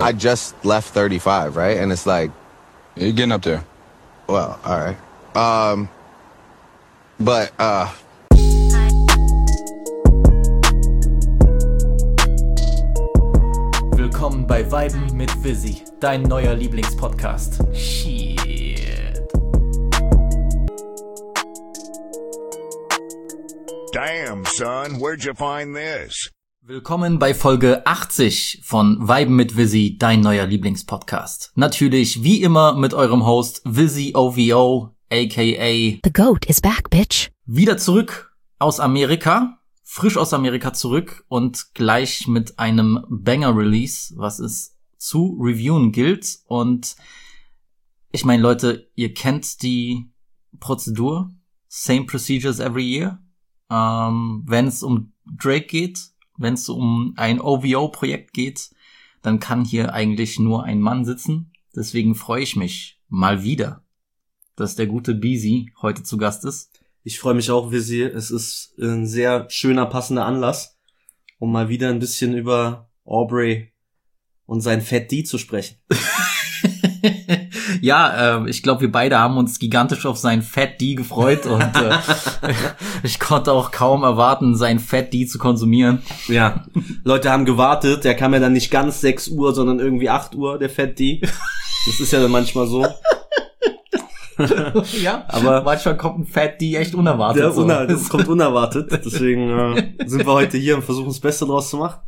I just left 35, right? And it's like... You're getting up there. Well, all right. But Willkommen bei Viben mit Vizzy, dein neuer Lieblingspodcast. Shit. Damn, son, where'd you find this? Willkommen bei Folge 80 von Viben mit Vizzy, dein neuer Lieblingspodcast. Natürlich, wie immer, mit eurem Host Vizzy OVO, aka The Goat is back, bitch. Wieder zurück aus Amerika, frisch aus Amerika zurück und gleich mit einem Banger-Release, was es zu reviewen gilt. Und ich meine, Leute, ihr kennt die Prozedur. Same procedures every year. Wenn es um Drake geht, wenn es um ein OVO-Projekt geht, dann kann hier eigentlich nur ein Mann sitzen. Deswegen freue ich mich mal wieder, dass der gute Beezy heute zu Gast ist. Ich freue mich auch, Vizzy. Es ist ein sehr schöner, passender Anlass, um mal wieder ein bisschen über Aubrey und sein Fat D zu sprechen. Ja, ich glaube, wir beide haben uns gigantisch auf sein Fat D gefreut und ich konnte auch kaum erwarten, sein Fat D zu konsumieren. Ja, Leute haben gewartet. Der kam ja dann nicht ganz 6 Uhr, sondern irgendwie 8 Uhr, der Fat D. Das ist ja dann manchmal so. Ja, aber manchmal kommt ein Fat D echt unerwartet. Das kommt unerwartet. Deswegen sind wir heute hier und versuchen das Beste draus zu machen.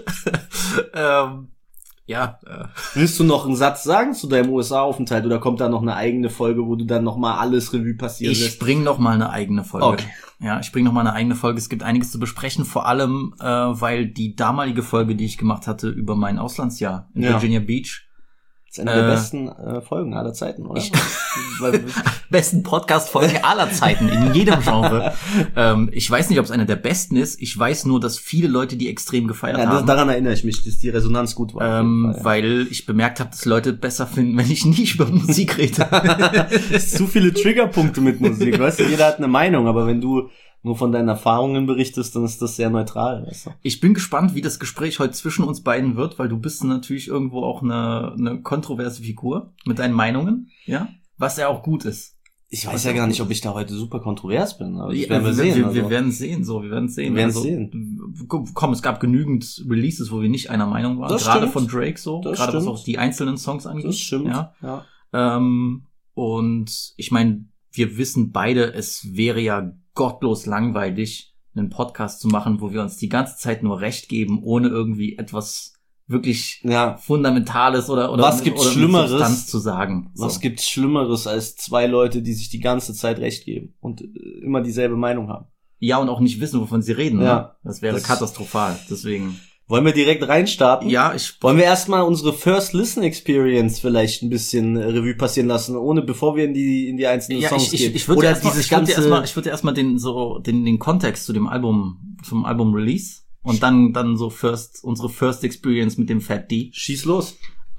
Willst du noch einen Satz sagen zu deinem USA-Aufenthalt oder kommt da noch eine eigene Folge, wo du dann nochmal alles Revue passieren lässt? Ich bring noch mal eine eigene Folge. Okay. Ja, ich bring noch mal eine eigene Folge. Es gibt einiges zu besprechen, vor allem, weil die damalige Folge, die ich gemacht hatte über mein Auslandsjahr in Virginia Beach, das ist eine der besten Folgen aller Zeiten, oder? Besten Podcast-Folgen aller Zeiten, in jedem Genre. Ich weiß nicht, ob es eine der besten ist. Ich weiß nur, dass viele Leute die extrem gefeiert haben. Daran erinnere ich mich, dass die Resonanz gut war. Weil ich bemerkt habe, dass Leute besser finden, wenn ich nicht über Musik rede. Es sind zu viele Triggerpunkte mit Musik. Weißt du, jeder hat eine Meinung, aber wenn du nur von deinen Erfahrungen berichtest, dann ist das sehr neutral. Weißt du? Ich bin gespannt, wie das Gespräch heute zwischen uns beiden wird, weil du bist natürlich irgendwo auch eine kontroverse Figur mit deinen Meinungen, ja, was ja auch gut ist. Ich weiß ja gar nicht, ob ich da heute super kontrovers bin, aber wir werden sehen. Wir werden es sehen, so, wir werden es sehen. Komm, es gab genügend Releases, wo wir nicht einer Meinung waren, gerade von Drake so, gerade was auch die einzelnen Songs angeht. Das stimmt, ja. Und ich meine, wir wissen beide, es wäre ja gottlos langweilig, einen Podcast zu machen, wo wir uns die ganze Zeit nur Recht geben, ohne irgendwie etwas wirklich Fundamentales oder was gibt's Schlimmeres, Substanz zu sagen. So. Was gibt's Schlimmeres als 2 Leute, die sich die ganze Zeit Recht geben und immer dieselbe Meinung haben? Ja, und auch nicht wissen, wovon sie reden. Ja. Ne? Das wäre katastrophal, deswegen. Wollen wir direkt reinstarten? Ja, wollen wir erstmal unsere First Listen Experience vielleicht ein bisschen Revue passieren lassen, bevor wir in die einzelnen Songs gehen? Ich würde erstmal den Kontext zum Album Release und dann so unsere First Experience mit dem Fat D. Schieß los.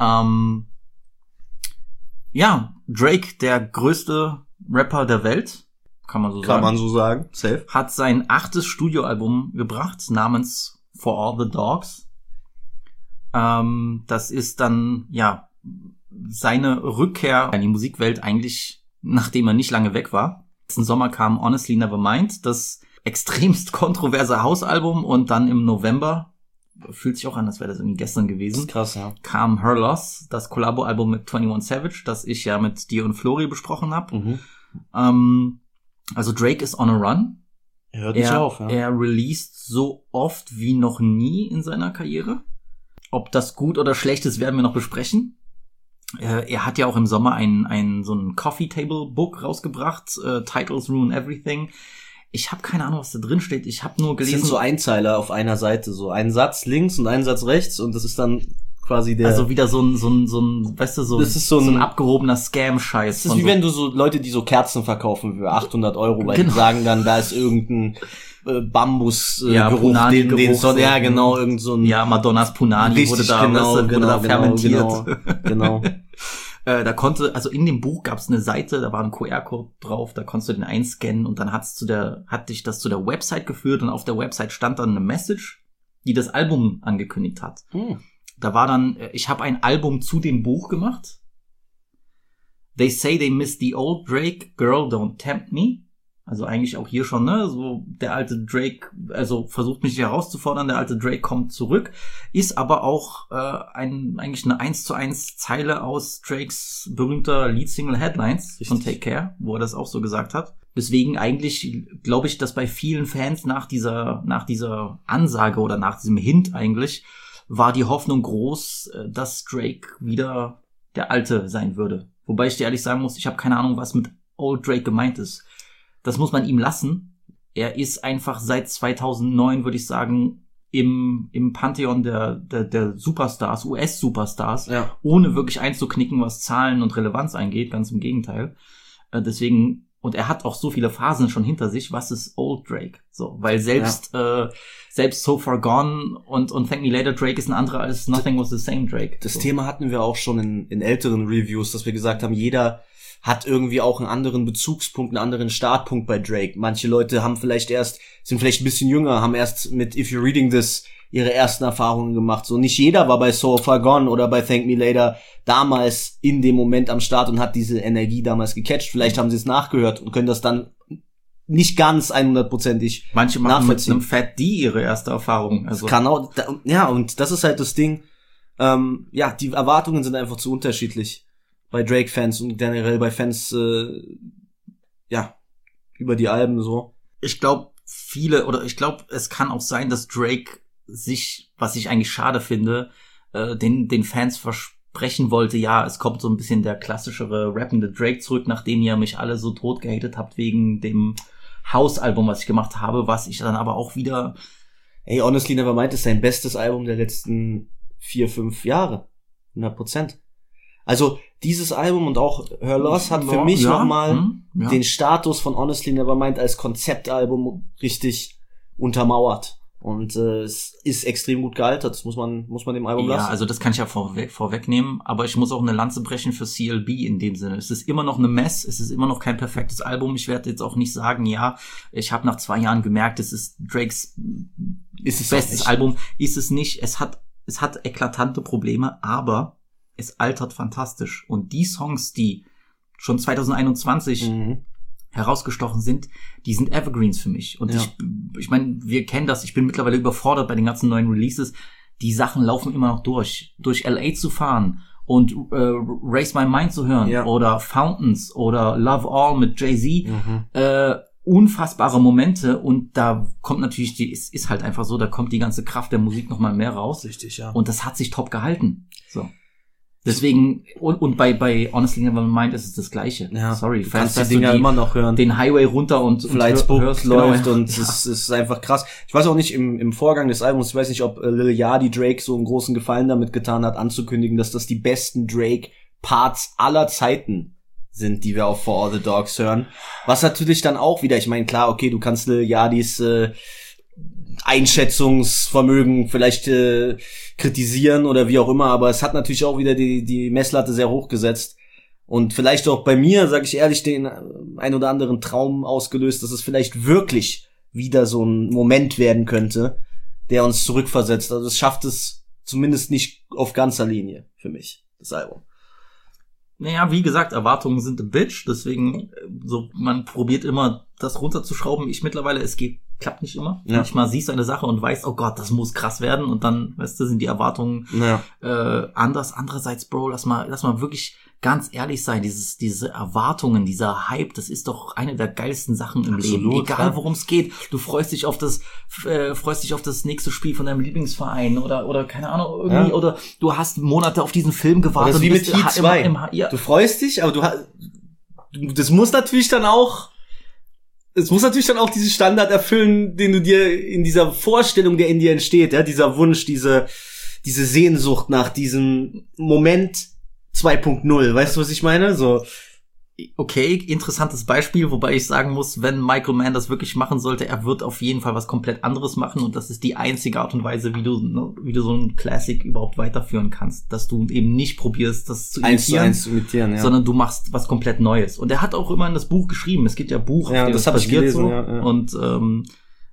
Drake, der größte Rapper der Welt, kann man so sagen. Safe. Hat sein 8. Studioalbum gebracht, namens For All the Dogs. Das ist dann, seine Rückkehr in die Musikwelt eigentlich, nachdem er nicht lange weg war. Letzten Sommer kam Honestly Nevermind, das extremst kontroverse Hausalbum, und dann im November, fühlt sich auch an, als wäre das irgendwie gestern gewesen. Das ist krass, ja. Kam Her Loss, das Collabo-Album mit 21 Savage, das ich ja mit dir und Flori besprochen habe. Also Drake ist on a run. Er hört nicht auf, ja. Er released so oft wie noch nie in seiner Karriere. Ob das gut oder schlecht ist, werden wir noch besprechen. Er hat ja auch im Sommer so ein Coffee Table Book rausgebracht, Titles Ruin Everything. Ich habe keine Ahnung, was da drin steht. Ich habe nur gelesen. Das sind so Einzeiler auf einer Seite, so ein Satz links und ein Satz rechts, und das ist dann quasi also wieder so ein, weißt du, das ist so ein abgehobener Scam-Scheiß. Das ist wie wenn du so Leute, die so Kerzen verkaufen für 800 €, weil die sagen dann, da ist irgendein Bambus-Geruch, den so, ja, genau, irgend so ein... Ja, Madonnas Punani wurde da fermentiert. Genau. Da konnte, also in dem Buch gab es eine Seite, da war ein QR-Code drauf, da konntest du den einscannen und dann hat dich das zu der Website geführt und auf der Website stand dann eine Message, die das Album angekündigt hat. Da war dann, ich habe ein Album zu dem Buch gemacht. They say they miss the old Drake, girl, don't tempt me. Also eigentlich auch hier schon, ne, so der alte Drake, also versucht mich herauszufordern, der alte Drake kommt zurück, ist aber auch eigentlich eine 1:1 Zeile aus Drakes berühmter Leadsingle Headlines von Take Care, wo er das auch so gesagt hat. Deswegen eigentlich glaube ich, dass bei vielen Fans nach dieser Ansage oder nach diesem Hint eigentlich war die Hoffnung groß, dass Drake wieder der Alte sein würde. Wobei ich dir ehrlich sagen muss, ich habe keine Ahnung, was mit Old Drake gemeint ist. Das muss man ihm lassen. Er ist einfach seit 2009, würde ich sagen, im Pantheon der Superstars, US-Superstars, ohne wirklich einzuknicken, was Zahlen und Relevanz angeht, ganz im Gegenteil. Deswegen, und er hat auch so viele Phasen schon hinter sich, was ist Old Drake? So, weil selbst So Far Gone und Thank Me Later Drake ist ein anderer als Nothing Was the Same Drake. Das Thema hatten wir auch schon in älteren Reviews, dass wir gesagt haben, jeder hat irgendwie auch einen anderen Bezugspunkt, einen anderen Startpunkt bei Drake. Manche Leute sind vielleicht ein bisschen jünger, haben erst mit If You're Reading This ihre ersten Erfahrungen gemacht. So, nicht jeder war bei So Far Gone oder bei Thank Me Later damals in dem Moment am Start und hat diese Energie damals gecatcht. Vielleicht haben sie es nachgehört und können das dann nicht ganz 100%ig Manche machen mit einem Fat D ihre erste Erfahrung. Also. Kann auch, ja, und das ist halt das Ding. Die Erwartungen sind einfach zu unterschiedlich bei Drake-Fans und generell bei Fans, über die Alben so. Ich glaube, es kann auch sein, dass Drake sich, was ich eigentlich schade finde, den Fans versprechen wollte, ja, es kommt so ein bisschen der klassischere rappende Drake zurück, nachdem ihr mich alle so tot gehatet habt wegen dem House-Album, was ich gemacht habe, was ich dann aber auch wieder... Ey, Honestly Nevermind ist sein bestes Album der letzten 4-5 Jahre. 100%. Also dieses Album und auch Her Loss hat für mich nochmal den Status von Honestly Nevermind als Konzeptalbum richtig untermauert. Und es ist extrem gut gealtert, das muss man dem Album lassen. Ja, also das kann ich ja vorwegnehmen, aber ich muss auch eine Lanze brechen für CLB in dem Sinne. Es ist immer noch eine Mess, es ist immer noch kein perfektes Album. Ich werde jetzt auch nicht sagen, ja, ich habe nach 2 Jahren gemerkt, es ist Drakes bestes Album. Ist es nicht. Es hat eklatante Probleme, aber es altert fantastisch. Und die Songs, die schon 2021 herausgestochen sind, die sind Evergreens für mich. Und ich meine, wir kennen das, ich bin mittlerweile überfordert bei den ganzen neuen Releases. Die Sachen laufen immer noch durch. Durch LA zu fahren und Raise My Mind zu hören oder Fountains oder Love All mit Jay-Z. Unfassbare Momente und da kommt natürlich, es ist halt einfach so, da kommt die ganze Kraft der Musik nochmal mehr raus. Richtig, ja. Und das hat sich top gehalten. So. Deswegen, und bei Honestly Nevermind ist es das Gleiche. Ja, sorry, du kannst die Dinger immer noch hören. Den Highway runter und Flightsbook läuft und es ist einfach krass. Ich weiß auch nicht, im Vorgang des Albums, ich weiß nicht, ob Lil Yachty Drake so einen großen Gefallen damit getan hat, anzukündigen, dass das die besten Drake-Parts aller Zeiten sind, die wir auf For All the Dogs hören. Was natürlich dann auch wieder, ich meine, klar, okay, du kannst Lil Yachty's Einschätzungsvermögen vielleicht kritisieren oder wie auch immer, aber es hat natürlich auch wieder die Messlatte sehr hoch gesetzt und vielleicht auch bei mir, sage ich ehrlich, den ein oder anderen Traum ausgelöst, dass es vielleicht wirklich wieder so ein Moment werden könnte, der uns zurückversetzt. Also es schafft es zumindest nicht auf ganzer Linie für mich, das Album. Naja, wie gesagt, Erwartungen sind a bitch, deswegen so man probiert immer das runterzuschrauben. Ich mittlerweile, klappt nicht immer. Ja. Manchmal siehst du eine Sache und weißt, oh Gott, das muss krass werden und dann, weißt du, sind die Erwartungen anders. Andererseits, Bro, lass mal wirklich ganz ehrlich sein, diese Erwartungen, dieser Hype, das ist doch eine der geilsten Sachen im Leben. Egal worum es geht. Du freust dich auf das nächste Spiel von deinem Lieblingsverein oder keine Ahnung, irgendwie, oder du hast Monate auf diesen Film gewartet. Oder wie mit Heat 2. Du freust dich, aber das muss natürlich dann auch diesen Standard erfüllen, den du dir in dieser Vorstellung, der in dir entsteht, ja, dieser Wunsch, diese Sehnsucht nach diesem Moment 2.0, weißt du, was ich meine? So. Okay, interessantes Beispiel, wobei ich sagen muss, wenn Michael Mann das wirklich machen sollte, er wird auf jeden Fall was komplett anderes machen und das ist die einzige Art und Weise, wie du so ein Classic überhaupt weiterführen kannst, dass du eben nicht probierst, das zu imitieren, ja. Sondern du machst was komplett Neues. Und er hat auch immer in das Buch geschrieben, es gibt ja Buch, ja, das habe ich gelesen, so. ja. Und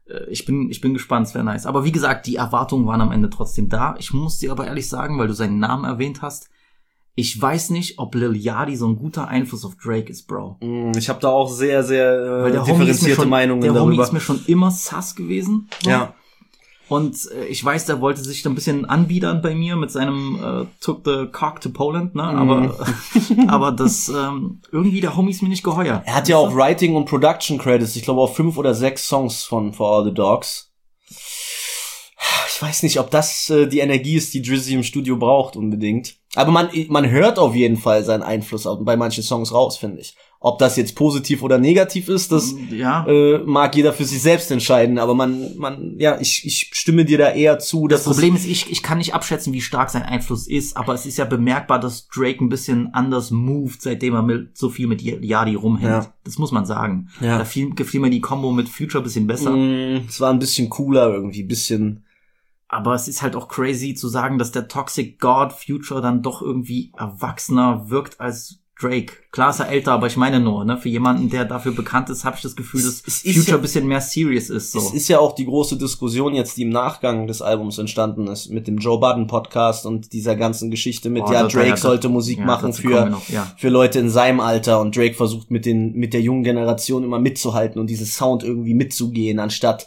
Ich bin gespannt, es wäre nice. Aber wie gesagt, die Erwartungen waren am Ende trotzdem da. Ich muss dir aber ehrlich sagen, weil du seinen Namen erwähnt hast, ich weiß nicht, ob Lil Yachty so ein guter Einfluss auf Drake ist, Bro. Ich habe da auch sehr, sehr weil der differenzierte Meinungen darüber. Der Homie ist mir schon immer sus gewesen. So. Ja. Und ich weiß, der wollte sich da ein bisschen anbiedern bei mir mit seinem Took the Cock to Poland, ne? Aber das irgendwie der Homie ist mir nicht geheuer. Er hat ja auch Writing und Production Credits, ich glaube auf 5 oder 6 Songs von For All the Dogs. Ich weiß nicht, ob das die Energie ist, die Drizzy im Studio braucht unbedingt. Aber man hört auf jeden Fall seinen Einfluss bei manchen Songs raus, finde ich. Ob das jetzt positiv oder negativ ist, das mag jeder für sich selbst entscheiden. Aber ich stimme dir da eher zu. Dass das Problem ist, ich kann nicht abschätzen, wie stark sein Einfluss ist, aber es ist ja bemerkbar, dass Drake ein bisschen anders moved, seitdem er so viel mit Yachty rumhängt. Ja. Das muss man sagen. Ja. Da gefiel mir die Kombo mit Future ein bisschen besser. Es war ein bisschen cooler irgendwie, bisschen. Aber es ist halt auch crazy zu sagen, dass der Toxic God Future dann doch irgendwie erwachsener wirkt als Drake. Klar ist er älter, aber ich meine nur, ne, für jemanden, der dafür bekannt ist, habe ich das Gefühl, dass Future ein bisschen mehr serious ist. So. Es ist ja auch die große Diskussion jetzt, die im Nachgang des Albums entstanden ist, mit dem Joe Budden Podcast und dieser ganzen Geschichte mit, Drake sollte Musik machen für Leute in seinem Alter und Drake versucht mit der jungen Generation immer mitzuhalten und diesen Sound irgendwie mitzugehen, anstatt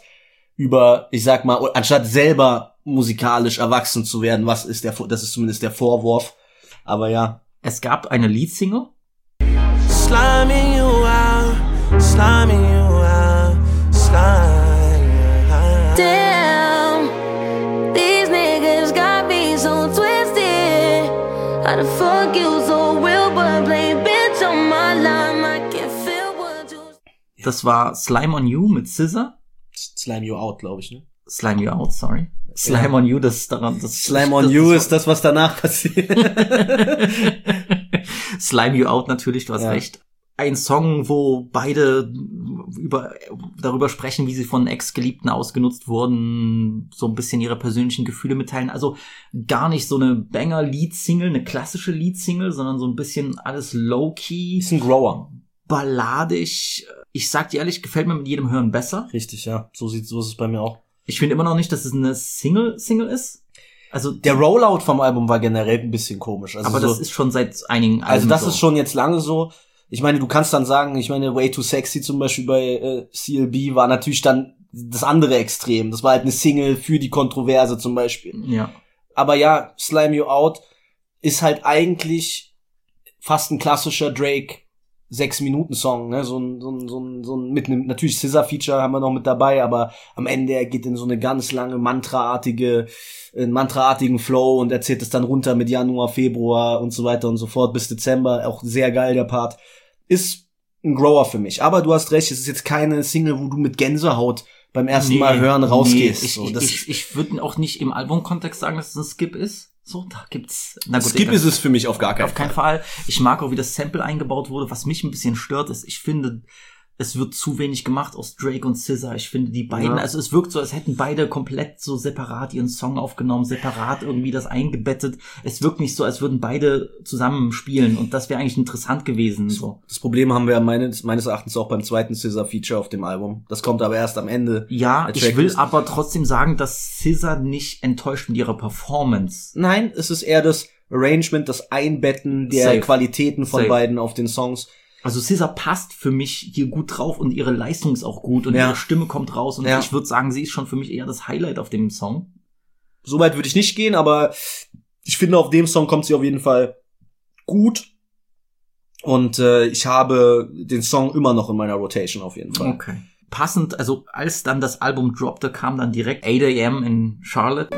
selber musikalisch erwachsen zu werden, das ist zumindest der Vorwurf, aber ja. Es gab eine Leadsingle. Sliming you out, sliming you out, sliming you out. Damn, these niggas got me so twisted. How the fuck you so real, but play bitch on my line, I can feel what you. Das war Slime on You mit SZA. Slime You Out, glaube ich, ne? Slime You Out, sorry. Slime on You, Slime on You ist das, was danach passiert. Slime You Out natürlich, du hast recht. Ein Song, wo beide darüber sprechen, wie sie von Ex-Geliebten ausgenutzt wurden, so ein bisschen ihre persönlichen Gefühle mitteilen. Also gar nicht so eine Banger-Lead-Single, eine klassische Lead-Single, sondern so ein bisschen alles low-key. Ist ein Grower. Balladisch. Ich sag dir ehrlich, gefällt mir mit jedem Hören besser. Richtig, ja. So ist es bei mir auch. Ich finde immer noch nicht, dass es eine Single ist. Also der Rollout vom Album war generell ein bisschen komisch. Also aber das ist schon seit einigen Alben Also das ist schon jetzt lange so. Ich meine, du kannst dann sagen, Way Too Sexy zum Beispiel bei CLB war natürlich dann das andere Extrem. Das war halt eine Single für die Kontroverse zum Beispiel. Ja. Aber ja, Slime You Out ist halt eigentlich fast ein klassischer Drake 6-Minuten-Song, ne, so ein mit einem, natürlich SZA-Feature haben wir noch mit dabei, aber am Ende er geht in so eine ganz lange mantraartigen Flow und erzählt es dann runter mit Januar, Februar und so weiter und so fort bis Dezember, auch sehr geil der Part. Ist ein Grower für mich, aber du hast recht, es ist jetzt keine Single, wo du mit Gänsehaut beim ersten Mal hören rausgehst. Ich würde auch nicht im Albumkontext sagen, dass es ein Skip ist. So, da gibt's. Na gut, Skip ist es für mich auf gar keinen Fall. Auf keinen Fall. Ich mag auch, wie das Sample eingebaut wurde. Was mich ein bisschen stört, ist, ich finde, es wird zu wenig gemacht aus Drake und SZA. Ich finde, die beiden, also es wirkt so, als hätten beide komplett so separat ihren Song aufgenommen, separat irgendwie das eingebettet. Es wirkt nicht so, als würden beide zusammen spielen und das wäre eigentlich interessant gewesen. So. Das Problem haben wir meines Erachtens auch beim zweiten SZA-Feature auf dem Album. Das kommt aber erst am Ende. Ja, ich will aber trotzdem sagen, dass SZA nicht enttäuscht mit ihrer Performance. Nein, es ist eher das Arrangement, das Einbetten der Qualitäten von beiden auf den Songs. Also SZA passt für mich hier gut drauf und ihre Leistung ist auch gut und ihre Stimme kommt raus und ich würde sagen, sie ist schon für mich eher das Highlight auf dem Song. Soweit würde ich nicht gehen, aber ich finde, auf dem Song kommt sie auf jeden Fall gut und ich habe den Song immer noch in meiner Rotation auf jeden Fall. Okay. Passend, also als dann das Album droppte, kam dann direkt 8 AM in Charlotte.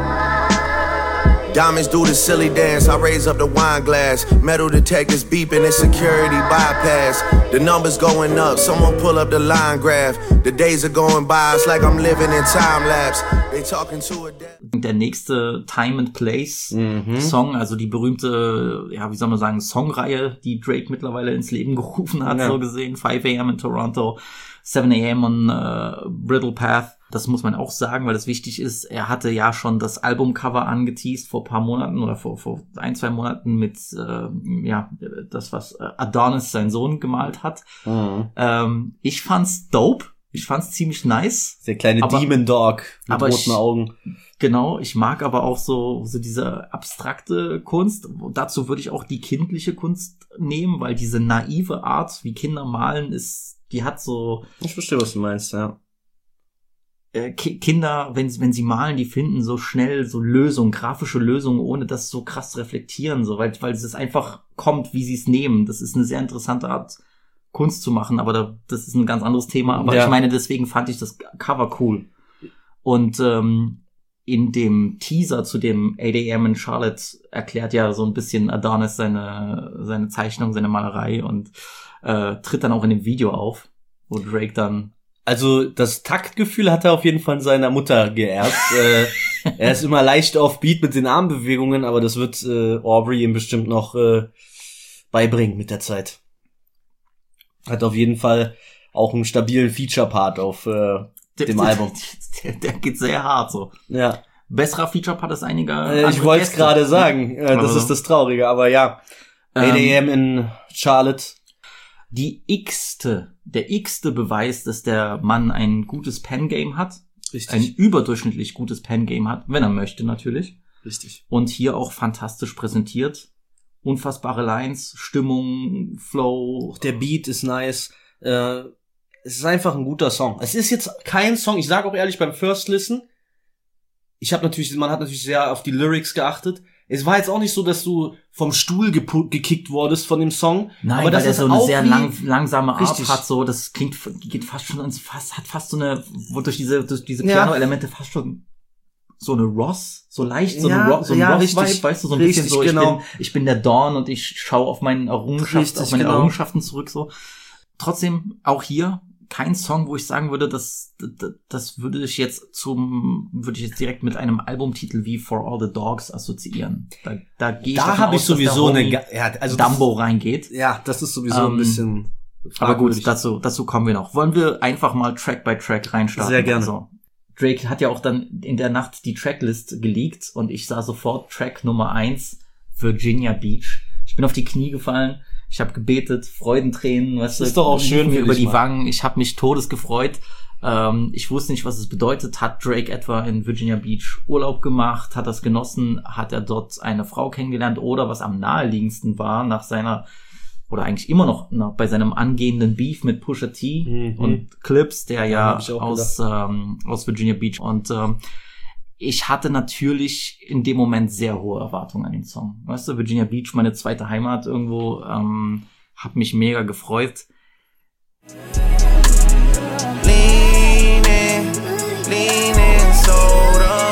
Diamonds do the silly dance, I raise up the wine glass. Metal detectors beeping and security bypass. The numbers going up, someone pull up the line graph. The days are going by, it's like I'm living in time lapse. They talking to a dead. Der nächste Time and Place Song, also die berühmte, ja, wie soll man sagen, Songreihe, die Drake mittlerweile ins Leben gerufen hat, so gesehen. 5 AM in Toronto, 7 AM on Brittle Path. Das muss man auch sagen, weil das wichtig ist. Er hatte ja schon das Albumcover angeteased vor ein paar Monaten oder vor 1-2 Monaten mit, das, was Adonis, sein Sohn, gemalt hat. Ich fand's dope. Ich fand's ziemlich nice. Der kleine Demon Dog mit roten Augen. Genau, ich mag aber auch so diese abstrakte Kunst. Dazu würde ich auch die kindliche Kunst nehmen, weil diese naive Art, wie Kinder malen, die hat so... Ich verstehe, was du meinst, ja. Kinder, wenn sie malen, die finden so schnell so Lösungen, grafische Lösungen, ohne das so krass reflektieren, so, weil es einfach kommt, wie sie es nehmen. Das ist eine sehr interessante Art, Kunst zu machen, aber das ist ein ganz anderes Thema. Aber ich meine, deswegen fand ich das Cover cool. Und in dem Teaser zu dem 8 AM in Charlotte erklärt ja so ein bisschen Adonis seine Zeichnung, seine Malerei und tritt dann auch in dem Video auf, wo Drake dann... Also das Taktgefühl hat er auf jeden Fall in seiner Mutter geerbt. Er ist immer leicht auf Beat mit den Armbewegungen, aber das wird Aubrey ihm bestimmt noch beibringen mit der Zeit. Hat auf jeden Fall auch einen stabilen Feature-Part auf dem Album. Der geht sehr hart so. Ja. Besserer Feature-Part ist einiger. Ich wollte es gerade sagen. Das ist das Traurige, aber ja. 8 AM in Charlotte. Der x-te Beweis, dass der Mann ein gutes Pen-Game hat. Richtig. Ein überdurchschnittlich gutes Pen-Game hat, wenn er möchte natürlich. Richtig. Und hier auch fantastisch präsentiert. Unfassbare Lines, Stimmung, Flow. Der Beat ist nice. Es ist einfach ein guter Song. Es ist jetzt kein Song, ich sage auch ehrlich, beim First Listen, man hat natürlich sehr auf die Lyrics geachtet. Es war jetzt auch nicht so, dass du vom Stuhl gekickt wurdest von dem Song. Nein, aber weil der so eine sehr langsame Art richtig hat, so, das geht fast schon hat fast so eine, wo durch diese Piano-Elemente fast schon so eine Ross, so leicht, so eine Ross-Vibe, weißt du, so ein bisschen so, genau. ich bin der Dawn und ich schaue auf meine Errungenschaften zurück, so. Trotzdem, auch hier, kein Song, wo ich sagen würde, das würde ich jetzt direkt mit einem Albumtitel wie For All the Dogs assoziieren. Da gehe ich davon habe ich aus, sowieso dass Dumbo reingeht. Ja, das ist sowieso ein bisschen aber gut, dazu kommen wir noch. Wollen wir einfach mal Track by Track reinstarten? Sehr gerne. Also, Drake hat ja auch dann in der Nacht die Tracklist geleakt und ich sah sofort Track Nummer 1, Virginia Beach. Ich bin auf die Knie gefallen. Ich habe gebetet, Freudentränen, weißt du, ist doch auch schön mir über die Wangen. Ich habe mich todes gefreut. Ich wusste nicht, was es bedeutet. Hat Drake etwa in Virginia Beach Urlaub gemacht? Hat das genossen? Hat er dort eine Frau kennengelernt? Oder was am naheliegendsten war, nach seiner, oder eigentlich immer noch bei seinem angehenden Beef mit Pusha T und Clips, der ja aus Virginia Beach. Und ich hatte natürlich in dem Moment sehr hohe Erwartungen an den Song. Weißt du, Virginia Beach, meine zweite Heimat irgendwo, hab mich mega gefreut. Leaning, soda,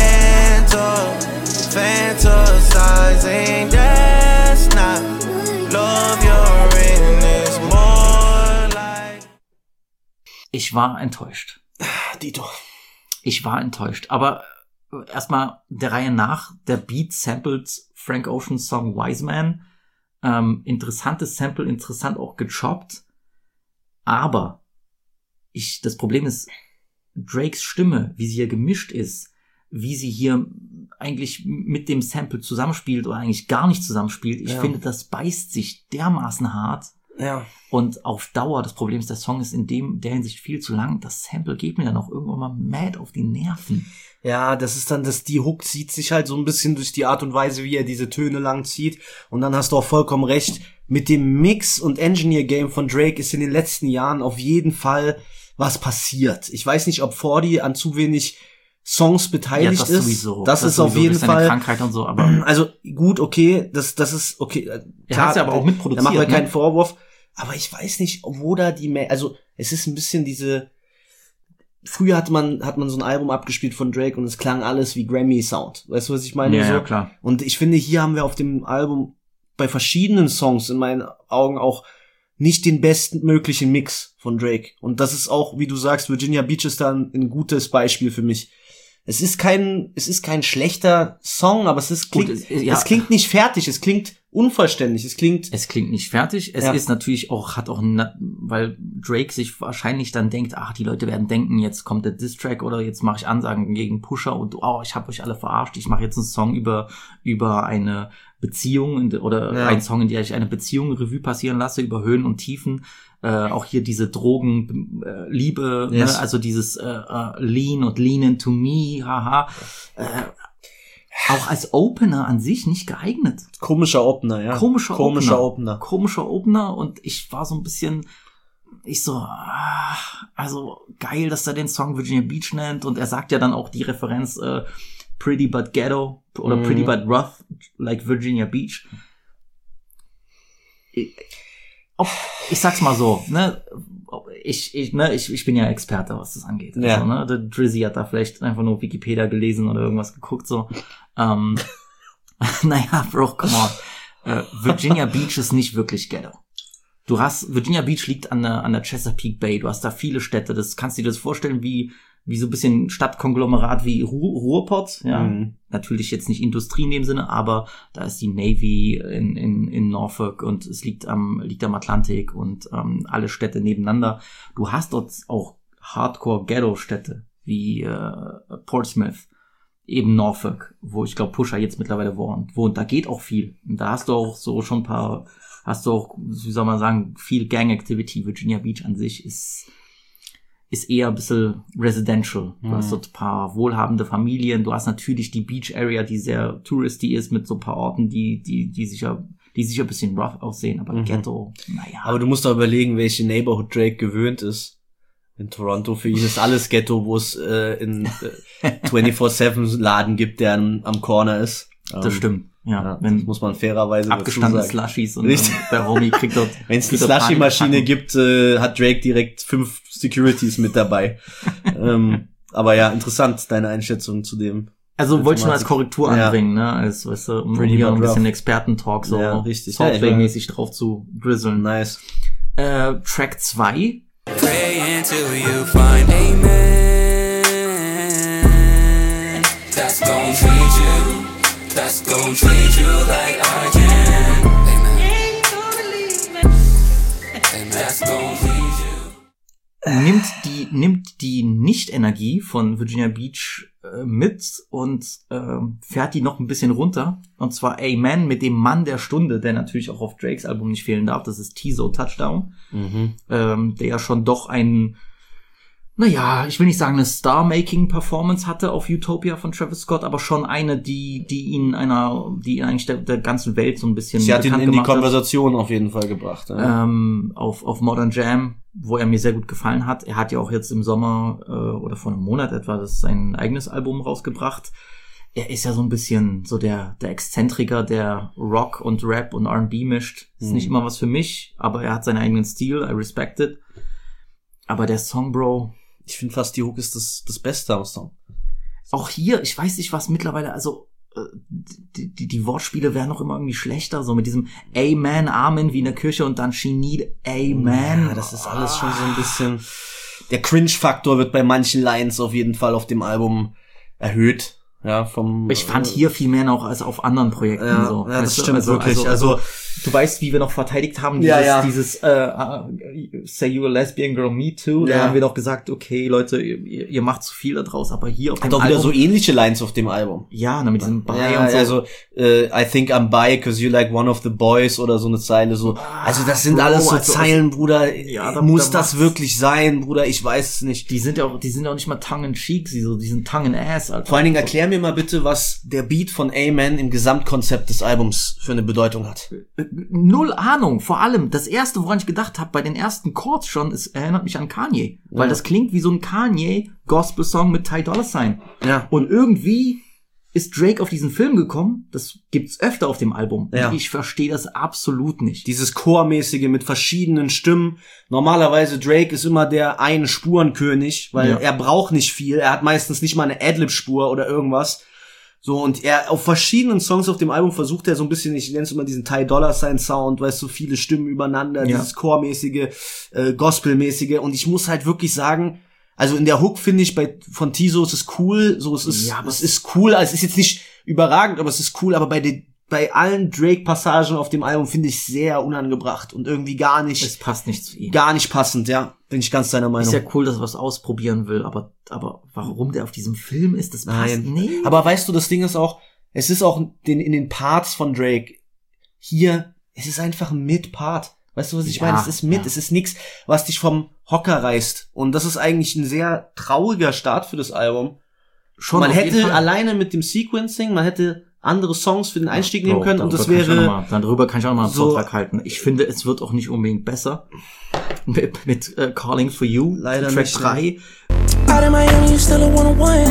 fantasizing, that's not love, you're in this more like. Ich war enttäuscht. Dito. Ich war enttäuscht, aber erstmal der Reihe nach, der Beat sampled Frank Oceans Song Wise Man. Interessantes Sample, interessant auch gechoppt. Aber das Problem ist, Drakes Stimme, wie sie hier gemischt ist, wie sie hier eigentlich mit dem Sample zusammenspielt oder eigentlich gar nicht zusammenspielt. Ich finde, das beißt sich dermaßen hart. Ja. Und auf Dauer, das Problem ist, der Song ist in der Hinsicht viel zu lang. Das Sample geht mir dann auch irgendwann mal mad auf die Nerven. Ja, das ist dann, die Hook zieht sich halt so ein bisschen durch die Art und Weise, wie er diese Töne lang zieht. Und dann hast du auch vollkommen recht. Mit dem Mix- und Engineer-Game von Drake ist in den letzten Jahren auf jeden Fall was passiert. Ich weiß nicht, ob 40 an zu wenig Songs beteiligt ist. Sowieso. Das ist auf jeden Fall Krankheit und so, aber also gut, okay, das ist okay. Er hat's ja aber auch mitproduziert. Da machen wir keinen Vorwurf, aber ich weiß nicht, wo da also es ist ein bisschen früher hat man so ein Album abgespielt von Drake und es klang alles wie Grammy Sound. Weißt du, was ich meine? Ja, klar. Und ich finde, hier haben wir auf dem Album bei verschiedenen Songs in meinen Augen auch nicht den besten möglichen Mix von Drake. Und das ist auch, wie du sagst, Virginia Beach ist da ein gutes Beispiel für mich. Es ist kein schlechter Song, aber es klingt nicht fertig, es klingt unvollständig, es klingt nicht fertig, es ist natürlich auch, weil Drake sich wahrscheinlich dann denkt, die Leute werden denken, jetzt kommt der Diss-Track oder jetzt mache ich Ansagen gegen Pusha und ich habe euch alle verarscht, ich mache jetzt einen Song über eine Beziehung oder ein Song, in der ich eine Beziehung Revue passieren lasse über Höhen und Tiefen. Auch hier diese Drogen, Liebe, yes. ne? Also dieses Lean und Lean into me, haha. Auch als Opener an sich nicht geeignet. Komischer Opener, ja. Komischer Opener und ich war so ein bisschen, also geil, dass er den Song Virginia Beach nennt und er sagt ja dann auch die Referenz Pretty but Ghetto oder Pretty but Rough, like Virginia Beach. Ich sag's mal so, ne, ich bin ja Experte, was das angeht. Ja. Also, ne, der Drizzy hat da vielleicht einfach nur Wikipedia gelesen oder irgendwas geguckt, so. Naja, Bro, come on. Virginia Beach ist nicht wirklich Ghetto. Virginia Beach liegt an der Chesapeake Bay, du hast da viele Städte, das kannst du dir das vorstellen wie so ein bisschen Stadtkonglomerat wie Ruhrpott, ja. Natürlich jetzt nicht Industrie in dem Sinne, aber da ist die Navy in Norfolk und es liegt am Atlantik und alle Städte nebeneinander. Du hast dort auch Hardcore-Ghetto-Städte wie Portsmouth, eben Norfolk, wo ich glaube Pusha jetzt mittlerweile wohnt. Da geht auch viel. Und da hast du auch so schon wie soll man sagen, viel Gang-Activity. Virginia Beach an sich ist eher ein bisschen residential. Du hast dort ein paar wohlhabende Familien. Du hast natürlich die Beach Area, die sehr touristy ist, mit so ein paar Orten, die sicher ein bisschen rough aussehen, aber Ghetto, naja. Aber du musst doch überlegen, welche Neighborhood Drake gewöhnt ist. In Toronto, für ihn ist alles Ghetto, wo es in 24/7 Laden gibt, der am Corner ist. Das stimmt. Ja, das muss man fairerweise abgestandene Slushies und der Homie kriegt dort. Wenn es eine Slushie-Maschine gibt, hat Drake direkt 5 Securities mit dabei. Aber ja, interessant, deine Einschätzung zu dem. Also wollte ich nur als Korrektur anbringen, ne, als, weißt du, um hier ein bisschen Experten-Talk so Soundplay-mäßig drauf zu drizzeln. Nice. Track 2. Pray until you find amen. That's gon' treat you. That's gon' treat you like I can. Amen. Amen. That's gon' treat you. Nimmt die Nicht-Energie von Virginia Beach mit und fährt die noch ein bisschen runter. Und zwar Amen mit dem Mann der Stunde, der natürlich auch auf Drakes Album nicht fehlen darf. Das ist Tizo Touchdown. Der ja schon doch ich will nicht sagen eine Star-Making-Performance hatte auf Utopia von Travis Scott, aber schon eine, die ihn eigentlich der ganzen Welt so ein bisschen Sie hat ihn in die Konversation auf jeden Fall gebracht. Ja. Auf Modern Jam, wo er mir sehr gut gefallen hat. Er hat ja auch jetzt im Sommer oder vor einem Monat etwa sein eigenes Album rausgebracht. Er ist ja so ein bisschen so der Exzentriker, der Rock und Rap und R&B mischt. Ist nicht immer was für mich, aber er hat seinen eigenen Stil, I respect it. Aber der Song, Bro, ich finde fast die Hook ist das Beste am Song. Auch hier, ich weiß nicht, was mittlerweile, also die Wortspiele werden noch immer irgendwie schlechter, so mit diesem Amen, Amen wie in der Kirche und dann She need Amen. Ja, das ist alles schon so ein bisschen, der Cringe-Faktor wird bei manchen Lines auf jeden Fall auf dem Album erhöht. Ja, ich fand hier viel mehr noch als auf anderen Projekten. Ja, so. Ja, das stimmt wirklich. Also du weißt, wie wir noch verteidigt haben, dieses Say You a Lesbian Girl, Me Too. Da haben wir doch gesagt, okay, Leute, ihr macht zu viel da draus, aber hier auf dem Album... Hat auch wieder so ähnliche Lines auf dem Album. Ja, mit diesem Bi und so. Also, I think I'm bi cause you like one of the boys oder so eine Zeile so. Also das sind alles so Zeilen, Bruder. Ja, muss das wirklich sein, Bruder? Ich weiß es nicht. Die sind auch nicht mal tongue-in-cheek, die sind tongue-in-ass, Alter. Vor allen Dingen erklär mir mal bitte, was der Beat von Amen im Gesamtkonzept des Albums für eine Bedeutung hat. Null Ahnung. Vor allem, das erste, woran ich gedacht habe, bei den ersten Chords schon, es erinnert mich an Kanye. Weil das klingt wie so ein Kanye-Gospel-Song mit Ty Dolla $ign. Ja. Und irgendwie ist Drake auf diesen Film gekommen. Das gibt's öfter auf dem Album. Ja. Ich verstehe das absolut nicht. Dieses Chormäßige mit verschiedenen Stimmen. Normalerweise Drake ist immer der Ein-Spuren-König, weil er braucht nicht viel. Er hat meistens nicht mal eine Adlib-Spur oder irgendwas. So, und er auf verschiedenen Songs auf dem Album versucht er so ein bisschen, ich nenne es immer diesen Ty Dolla $ign Sound, weißt du, viele Stimmen übereinander, dieses Chormäßige, Gospelmäßige. Und ich muss halt wirklich sagen, also in der Hook finde ich von Tizo ist es cool, so es ist cool, also es ist jetzt nicht überragend, aber es ist cool, aber bei allen Drake-Passagen auf dem Album finde ich sehr unangebracht und irgendwie gar nicht. Es passt nicht zu ihm. Gar nicht passend, ja. Bin ich ganz deiner Meinung. Ist ja cool, dass er was ausprobieren will, aber warum der auf diesem Film ist, das passt nicht. Aber weißt du, das Ding ist auch, Es ist auch in den Parts von Drake hier, es ist einfach ein Mid-Part. Weißt du, was ich meine? Es ist es ist nix, was dich vom Hocker reißt. Und das ist eigentlich ein sehr trauriger Start für das Album. Schon Man hätte alleine mit dem Sequencing, man hätte andere Songs für den Einstieg nehmen können und das wäre... Darüber kann ich auch mal einen Vortrag halten. Ich finde, es wird auch nicht unbedingt besser. Mit Calling for You, leider Track nicht, 3. Out of Miami, you still a one-on-one.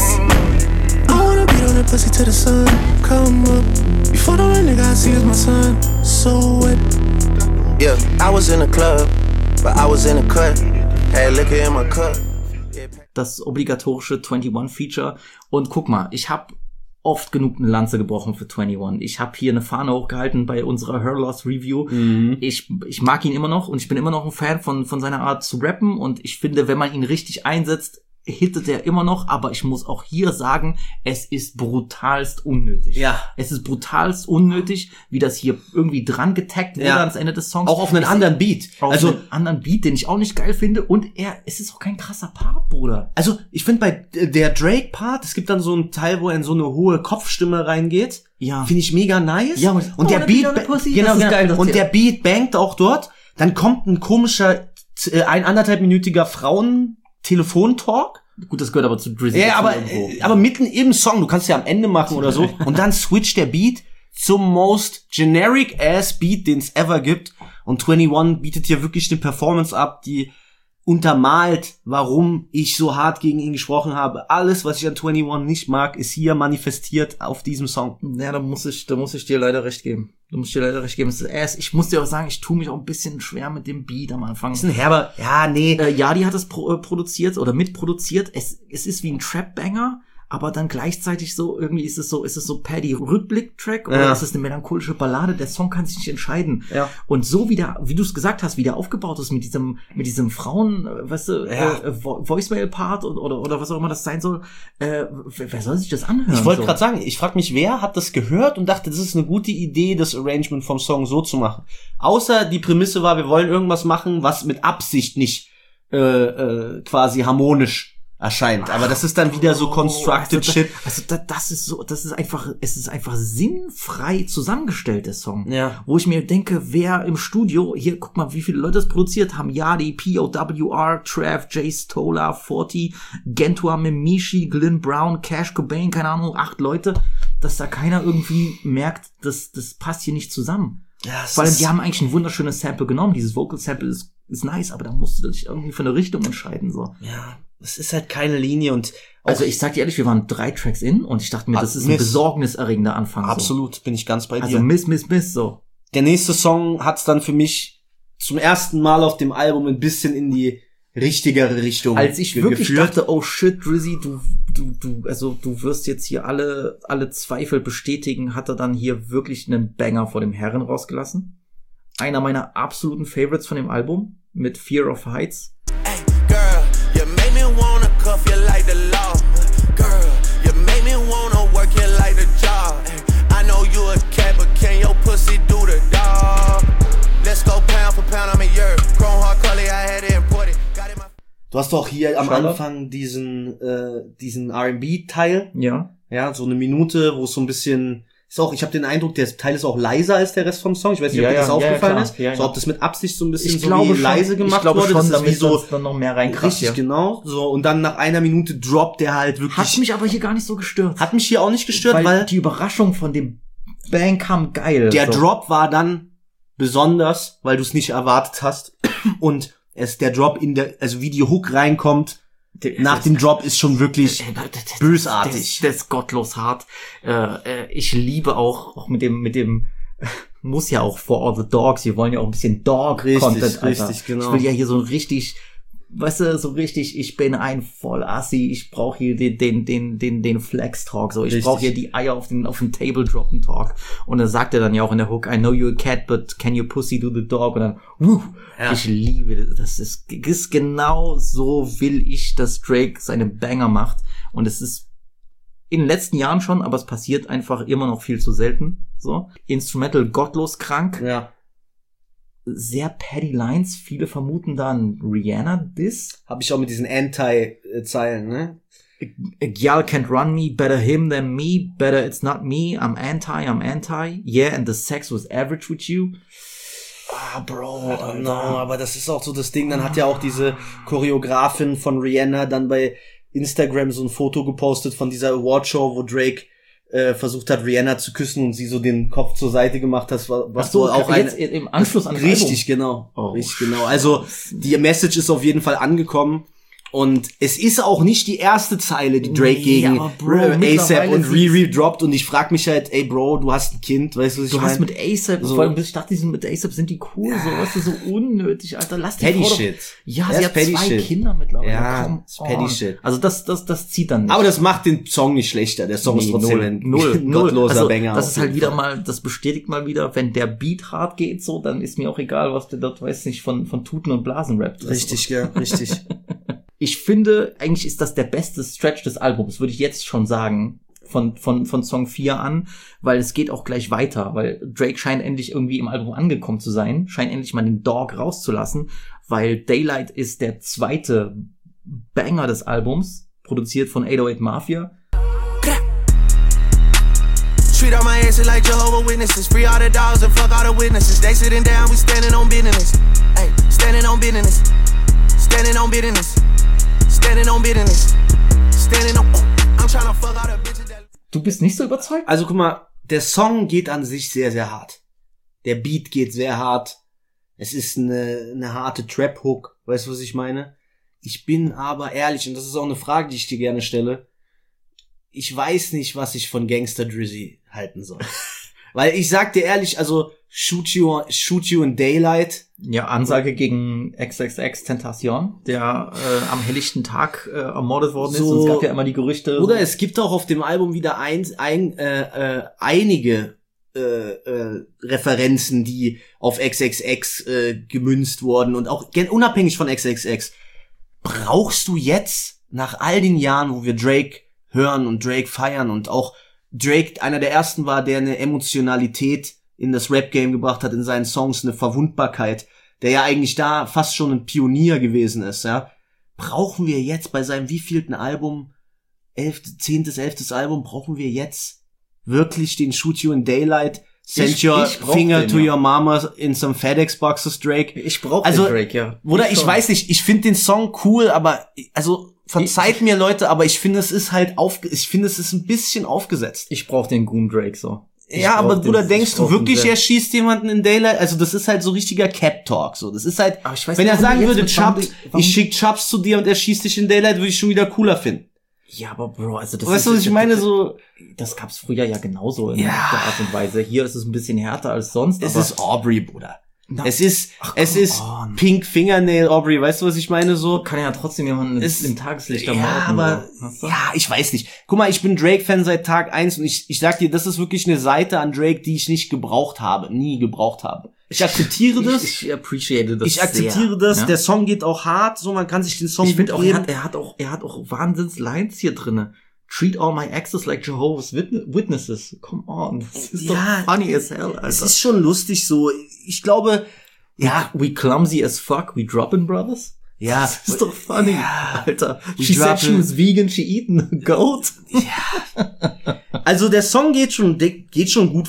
I wanna beat on that pussy till the sun come up. Before the one nigga I see is my son. So what? Yeah, I was in the club, but I was in the cut. Had liquor in my cup. Das obligatorische 21-Feature. Und guck mal, ich habe oft genug eine Lanze gebrochen für 21. Ich habe hier eine Fahne hochgehalten bei unserer Her Loss Review. Ich mag ihn immer noch und ich bin immer noch ein Fan von seiner Art zu rappen. Und ich finde, wenn man ihn richtig einsetzt, hittet er immer noch, aber ich muss auch hier sagen, es ist brutalst unnötig. Ja. Es ist brutalst unnötig, wie das hier irgendwie dran getaggt wurde ans Ende des Songs. Auch auf einen anderen Beat. Also einen anderen Beat, den ich auch nicht geil finde. Und es ist auch kein krasser Part, Bruder. Also ich finde bei der Drake-Part, es gibt dann so einen Teil, wo er in so eine hohe Kopfstimme reingeht. Ja. Finde ich mega nice. Ja, und der Beat, genau, geil, und der Beat bangt auch dort. Dann kommt ein komischer, 1,5-minütiger Frauen-Telefontalk. Gut, das gehört aber zu Drizzy. Ja, aber mitten im Song, du kannst es ja am Ende machen oder so. Und dann switcht der Beat zum most generic ass Beat, den es ever gibt. Und 21 bietet hier wirklich eine Performance ab, die untermalt, warum ich so hart gegen ihn gesprochen habe. Alles, was ich an 21 nicht mag, ist hier manifestiert auf diesem Song. Ja, da muss ich dir leider recht geben. Ich muss dir auch sagen, ich tue mich auch ein bisschen schwer mit dem Beat am Anfang. Ist ein herber, Die hat es produziert oder mitproduziert. Es ist wie ein Trap-Banger, aber dann gleichzeitig so, irgendwie ist es so Paddy-Rückblick-Track oder ist es eine melancholische Ballade? Der Song kann sich nicht entscheiden. Ja. Und so wie du es gesagt hast, wie der aufgebaut ist mit diesem Frauen, weißt du, Voicemail-Part oder was auch immer das sein soll, wer soll sich das anhören? Ich wollte gerade sagen, ich frage mich, wer hat das gehört und dachte, das ist eine gute Idee, das Arrangement vom Song so zu machen. Außer die Prämisse war, wir wollen irgendwas machen, was mit Absicht nicht quasi harmonisch erscheint. Aber das ist dann wieder so constructed Shit. Also das ist einfach sinnfrei zusammengestellt, der Song. Ja. Wo ich mir denke, wer im Studio, hier, guck mal, wie viele Leute das produziert haben. Yadi, POWR, Trav, Jay Stola, 40, Gentua, Mimishi, Glenn Brown, Cash Cobain, keine Ahnung, 8 Leute, dass da keiner irgendwie merkt, das passt hier nicht zusammen. Ja, vor allem, die haben eigentlich ein wunderschönes Sample genommen. Dieses Vocal Sample ist nice, aber da musst du dich irgendwie für eine Richtung entscheiden, so. Ja. Es ist halt keine Linie und also ich sag dir ehrlich, wir waren 3 Tracks in und ich dachte mir, das ist ein besorgniserregender Anfang. Absolut, so. Bin ich ganz bei dir. Also Miss, so. Der nächste Song hat's dann für mich zum ersten Mal auf dem Album ein bisschen in die richtigere Richtung als ich wirklich dachte, oh shit, Drizzy, du wirst jetzt hier alle Zweifel bestätigen, hat er dann hier wirklich einen Banger vor dem Herren rausgelassen. Einer meiner absoluten Favorites von dem Album mit Fear of Heights. Hey, girl, you make me wanna cuff you like the law. Girl, you make me wanna work you like the job. I know you a cat, but can your pussy do the dog? Let's go pound for pound, I'm a year. Chrome hard collie, I had it imported. Got it my... Du hast doch hier am Anfang diesen R&B-Teil. Ja. Ja, so eine Minute, wo es so ein bisschen... ich habe den Eindruck, der Teil ist auch leiser als der Rest vom Song. Ich weiß nicht, ob dir das aufgefallen ist. Ja, so, ob das mit Absicht so ein bisschen leise gemacht wurde. Ich glaube schon, damit so dann noch mehr reinkracht. Richtig, genau. So, und dann nach einer Minute droppt der halt wirklich. Hat mich aber hier gar nicht so gestört. Hat mich hier auch nicht gestört, weil die Überraschung von dem Bang kam geil. Der Drop war dann besonders, weil du es nicht erwartet hast. Und der Drop wie die Hook reinkommt, nach dem Drop ist schon wirklich bösartig. Das ist gottlos hart. Ich liebe auch mit dem muss ja auch For All the Dogs, wir wollen ja auch ein bisschen Dog-Content, Alter. Richtig, genau. Ich will ja hier so richtig, weißt du, so richtig, ich bin ein Voll-Assi, ich brauche hier den Flex-Talk, so, ich brauche hier die Eier auf den Table-Droppen-Talk. Und dann sagt er dann ja auch in der Hook, I know you're a cat, but can your pussy do the dog? Und dann, Ich liebe das. Ist genau so will ich, dass Drake seine Banger macht. Und es ist in den letzten Jahren schon, aber es passiert einfach immer noch viel zu selten. So. Instrumental gottlos krank. Ja. Sehr petty Lines. Viele vermuten da einen Rihanna-Diss. Habe ich auch mit diesen Anti-Zeilen, ne? A girl can't run me, better him than me, better it's not me, I'm anti, yeah, and the sex was average with you. Bro, no, aber das ist auch so das Ding, dann hat ja auch diese Choreografin von Rihanna dann bei Instagram so ein Foto gepostet von dieser Awardshow, wo Drake versucht hat, Rihanna zu küssen und sie so den Kopf zur Seite gemacht hat, was so auch jetzt im Anschluss an das richtig, Album. Genau. Richtig, genau. Also, die Message ist auf jeden Fall angekommen. Und es ist auch nicht die erste Zeile, die Drake gegen A$AP und Riri droppt. Und ich frag mich halt, ey Bro, du hast ein Kind, weißt du, was ich meine? Du hast mit A$AP, so, vor allem, ich dachte, mit A$AP sind die cool, so, weißt du, so unnötig, Alter, lass die Petty Frau Shit. Ja, sie hat 2 Kinder mittlerweile. Ja, Petty Shit. Also das zieht dann nicht. Aber das macht den Song nicht schlechter. Der Song ist trotzdem ein gottloser also, Banger. Das ist halt wieder mal, das bestätigt mal wieder, wenn der Beat hart geht, so, dann ist mir auch egal, was der dort, weiß nicht, von Tuten und Blasen rappt. Richtig, ja, richtig. Ich finde, eigentlich ist das der beste Stretch des Albums, würde ich jetzt schon sagen, von Song 4 an, weil es geht auch gleich weiter, weil Drake scheint endlich irgendwie im Album angekommen zu sein, scheint endlich mal den Dog rauszulassen, weil Daylight ist der zweite Banger des Albums, produziert von 808 Mafia. Treat all my asses like Jehovah's Witnesses. Free all the dogs and fuck all the witnesses. They sitting down, we standing on business. Ay, standing on business. Standing on business. Standing on business. Standing on. I'm trying to fuck all the bitches that. Du bist nicht so überzeugt? Also guck mal, der Song geht an sich sehr, sehr hart. Der Beat geht sehr hart. Es ist eine harte Trap-Hook. Weißt du, was ich meine? Ich bin aber ehrlich, und das ist auch eine Frage, die ich dir gerne stelle. Ich weiß nicht, was ich von Gangsta Drizzy halten soll. Weil ich sag dir ehrlich, also Shoot You in Daylight. Ja, Ansage gegen XXX-Tentacion, der am helllichten Tag ermordet worden ist. Und es gab ja immer die Gerüchte. Oder es gibt auch auf dem Album wieder einige Referenzen, die auf XXX gemünzt wurden. Und auch unabhängig von XXX. Brauchst du jetzt, nach all den Jahren, wo wir Drake hören und Drake feiern und auch Drake einer der ersten war, der eine Emotionalität in das Rap-Game gebracht hat, in seinen Songs, eine Verwundbarkeit, der ja eigentlich da fast schon ein Pionier gewesen ist, ja. Brauchen wir jetzt bei seinem wievielten Album, 11. Album, brauchen wir jetzt wirklich den Shoot You in Daylight, Send Your Finger to Your Mama in some FedEx-Boxes, Drake? Ich brauche also, den Drake, ja. Oder ich weiß nicht, ich finde den Song cool, aber, also, verzeiht mir Leute, aber ich finde, es ist halt es ist ein bisschen aufgesetzt. Ich brauche den Goon Drake so. Ja, aber Bruder, denkst du wirklich, er schießt jemanden in Daylight? Also das ist halt so richtiger Cap-Talk, so. Das ist halt, wenn er sagen würde, Chubbs, ich schick Chubbs zu dir und er schießt dich in Daylight, würde ich schon wieder cooler finden. Ja, aber Bro, also das weißt du, was ich meine? So, das gab's früher ja genauso in der Art und Weise. Hier ist es ein bisschen härter als sonst. Es ist Aubrey, Bruder. Es ist Pink Fingernail Aubrey, weißt du, was ich meine, so? Kann ja trotzdem jemanden im Tageslicht ermorden. Ja, aber, so. Ja, ich weiß nicht. Guck mal, ich bin Drake-Fan seit Tag 1 und ich sag dir, das ist wirklich eine Seite an Drake, die ich nie gebraucht habe. Ich akzeptiere das. Ich appreciate das. Ich akzeptiere das. Ja? Der Song geht auch hart, so, man kann sich den Song ich finde auch, er hat auch Wahnsinns-Lines hier drinne. Treat all my exes like Jehovah's Witnesses. Come on. Das ist doch funny as hell, Alter. Es ist schon lustig so. Ich glaube, we clumsy as fuck, we droppin' brothers. Ja. Das ist doch funny, Alter. She said she was vegan, she eaten a goat. Ja. Also der Song geht schon gut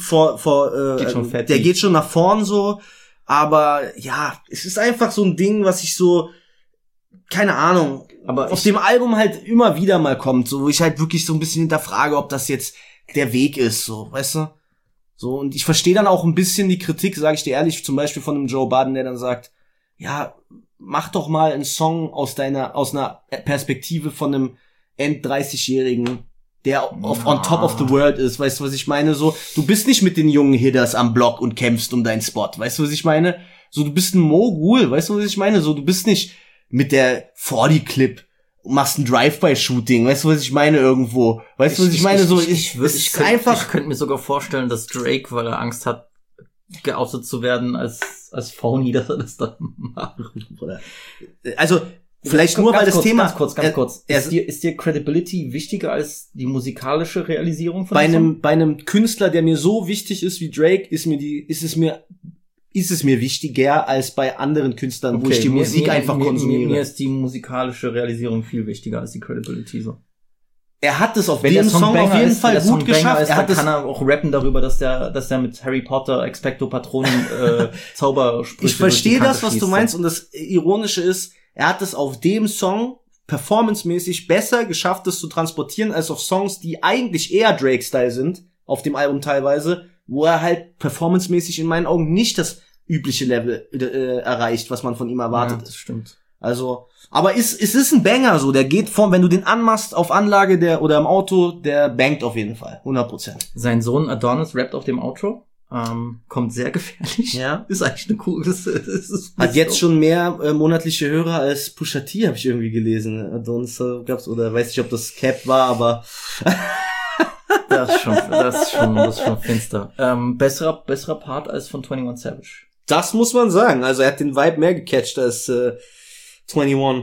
der geht schon nach vorn so. Aber ja, es ist einfach so ein Ding, was ich so, keine Ahnung, aber auf dem Album halt immer wieder mal kommt, so, wo ich halt wirklich so ein bisschen hinterfrage, ob das jetzt der Weg ist, so, weißt du? So, und ich verstehe dann auch ein bisschen die Kritik, sage ich dir ehrlich, zum Beispiel von einem Joe Budden, der dann sagt, ja, mach doch mal einen Song aus einer Perspektive von einem End-30-Jährigen, der on top of the world ist, weißt du, was ich meine? So, du bist nicht mit den jungen Hitters am Block und kämpfst um deinen Spot, weißt du, was ich meine? So, du bist ein Mogul, weißt du, was ich meine? So, du bist nicht mit der 40-Clip machst ein Drive-by-Shooting, weißt du, was ich meine, irgendwo? Weißt du, was ich meine? So, ich könnte mir sogar vorstellen, dass Drake, weil er Angst hat, geoutet zu werden als Phony, dass er das dann macht. Also, vielleicht nur, weil das Thema... Ganz kurz. Ist dir Credibility wichtiger als die musikalische Realisierung von bei einem Künstler, der mir so wichtig ist wie Drake, ist es mir wichtiger als bei anderen Künstlern, okay, wo ich die Musik einfach konsumiere. Mir ist die musikalische Realisierung viel wichtiger als die Credibility, so. er hat es auf Wenn dem der Song auf jeden ist, Fall wenn der gut Song Banger geschafft. ist, dann kann er auch rappen darüber, dass der mit Harry Potter Expecto Patronum Zaubersprüche. Ich verstehe durch die das, Kante was du schießt. meinst, und das Ironische ist, er hat es auf dem Song performancemäßig besser geschafft, es zu transportieren, als auf Songs, die eigentlich eher Drake-Style sind, auf dem Album teilweise, wo er halt performancemäßig in meinen Augen nicht das übliche Level erreicht, was man von ihm erwartet. Ja, das stimmt. Also, aber es ist ein Banger so, der geht wenn du den anmachst auf Anlage oder im Auto, der bangt auf jeden Fall, 100%. Sein Sohn Adonis rappt auf dem Outro. Kommt sehr gefährlich. Ja. Ist eigentlich eine coole, das ist Hat jetzt schon mehr monatliche Hörer als Pusha T, habe ich irgendwie gelesen. Adonis gab's, oder weiß nicht, ob das Cap war, aber Das ist schon finster. Besserer Part als von 21 Savage. das muss man sagen. Also er hat den Vibe mehr gecatcht als 21.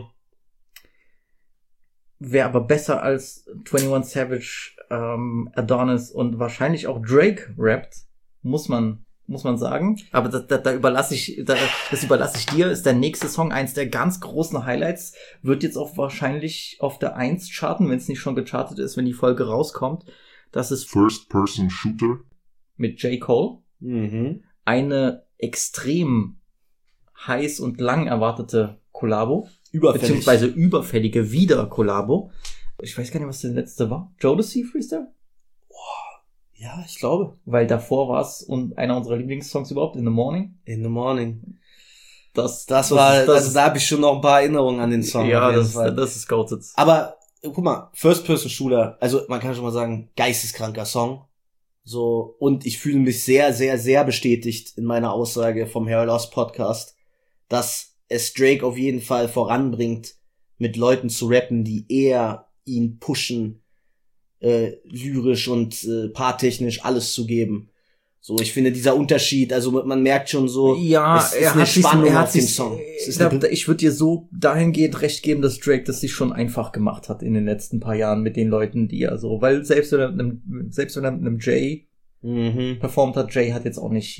Wer aber besser als 21 Savage, Adonis und wahrscheinlich auch Drake rappt, muss man sagen. Aber das überlasse ich dir, ist der nächste Song, eins der ganz großen Highlights, wird jetzt auch wahrscheinlich auf der 1 charten, wenn es nicht schon gechartet ist, wenn die Folge rauskommt. Das ist First-Person-Shooter. mit J. Cole. Mhm. Eine extrem heiß und lang erwartete Kollabo. Überfällig. Beziehungsweise überfällige Wieder-Kollabo. Ich weiß gar nicht, was der letzte war. Jodeci Freestyle? Ja, ich glaube. Weil davor war es einer unserer Lieblingssongs überhaupt, In the Morning. In the Morning. Das Also da habe ich schon noch ein paar Erinnerungen an den Song. ja, auf jeden Fall. das ist goated. Aber guck mal, First-Person-Shooter, also man kann schon mal sagen, geisteskranker Song. So, und ich fühle mich sehr, sehr, sehr bestätigt in meiner Aussage vom Hair Loss Podcast, dass es Drake auf jeden Fall voranbringt, mit Leuten zu rappen, die eher ihn pushen, lyrisch und paartechnisch alles zu geben. So, ich finde dieser Unterschied, also man merkt schon so, Ja, es ist eine Spannung auf dem Song. Ich würde dir so dahingehend recht geben, dass Drake das sich schon einfach gemacht hat in den letzten paar Jahren mit den Leuten, die er so, weil selbst wenn er mit einem Jay performt hat, Jay hat jetzt auch nicht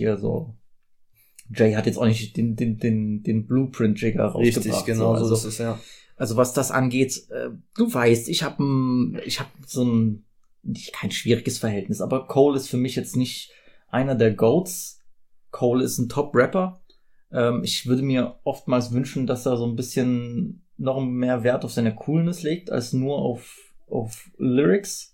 den Blueprint-Jigger rausgebracht. Richtig, genau, so ist es, ja. Also was das angeht, du weißt, ich hab so ein, kein schwieriges Verhältnis, aber Cole ist für mich jetzt nicht einer der GOATs. Cole ist ein Top-Rapper. Ich würde mir oftmals wünschen, dass er so ein bisschen noch mehr Wert auf seine Coolness legt, als nur auf Lyrics.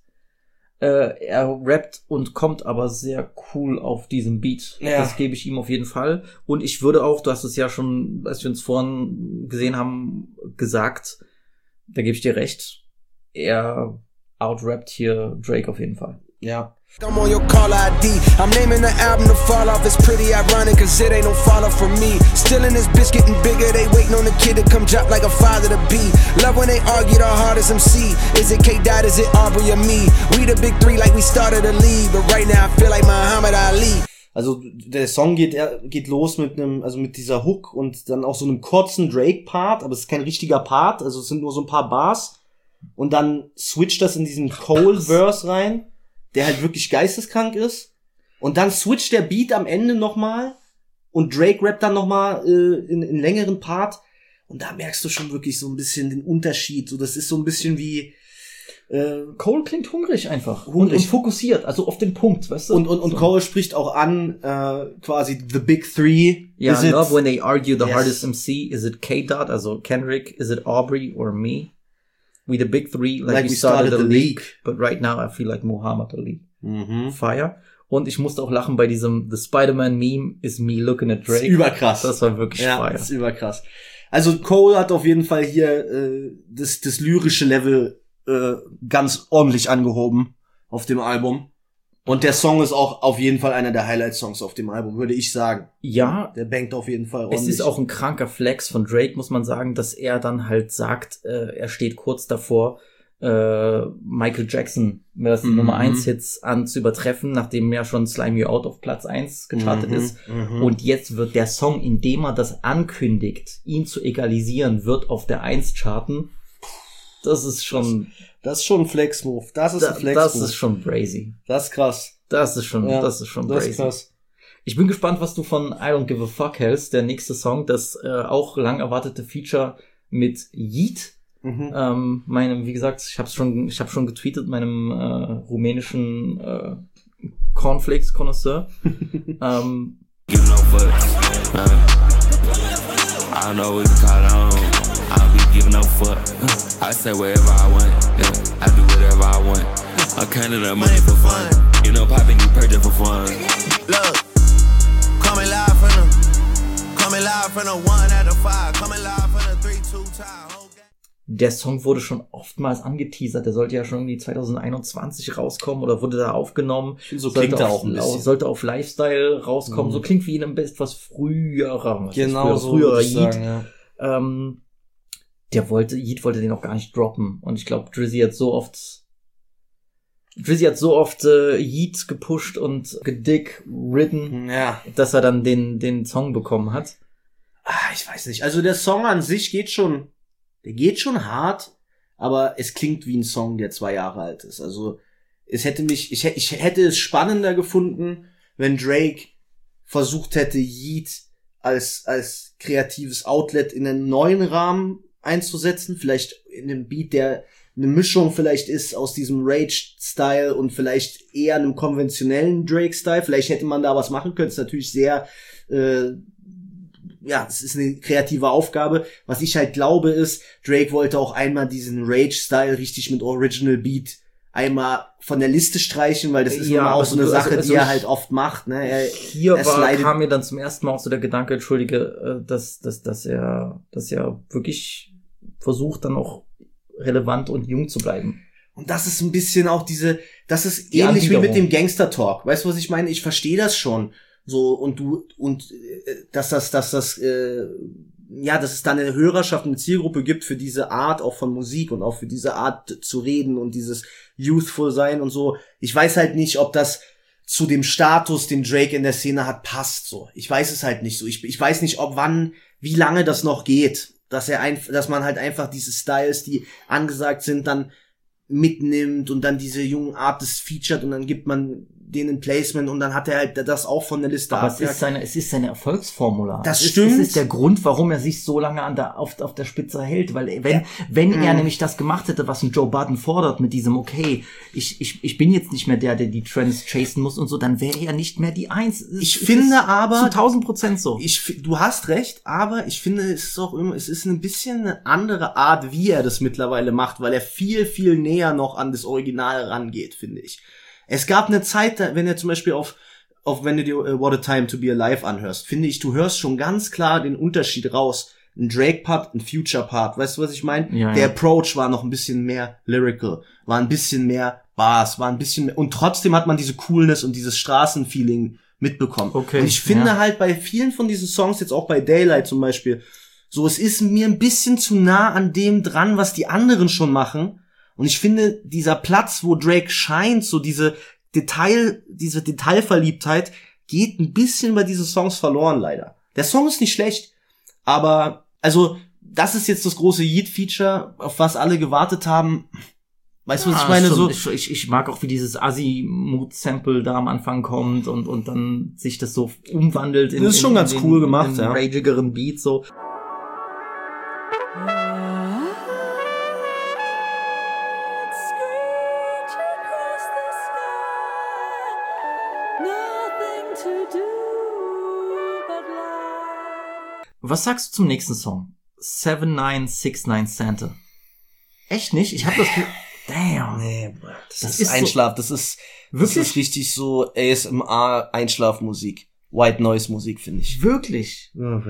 Er rappt und kommt aber sehr cool auf diesem Beat. Ja. Das gebe ich ihm auf jeden Fall. Und ich würde auch, du hast es ja schon, als wir uns vorhin gesehen haben, gesagt, da gebe ich dir recht, er outrappt hier Drake auf jeden Fall. Ja. I'm on your call ID. I'm naming the album to fall off. It's pretty ironic, cause it ain't no fall off for me. Still in this bitch getting bigger. They waiting on the kid to come drop like a father to be. Love when they argue the hardest MC. Is it K-Dot, is it Aubrey or me? We the big three like we started a league. But right now I feel like Muhammad Ali. Also der Song geht los mit dieser Hook und dann auch so einem kurzen Drake-Part, aber es ist kein richtiger Part, also es sind nur so ein paar Bars. Und dann switcht das in diesen Cole-Verse rein, der halt wirklich geisteskrank ist. Und dann switcht der Beat am Ende nochmal und Drake rappt dann nochmal in längeren Part. Und da merkst du schon wirklich so ein bisschen den Unterschied. So, das ist so ein bisschen wie Cole klingt hungrig einfach. Hungrig. Und fokussiert, also auf den Punkt, weißt du? und so. Cole spricht auch an quasi the big three. Ja, Is it- love when they argue the Yes. hardest MC. Is it K-Dot, also Kendrick? Is it Aubrey or me? We the big three, like we started the league. But right now I feel like Muhammad Ali. Fire. Und ich musste auch lachen bei diesem The Spider-Man Meme is me looking at Drake. Ist überkrass. Das war wirklich Ja, fire. das ist überkrass. Also Cole hat auf jeden Fall hier das lyrische Level ganz ordentlich angehoben auf dem Album. Und der Song ist auch auf jeden Fall einer der Highlight-Songs auf dem Album, würde ich sagen. Ja, Der bangt auf jeden Fall es ordentlich. ist auch ein kranker Flex von Drake, muss man sagen, dass er dann halt sagt, er steht kurz davor, Michael Jackson, die Nummer 1 Hits an zu übertreffen, nachdem ja schon Slime You Out auf Platz 1 gechartet ist. Und jetzt wird der Song, indem er das ankündigt, ihn zu egalisieren, wird auf der 1 charten. Das ist schon, Das ist schon ein Flex-Move. Das ist ein Flex-Move. das ist schon brazy. Das ist krass. Das ist schon Ja, brazy. Das ist krass. Ich bin gespannt, was du von I Don't Give a Fuck hältst, der nächste Song, das auch lang erwartete Feature mit Yeet. Wie gesagt, ich habe schon getweetet, meinem rumänischen Cornflakes-Connoisseur. Give no fucks. I don't know what to call it home. I don't be giving no fuck. I say wherever I want. Yeah, I do whatever I want. I'm counting up money for fun. You know, popping you purchase for fun. Look, coming live from the 1 out of 5. Coming live from the 3, 2 time. Der Song wurde schon oftmals angeteasert. Der sollte ja schon irgendwie 2021 rauskommen oder wurde da aufgenommen. So klingt er auch ein bisschen. Sollte auf Lifestyle rauskommen. So klingt wie in einem etwas früherer. Genau, früherer Yeet. Ja. Yeet wollte den auch gar nicht droppen. Und ich glaube, Drizzy hat so oft Yeet gepusht und gedick-ridden, dass er dann den Song bekommen hat. Ich weiß nicht. Also der Song an sich geht schon hart, aber es klingt wie ein Song, der 2 Jahre alt ist. Also ich hätte es spannender gefunden, wenn Drake versucht hätte, Yeet als kreatives Outlet in einen neuen Rahmen einzusetzen, vielleicht in einem Beat, der eine Mischung vielleicht ist aus diesem Rage-Style und vielleicht eher einem konventionellen Drake-Style. Vielleicht hätte man da was machen können. Das ist natürlich sehr es ist eine kreative Aufgabe. Was ich halt glaube ist, Drake wollte auch einmal diesen Rage-Style richtig mit Original Beat einmal von der Liste streichen, weil das ist immer auch so eine Sache, die er halt oft macht. Ne? Kam mir dann zum ersten Mal auch so der Gedanke, dass er wirklich versucht, dann auch relevant und jung zu bleiben. Und das ist ein bisschen auch das ist ähnlich wie mit dem Gangster-Talk. Weißt du, was ich meine? Ich verstehe das schon. So, dass es da eine Hörerschaft, eine Zielgruppe gibt für diese Art auch von Musik und auch für diese Art zu reden und dieses Youthful sein und so. Ich weiß halt nicht, ob das zu dem Status, den Drake in der Szene hat, passt, so. Ich weiß es halt nicht so. Ich weiß nicht, wie lange das noch geht, dass man halt einfach diese Styles, die angesagt sind, dann mitnimmt und dann diese jungen Artists featured und dann gibt man denen Placement und dann hat er halt das auch von der Liste abgehakt. Aber es ist seine Erfolgsformula. Das stimmt. Es ist der Grund, warum er sich so lange auf der Spitze hält, weil wenn er nämlich das gemacht hätte, was ein Joe Budden fordert mit diesem, okay, ich bin jetzt nicht mehr der die Trends chasen muss und so, dann wäre er nicht mehr die Eins. Ich finde aber zu 1000% so. Du hast recht, aber ich finde, es ist ein bisschen eine andere Art, wie er das mittlerweile macht, weil er viel, viel näher noch an das Original rangeht, finde ich. Es gab eine Zeit, wenn er zum Beispiel wenn du dir What a Time to Be Alive anhörst, finde ich, du hörst schon ganz klar den Unterschied raus. Ein Drake-Part, ein Future-Part, weißt du, was ich meine? Ja, der Approach war noch ein bisschen mehr lyrical, war ein bisschen mehr Bars, war ein bisschen mehr, und trotzdem hat man diese Coolness und dieses Straßenfeeling mitbekommen. Okay, und ich finde halt bei vielen von diesen Songs, jetzt auch bei Daylight zum Beispiel, so, es ist mir ein bisschen zu nah an dem dran, was die anderen schon machen. Und ich finde, dieser Platz, wo Drake scheint, so diese Detailverliebtheit, geht ein bisschen bei diesen Songs verloren, leider. Der Song ist nicht schlecht, aber, also, das ist jetzt das große Yeet-Feature, auf was alle gewartet haben. Weißt du, was ich meine? So, ich mag auch, wie dieses Assi-Mood-Sample da am Anfang kommt und dann sich das so umwandelt das ist schon ganz cool gemacht, in ragigeren Beat, so. Was sagst du zum nächsten Song? 7969 Santa. Echt nicht? Ich hab das... Damn. Nee, das ist Einschlaf. So, das ist richtig so ASMR-Einschlafmusik. White Noise Musik, finde ich. Wirklich?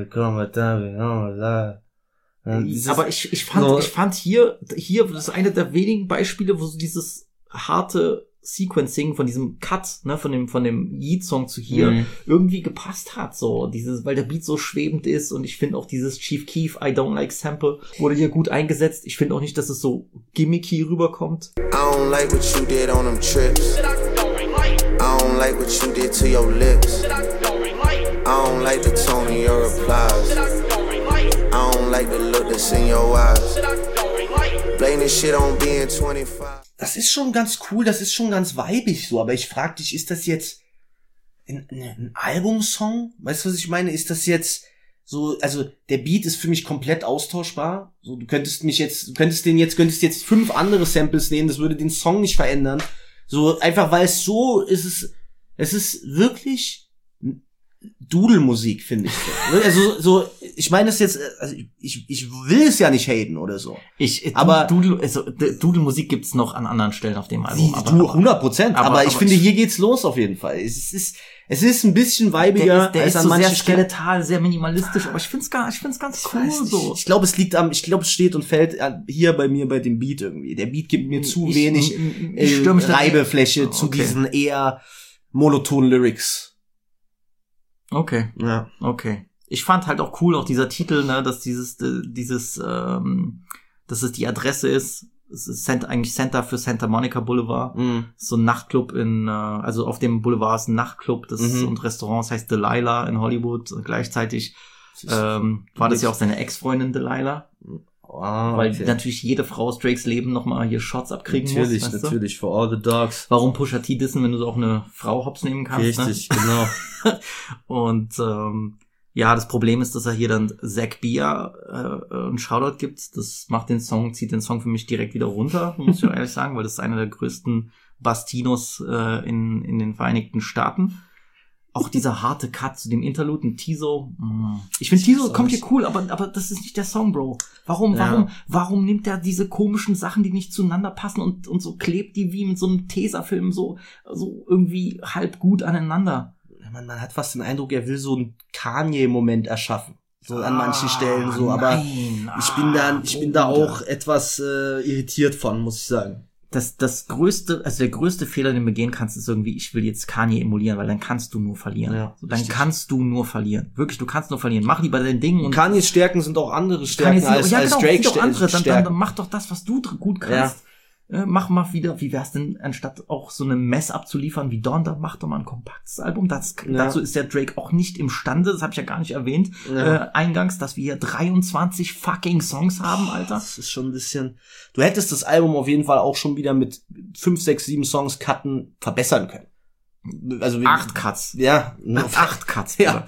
Aber ich fand hier, das ist eine der wenigen Beispiele, wo so dieses harte Sequencing von diesem Cut, ne, von dem Yeet-Song zu hier irgendwie gepasst hat, so weil der Beat so schwebend ist, und ich finde auch dieses Chief Keef I Don't Like Sample wurde hier gut eingesetzt. Ich finde auch nicht, dass es so gimmicky rüberkommt. I don't like what you did on them trips. I don't like what you did to your lips. I don't like the tone of your replies. I don't like the look that's in your eyes. Blame this shit on being 25. Das ist schon ganz cool, das ist schon ganz weibig so, aber ich frag dich, ist das jetzt ein Albumsong? Weißt du, was ich meine? Ist das jetzt so, also der Beat ist für mich komplett austauschbar. So, du könntest jetzt 5 andere Samples nehmen, das würde den Song nicht verändern. So, einfach weil es so ist, es ist wirklich Dudelmusik, finde ich. Also so, ich meine es jetzt, also ich will es ja nicht haten oder so. Aber Dudelmusik gibt's noch an anderen Stellen auf dem Album. 100%. Aber ich finde, hier geht's los auf jeden Fall. Es ist ein bisschen weibiger der als ist an so manchen sehr Stellen. skeletal, sehr minimalistisch, aber ich find's ganz cool so. Ich glaube, es steht und fällt hier bei mir bei dem Beat irgendwie. Der Beat gibt mir zu wenig Reibefläche zu diesen eher monotonen Lyrics. Okay. Ja. Okay. Ich fand halt auch cool, auch dieser Titel, ne, dass dass es die Adresse ist. Es ist eigentlich Center für Santa Monica Boulevard. So ein Nachtclub also auf dem Boulevard ist ein Nachtclub, und Restaurant, das heißt Delilah in Hollywood. Und gleichzeitig war das ja auch seine Ex-Freundin Delilah. Weil natürlich jede Frau aus Drakes Leben nochmal hier Shots abkriegen muss. Natürlich, for all the dogs. Warum Pusha T dissen, wenn du so auch eine Frau hops nehmen kannst? Richtig, ne? Genau. Und das Problem ist, dass er hier dann Zack Bia einen Shoutout gibt. Das zieht den Song für mich direkt wieder runter, muss ich auch ehrlich sagen, weil das ist einer der größten Bastinos in den Vereinigten Staaten. Auch dieser harte Cut zu dem Interlude und Tizo. Ich finde, Tizo kommt hier cool, aber das ist nicht der Song, Bro. Warum nimmt er diese komischen Sachen, die nicht zueinander passen und so klebt die wie mit so einem Tesafilm so irgendwie halb gut aneinander? Man hat fast den Eindruck, er will so einen Kanye-Moment erschaffen. So an manchen Stellen so, aber ich bin da auch etwas irritiert von, muss ich sagen. Der größte Fehler, den du begehen kannst, ist irgendwie, ich will jetzt Kanye emulieren, weil dann kannst du nur verlieren. Ja, kannst du nur verlieren. Wirklich, du kannst nur verlieren. Mach lieber dein Ding. Und Kanyes Stärken sind auch andere Stärken als Drake Stärken. Dann mach doch das, was du gut kannst. Ja. Mach mal wieder, wie wär's denn, anstatt auch so eine Mess abzuliefern wie Dawn, dann mach doch mal ein kompaktes Album. Dazu ist der Drake auch nicht imstande, das habe ich ja gar nicht erwähnt, eingangs, dass wir hier 23 fucking Songs haben, Alter. Das ist schon ein bisschen, du hättest das Album auf jeden Fall auch schon wieder mit 5, 6, 7 Songs Cutten verbessern können. Also 8 Cuts. Ja. 8 Cuts. Ja.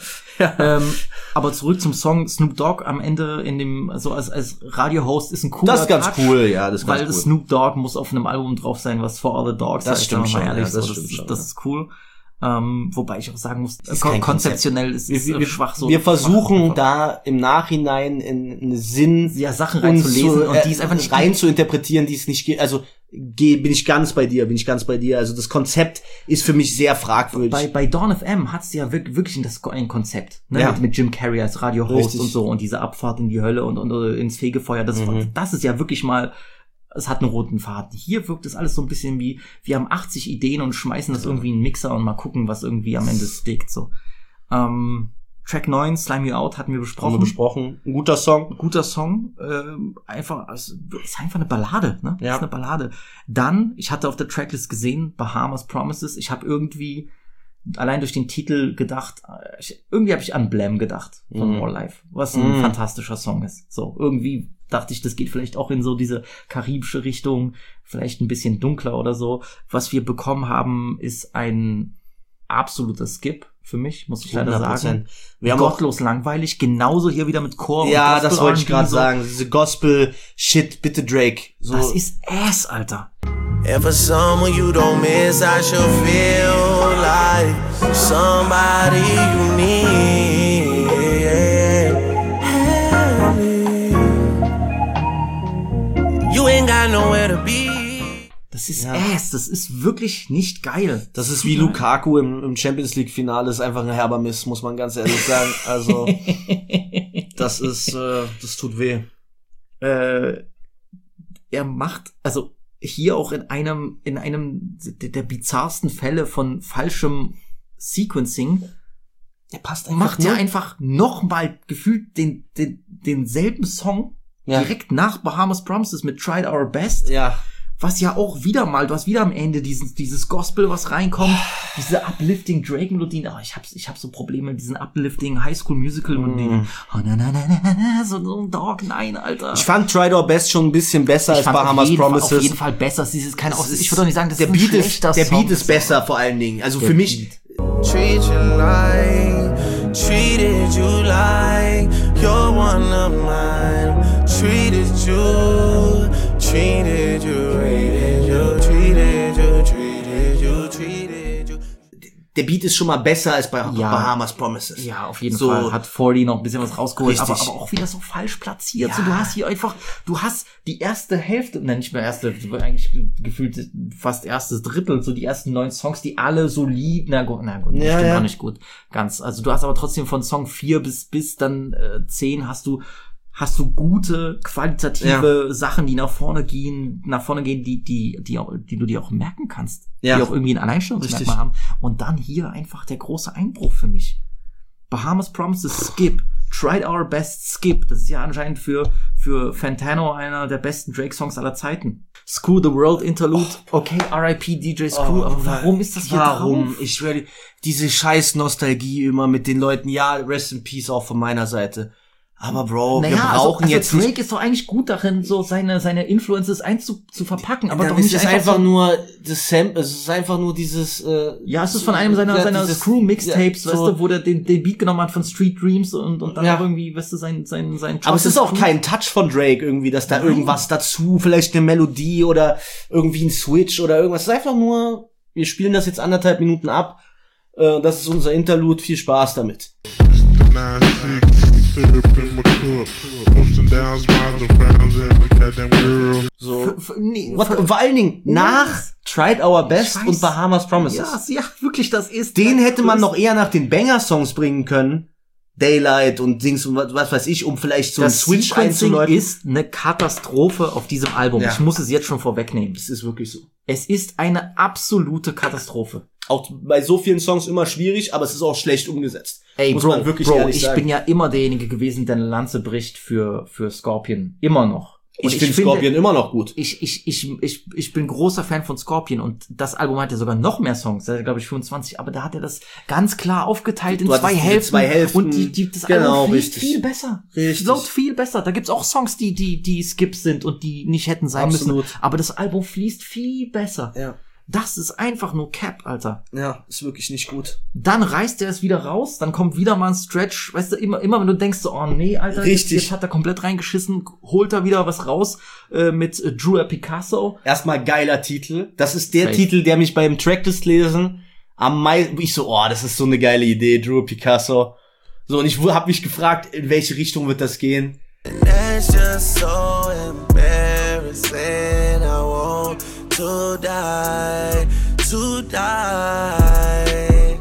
Aber zurück zum Song. Snoop Dogg am Ende als Radio-Host ist ein cooler Das ist ganz Touch, cool, ja. Das ist ganz weil cool. Snoop Dogg muss auf einem Album drauf sein, was For All the Dogs das heißt. Stimmt schon, ehrlich, ja, das stimmt schon. Das ist cool. Wobei ich auch sagen muss, konzeptionell ist wir schwach so. Wir versuchen da im Nachhinein in Sinn Sachen reinzulesen und die ist einfach nicht rein zu interpretieren, die es nicht geht. Also bin ich ganz bei dir. Also das Konzept ist für mich sehr fragwürdig. Bei Dawn FM hat's ja wirklich ein Konzept, ne? Ja. Mit Jim Carrey als Radio-Host und so und diese Abfahrt in die Hölle und ins Fegefeuer. Das ist ja wirklich mal. Es hat einen roten Faden. Hier wirkt es alles so ein bisschen wie, wir haben 80 Ideen und schmeißen das irgendwie in einen Mixer und mal gucken, was irgendwie am Ende stickt, so. Track 9, Slime You Out, hatten wir besprochen. Ein guter Song. Es ist einfach eine Ballade, ne? Ja. Das ist eine Ballade. Dann, ich hatte auf der Tracklist gesehen, Bahamas Promises. Ich habe irgendwie allein durch den Titel gedacht, irgendwie habe ich an Blam gedacht von More Life, was ein fantastischer Song ist. So, irgendwie dachte ich, das geht vielleicht auch in so diese karibische Richtung, vielleicht ein bisschen dunkler oder so. Was wir bekommen haben, ist ein absoluter Skip für mich, muss ich leider 100%. Sagen. Wir haben gottlos langweilig, genauso hier wieder mit Chor und Gospel. Das wollte ich gerade sagen. Diese Gospel-Shit, bitte Drake. So. Das ist Ass, Alter. And for someone you don't miss, I should feel like somebody you need. You ain't got nowhere to be. Das ist Ass, das ist wirklich nicht geil. Das ist wie Lukaku im Champions League Finale, ist einfach ein herber Miss, muss man ganz ehrlich sagen. Also, das tut weh. Er macht, also, hier auch in einem der bizarrsten Fälle von falschem Sequencing, er passt einfach nochmal gefühlt denselben Song direkt nach Bahamas Promises mit Tried Our Best. Ja. Was ja auch wieder mal, du hast wieder am Ende dieses Gospel, was reinkommt, diese uplifting Drake-Melodien. Oh, ich hab so Probleme mit diesen uplifting High-School-Musical-Melodien. Oh, so ein Dog, nein, Alter. Ich fand Tried Our Best schon ein bisschen besser als Bahamas Promises. Auf jeden Fall besser. Ich würde doch nicht sagen, dass der Beat ist besser vor allen Dingen. Also für mich. Treat you like, treated you like of mine. Treated you, treated you, treated you, treated you, treated you, treated you. Der Beat ist schon mal besser als bei Ja. Bahamas Promises. Ja, auf jeden So. Fall hat 40 noch ein bisschen was rausgeholt, aber Richtig. auch wieder so falsch platziert. Ja. So, du hast die erste Hälfte, nicht mehr erste, eigentlich gefühlt fast erstes Drittel, so die ersten 9 Songs, die alle solid, na gut, Ja, stimmt ja. auch nicht gut, ganz. Also du hast aber trotzdem von Song 4 bis dann 10 hast du gute, qualitative Sachen, die nach vorne gehen, die du dir auch merken kannst. Ja. Die auch irgendwie ein Alleinstellungsmerkmal Richtig. haben. Und dann hier einfach der große Einbruch für mich. Bahamas Promises, Skip. Tried Our Best, Skip. Das ist ja anscheinend für Fantano einer der besten Drake-Songs aller Zeiten. Screw the World Interlude. Okay, R.I.P. DJ Screw. aber warum ist das hier drauf? Ich schwöre, diese scheiß Nostalgie immer mit den Leuten. Ja, rest in peace auch von meiner Seite. Aber Bro, wir brauchen jetzt Drake nicht. ist doch eigentlich gut darin, so seine Influences zu verpacken, aber Dann doch nicht ist es einfach so, nur das Sample, es ist einfach nur dieses ja, es ist von einem seiner dieses- Screw-Mixtapes, ja, weißt so. du, wo der den Beat genommen hat von Street Dreams und dann Ja. auch irgendwie, weißt du, sein Aber es ist auch kein Touch von Drake irgendwie, dass da irgendwas dazu, vielleicht eine Melodie oder irgendwie ein Switch oder irgendwas. Es ist einfach nur, wir spielen das jetzt 1,5 Minuten ab. Das ist unser Interlude, viel Spaß damit. 9-6, syrup in my cup. Ups and downs, miles and frowns every goddamn girl. So. Und vor allen Dingen nach Tried Our Best und Bahamas Promises. Ja, wirklich, das ist. Den hätte man noch eher nach den Banger-Songs bringen können. Daylight und Dings und was weiß ich, um vielleicht so einen das Switch Sequencing einzuläuten. ist eine Katastrophe auf diesem Album. Ja. Ich muss es jetzt schon vorwegnehmen. Das ist wirklich so. Es ist eine absolute Katastrophe. Auch bei so vielen Songs immer schwierig, aber es ist auch schlecht umgesetzt. Ey, Muss Bro, man wirklich ehrlich ich sagen. bin ja immer derjenige gewesen, der eine Lanze bricht für Scorpion. Immer noch. Und Ich finde Scorpion immer noch gut. Ich bin großer Fan von Scorpion und das Album hat ja sogar noch mehr Songs, glaube ich 25, aber da hat er das ganz klar aufgeteilt in Du hattest diese zwei Hälften. und das Genau, Album fließt richtig. viel besser. Richtig. Laut viel besser. Da gibt's auch Songs, die Skips sind und die nicht hätten sein Absolut. müssen, aber das Album fließt viel besser. Ja. Das ist einfach nur Cap, Alter. Ja, ist wirklich nicht gut. Dann reißt er es wieder raus, dann kommt wieder mal ein Stretch, weißt du, immer wenn du denkst so, oh nee, Alter, Richtig. jetzt hat er komplett reingeschissen, holt er wieder was raus mit Drew Picasso. Erstmal geiler Titel. Das ist der Safe. Titel, der mich beim Tracklist lesen am meisten, ich so, das ist so eine geile Idee, Drew Picasso. So, und ich habe mich gefragt, in welche Richtung wird das gehen? That's just so embarrassing. I want to die, to die.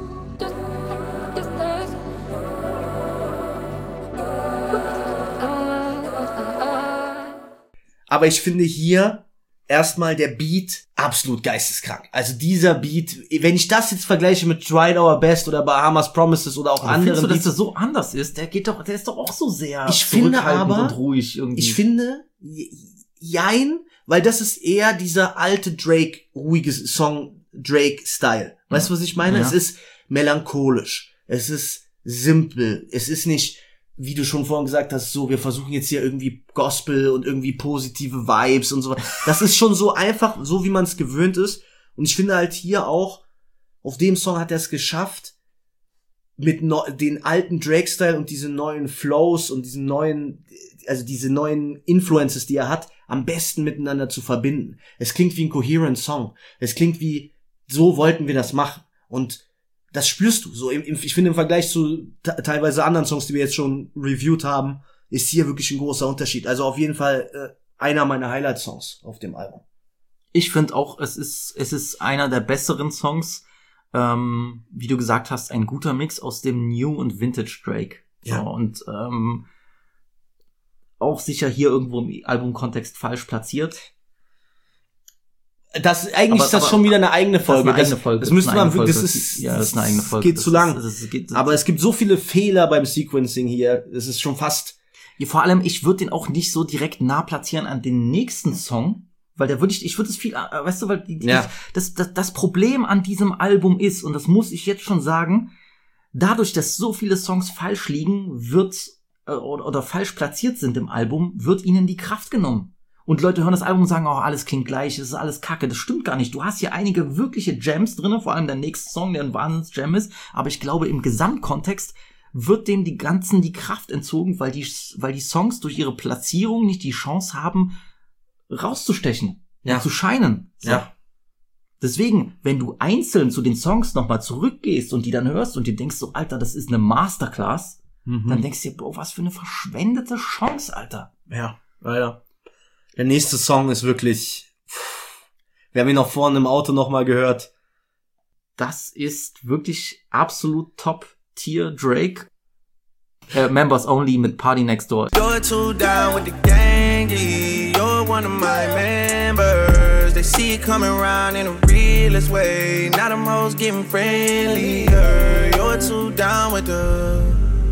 Aber ich finde hier erstmal der Beat absolut geisteskrank. Also dieser Beat, wenn ich das jetzt vergleiche mit Tried Our Best oder Bahamas Promises oder auch Aber findest anderen du, dass Beats, der so anders ist? Der ist doch auch so sehr Ich finde zurückhaltend aber- und ruhig irgendwie. ich finde, jein, weil das ist eher dieser alte Drake, ruhige Song Drake-Style. Weißt du, was ich meine? Ja. Es ist melancholisch. Es ist simpel. Es ist nicht, wie du schon vorhin gesagt hast, so, wir versuchen jetzt hier irgendwie Gospel und irgendwie positive Vibes und so. Das ist schon so einfach, so wie man es gewöhnt ist. Und ich finde halt hier auch, auf dem Song hat er es geschafft, mit den alten Drake-Style und diese neuen Flows und diesen neuen, also diese neuen Influences, die er hat, am besten miteinander zu verbinden. Es klingt wie ein coherent Song. Es klingt wie, so wollten wir das machen. Und das spürst du. So, ich finde im Vergleich zu teilweise anderen Songs, die wir jetzt schon reviewed haben, ist hier wirklich ein großer Unterschied. Also auf jeden Fall einer meiner Highlight-Songs auf dem Album. Ich finde auch, es ist einer der besseren Songs, wie du gesagt hast, ein guter Mix aus dem New und Vintage Drake. Ja. So, und auch sicher hier irgendwo im Albumkontext falsch platziert. Eigentlich ist das schon wieder eine eigene Folge. Das ist eine eigene Folge. Das müsste man wirklich, das ist eine eigene Folge. Geht zu lang. Geht Aber es gibt so viele Fehler beim Sequencing hier. Es ist schon fast. Ja, vor allem, ich würde den auch nicht so direkt nah platzieren an den nächsten Song, weil ich würde es viel, weißt du, weil das Problem an diesem Album ist, und das muss ich jetzt schon sagen, dadurch, dass so viele Songs falsch liegen, oder falsch platziert sind im Album, wird ihnen die Kraft genommen. Und Leute hören das Album und sagen, alles klingt gleich, es ist alles Kacke. Das stimmt gar nicht. Du hast hier einige wirkliche Gems drinne, vor allem der nächste Song, der ein Wahnsinns-Gem ist. Aber ich glaube, im Gesamtkontext wird dem die Kraft entzogen, weil die Songs durch ihre Platzierung nicht die Chance haben, rauszustechen, zu scheinen. So. Ja. Deswegen, wenn du einzeln zu den Songs nochmal zurückgehst und die dann hörst und dir denkst so, Alter, das ist eine Masterclass, dann denkst du dir, Bro, was für eine verschwendete Chance, Alter. Ja, leider. Der nächste Song ist wirklich, wir haben ihn auch vorne im Auto nochmal gehört. Das ist wirklich absolut Top-Tier Drake. Members Only mit Party Next Door. You're too down with the gang, yeah. You're one of my members. They see it coming around in the realest way. Now the most getting friendlier. You're too down with the...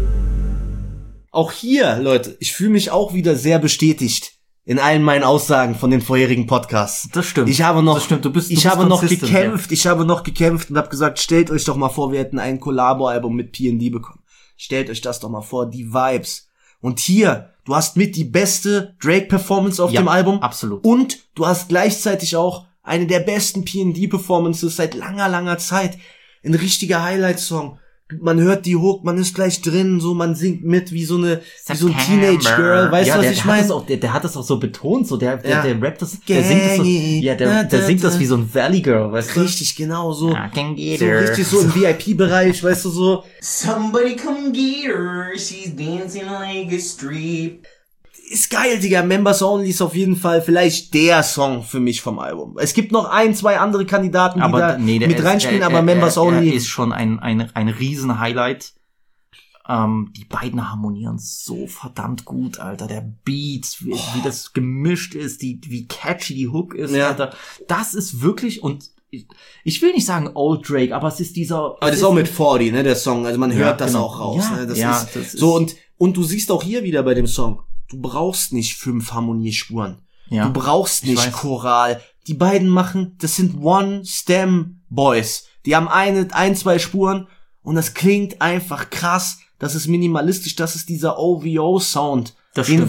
Auch hier, Leute, ich fühle mich auch wieder sehr bestätigt in allen meinen Aussagen von den vorherigen Podcasts. Das stimmt. Ich habe noch gekämpft. Ich habe noch gekämpft und habe gesagt, stellt euch doch mal vor, wir hätten ein Collabo-Album mit P&D bekommen. Stellt euch das doch mal vor, die Vibes. Und hier, du hast mit die beste Drake-Performance auf dem Album. Absolut. Und du hast gleichzeitig auch eine der besten P&D-Performances seit langer, langer Zeit. Ein richtiger Highlight-Song. Man hört die Hook, man ist gleich drin, so, man singt mit wie so ein Teenage-Girl, weißt du, was ich meine? Der hat das auch so betont, so, der rappt das, der singt das wie so ein Valley Girl, weißt du? Richtig, genau, so. So richtig so im VIP-Bereich, weißt du, so. Somebody come get her, she's dancing like a street. Ist geil, Digga. Members Only ist auf jeden Fall vielleicht der Song für mich vom Album. Es gibt noch 1, 2 andere Kandidaten, die da mit reinspielen, aber Members Only ist schon ein riesen Highlight. Die beiden harmonieren so verdammt gut, Alter. Der Beat, wie das gemischt ist, wie catchy die Hook ist, Alter. Das ist wirklich, und ich will nicht sagen Old Drake, aber es ist dieser... Aber das ist auch mit 40, ne, der Song. Also man hört das auch raus. Ja, ne? Das ist so, und du siehst auch hier wieder bei dem Song, du brauchst nicht 5 Harmoniespuren. Ja, du brauchst nicht Choral. Die beiden machen, das sind One-Stem-Boys. Die haben 1, 2 Spuren und das klingt einfach krass. Das ist minimalistisch. Das ist dieser OVO-Sound, in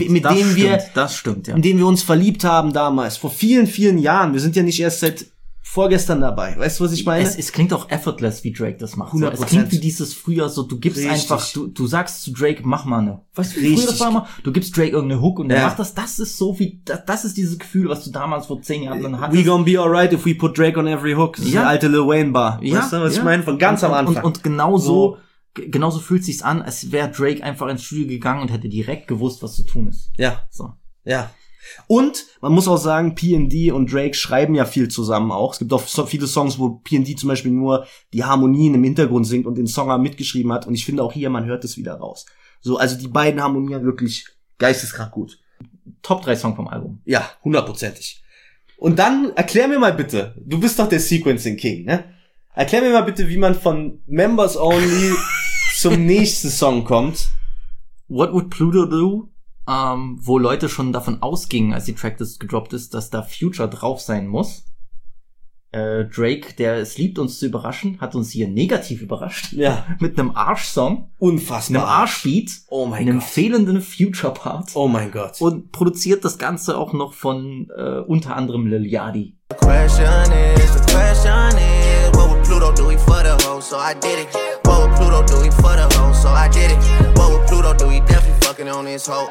den wir uns verliebt haben damals. Vor vielen, vielen Jahren. Wir sind ja nicht erst seit vorgestern dabei. Weißt du, was ich meine? Es klingt auch effortless, wie Drake das macht. So, es klingt wie dieses früher so, du gibst einfach, du sagst zu Drake, mach mal eine. Weißt du, wie früher das war immer? Du gibst Drake irgendeine Hook und der macht das. Das ist so wie, das ist dieses Gefühl, was du damals vor 10 Jahren dann hattest. We gonna be alright if we put Drake on every hook. Das ist die alte Lil Wayne Bar. Weißt du, was ich meine? Von ganz am Anfang. Und genauso fühlt sich's an, als wäre Drake einfach ins Studio gegangen und hätte direkt gewusst, was zu tun ist. Ja. So. Ja. Und man muss auch sagen, P&D und Drake schreiben ja viel zusammen auch. Es gibt auch viele Songs, wo P&D zum Beispiel nur die Harmonien im Hintergrund singt und den Song mitgeschrieben hat. Und ich finde auch hier, man hört es wieder raus. So, also die beiden harmonieren wirklich geisteskrank gut. Top 3 Song vom Album. Ja, 100%. Und dann erklär mir mal bitte, du bist doch der Sequencing King, ne? Erklär mir mal bitte, wie man von Members Only zum nächsten Song kommt. What Would Pluto Do? Wo Leute schon davon ausgingen, als die Tracklist gedroppt ist, dass da Future drauf sein muss. Drake, der es liebt, uns zu überraschen, hat uns hier negativ überrascht. Ja. Mit einem Arsch-Song. Unfassbar. Einem Arsch-Beat. Oh mein einem fehlenden Future-Part. Oh mein Gott. Und produziert das Ganze auch noch von unter anderem Lil Yachty. The question is, what would Pluto do for the hoe? So I did it. What would Pluto do for the hoe? So I did it. What would Pluto do? He definitely fucking on his hoe.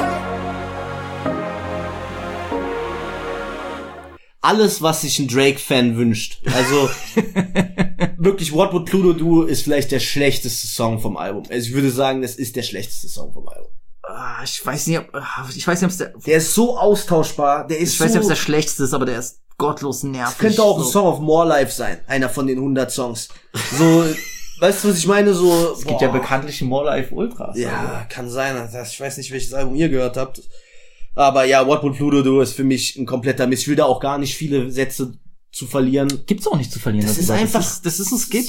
Alles, was sich ein Drake-Fan wünscht. Also, wirklich, What Would Pluto Do ist vielleicht der schlechteste Song vom Album. Also, ich würde sagen, das ist der schlechteste Song vom Album. Ich weiß nicht, ob es der ist so austauschbar, ich weiß nicht, ob es der schlechteste ist, aber der ist gottlos nervig. Das könnte auch ein Song of More Life sein. Einer von den 100 Songs. So, weißt du, was ich meine? So, es gibt ja bekanntlich More Life Ultras. Ja, also. Kann sein. Ich weiß nicht, welches Album ihr gehört habt. Aber ja, What Would Pluto Do ist für mich ein kompletter Mist. Ich will da auch gar nicht viele Sätze zu verlieren. Gibt's auch nicht zu verlieren. Das ist einfach, das ist ein Skip.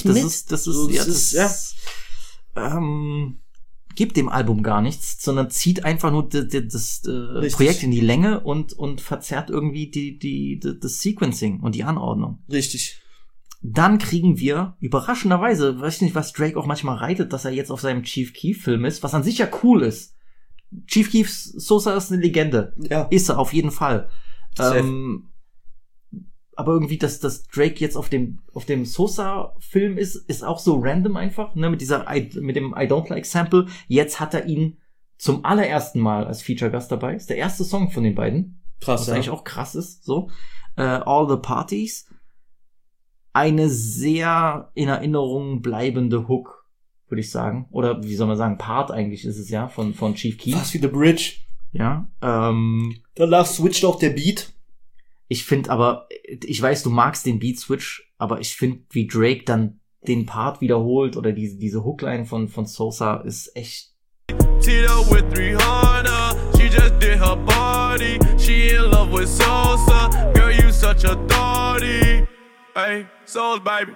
Gibt dem Album gar nichts, sondern zieht einfach nur das Projekt in die Länge und verzerrt irgendwie das Sequencing und die Anordnung. Richtig. Dann kriegen wir, überraschenderweise, weiß ich nicht, was Drake auch manchmal reitet, dass er jetzt auf seinem Chief Keef-Film ist, was an sich ja cool ist. Chief Keef Sosa ist eine Legende. Ja. Ist er auf jeden Fall. aber irgendwie, dass Drake jetzt auf dem Sosa-Film ist auch so random einfach, ne, mit dem I Don't Like Sample. Jetzt hat er ihn zum allerersten Mal als Feature-Gast dabei. Ist der erste Song von den beiden. Krass, was ja. eigentlich auch krass ist, so. All the Parties. Eine sehr in Erinnerung bleibende Hook, würde ich sagen. Oder wie soll man sagen, Part eigentlich ist es ja, von Chief Keef. Fast wie The Bridge. Ja, Danach switcht auch der Beat. ich finde aber, ich weiß, du magst den Beat-Switch, aber ich finde, wie Drake dann den Part wiederholt oder diese Hookline von Sosa ist echt. Tito with 300, she just did her party. She in love with Sosa, girl you such a thotty. Hey, Soul baby.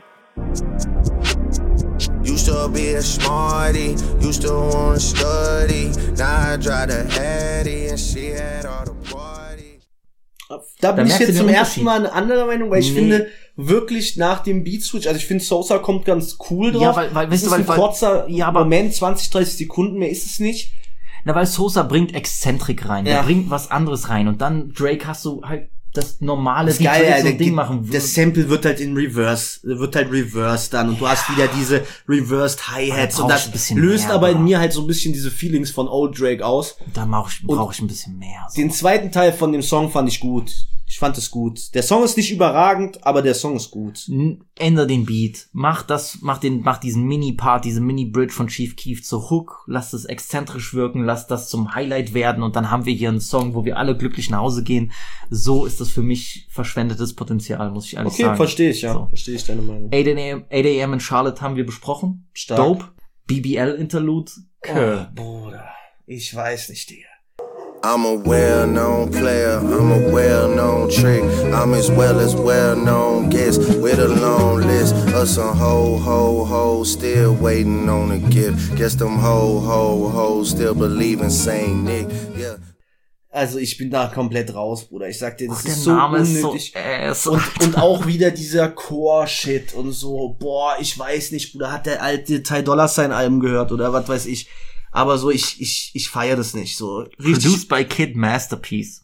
Used to be a smarty, used to wanna study. Now I drive the Addy and she had all the party. Da bin ich merkst du jetzt den zum ersten Unterschied. Mal eine andere Meinung, weil ich Nee. finde wirklich nach dem Beat-Switch, also ich finde Sosa kommt ganz cool drauf. Ja, weil das weißt ist du, ein kurzer ja, aber Moment, 20, 30 Sekunden, mehr ist es nicht. na, weil Sosa bringt Exzentrik rein, Ja. der bringt was anderes rein und dann Drake hast du halt das normale, Das ist wie geil, Drake so ja, ein Ding machen das Sample wird halt in Reverse, dann und du hast wieder diese Reversed Hi-Hats Aber und da brauch das ich ein bisschen löst mehr, aber in Bro. mir halt so ein bisschen diese Feelings von Old Drake aus. Da brauche ich ein bisschen mehr. So. Den zweiten Teil von dem Song fand ich gut. Ich fand es gut. Der Song ist nicht überragend, aber der Song ist gut. Änder den Beat, mach diesen Mini-Part, diese Mini-Bridge von Chief Keef zur Hook, lass es exzentrisch wirken, lass das zum Highlight werden und dann haben wir hier einen Song, wo wir alle glücklich nach Hause gehen. So ist das für mich verschwendetes Potenzial, muss ich ehrlich sagen. Okay, verstehe ich, ja. So. Verstehe ich deine Meinung. 8 AM in Charlotte haben wir besprochen. Stark. Dope. BBL-Interlude. Oh, Bruder. Ich weiß nicht, Digga. I'm a well-known player, I'm a well-known trick. I'm as well-known guest with a long list of some hoes still waiting on a gift. Guess them hoes still believe in Saint Nick, yeah. Also ich bin da komplett raus, Bruder. Ich sag dir, das Der ist so Name unnötig. ist so ass. Und auch wieder dieser Core-Shit und so, boah, ich weiß nicht, Bruder, hat der alte Ty Dolla Sign Alben gehört oder was weiß ich. Aber so, ich feier das nicht, so. Produced by Kid Masterpiece.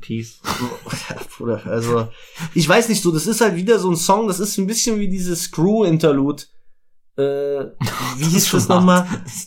Bruder, also, ich weiß nicht so, das ist halt wieder so ein Song, das ist ein bisschen wie dieses Screw-Interlude. Wie hieß das nochmal?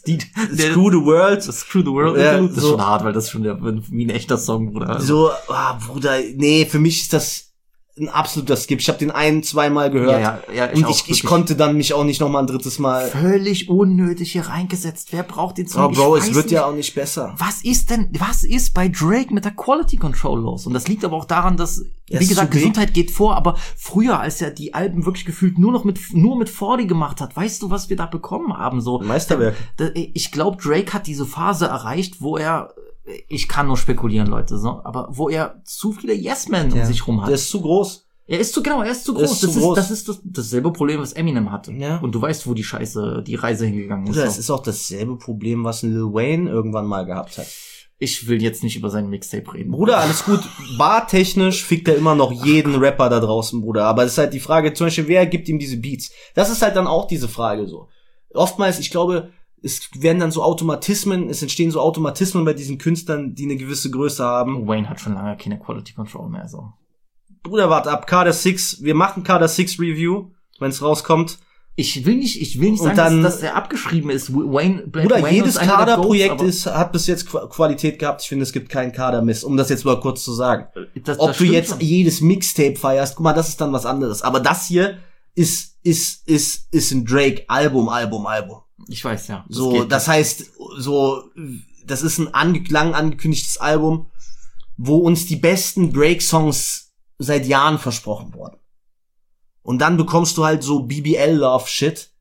Screw the World. Screw the World Ja, Interlude. Das so. ist schon hart, weil das ist schon wie ein echter Song, Bruder. Also. So, Bruder, nee, für mich ist das ein absoluter Skip. Ich habe den 1-2 gehört. Ja, und auch ich wirklich. konnte dann mich auch nicht noch mal ein drittes Mal. Völlig unnötig hier reingesetzt. Wer braucht den Song? Oh, Bro, Ich es weiß wird nicht. ja auch nicht besser. Was ist bei Drake mit der Quality Control los? Und das liegt aber auch daran, dass, Er wie ist gesagt, zu big. Gesundheit geht vor, aber früher, als er die Alben wirklich gefühlt nur mit 40 gemacht hat, weißt du, was wir da bekommen haben? So, Meisterwerk. Ich glaube, Drake hat diese Phase erreicht, wo er, ich kann nur spekulieren, Leute, so, aber wo er zu viele Yes-Men um sich rum hat. Der ist zu groß. Er ist zu groß. Das ist dasselbe Problem, was Eminem hatte. Ja. Und du weißt, wo die Reise hingegangen ist. Bruder, So. es ist auch dasselbe Problem, was ein Lil Wayne irgendwann mal gehabt hat. Ich will jetzt nicht über sein Mixtape reden. Bruder, alles gut. Bartechnisch fickt er immer noch jeden Rapper da draußen, Bruder. Aber es ist halt die Frage, zum Beispiel, wer gibt ihm diese Beats? Das ist halt dann auch diese Frage so. Oftmals, ich glaube, es werden dann so es entstehen so Automatismen bei diesen Künstlern, die eine gewisse Größe haben. Wayne hat schon lange keine Quality Control mehr, so. Bruder, warte ab, Carter 6, wir machen Carter 6 Review, wenn es rauskommt. Ich will nicht Und sagen, dann- dass der abgeschrieben ist. Wayne Bruder, Wayne jedes ist einer der Kaderprojekt Goats, hat bis jetzt Qualität gehabt. Ich finde, es gibt keinen Kadermiss, um das jetzt mal kurz zu sagen. aber das Ob du stimmt jetzt schon. jedes Mixtape feierst, guck mal, das ist dann was anderes. Aber das hier ist ein Drake-Album. Ich weiß, ja. So, das heißt, so, das ist ein lang angekündigtes Album, wo uns die besten Drake-Songs seit Jahren versprochen wurden. Und dann bekommst du halt so BBL-Love-Shit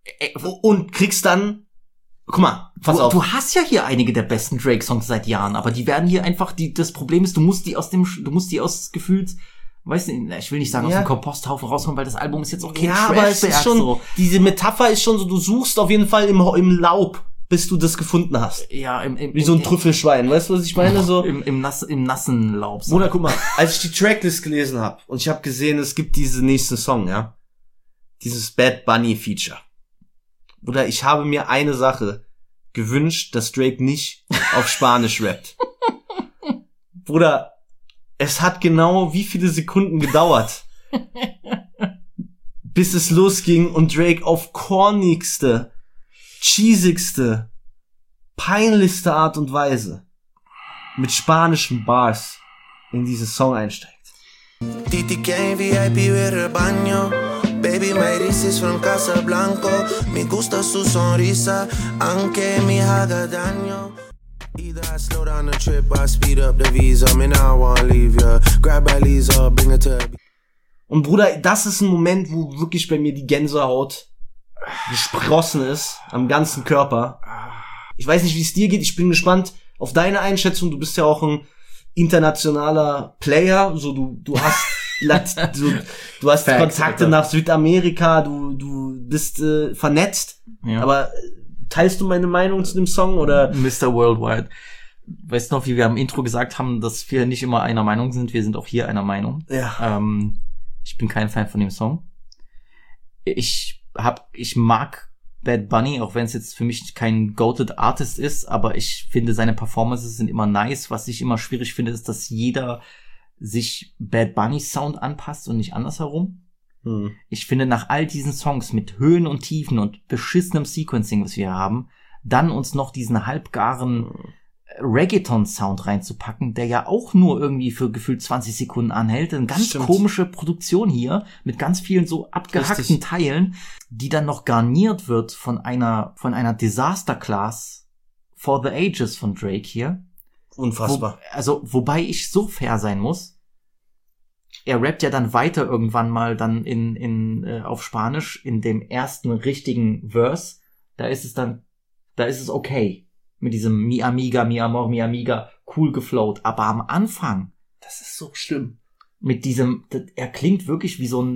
und kriegst dann, guck mal, pass auf. Du hast ja hier einige der besten Drake-Songs seit Jahren, aber die werden hier einfach, das Problem ist, du musst die aus gefühlt, weiß nicht, ich will nicht sagen, aus Ja. dem Komposthaufen rausholen, weil das Album ist jetzt auch kein Ja, aber es ist Trashwerk, schon, so. diese Metapher ist schon so, du suchst auf jeden Fall im Laub, bis du das gefunden hast. Ja, Wie so ein Trüffelschwein, weißt du, was ich meine? So. Im nassen Laub. So. Bruder, guck mal, als ich die Tracklist gelesen habe und ich habe gesehen, es gibt diesen nächsten Song, ja, dieses Bad Bunny Feature. Bruder, ich habe mir eine Sache gewünscht, dass Drake nicht auf Spanisch rappt. Bruder, es hat genau wie viele Sekunden gedauert, Bis es losging und Drake auf cornigste, cheesigste, peinlichste Art und Weise mit spanischen Bars in diesen Song einsteigt. Titi Kane VIP with her baño. Baby, my wrist is from Casablanco. Me gusta su sonrisa, aunque me haga daño. Either I slow down the trip, I speed up the visa. Me now I wanna leave ya. Grab by Lisa, bring her to. Und Bruder, das ist ein Moment, wo wirklich bei mir die Gänsehaut gesprossen ist, am ganzen Körper. Ich weiß nicht, wie es dir geht, ich bin gespannt auf deine Einschätzung. Du bist ja auch ein internationaler Player, so du hast du hast Facts, Kontakte Alter. nach Südamerika, du bist vernetzt, Ja. aber teilst du meine Meinung zu dem Song oder? Mr. Worldwide. Weißt du noch, wie wir am Intro gesagt haben, dass wir nicht immer einer Meinung sind, wir sind auch hier einer Meinung. Ja. Ich bin kein Fan von dem Song. Ich mag Bad Bunny, auch wenn es jetzt für mich kein goated Artist ist, aber ich finde, seine Performances sind immer nice. Was ich immer schwierig finde, ist, dass jeder sich Bad Bunny Sound anpasst und nicht andersherum. Ich finde, nach all diesen Songs mit Höhen und Tiefen und beschissenem Sequencing, was wir hier haben, dann uns noch diesen halbgaren Reggaeton-Sound reinzupacken, der ja auch nur irgendwie für gefühlt 20 Sekunden anhält. Eine ganz Stimmt. komische Produktion hier, mit ganz vielen so abgehackten Richtig. Teilen, die dann noch garniert wird von einer Disaster Class for the Ages von Drake hier. Unfassbar. Wobei ich so fair sein muss. Er rappt ja dann weiter irgendwann mal dann auf Spanisch in dem ersten richtigen Verse. Da ist es okay. Mit diesem Mi Amiga, Mi Amor, Mi Amiga, cool geflowt. Aber am Anfang, Das ist so schlimm. mit diesem, er klingt wirklich wie so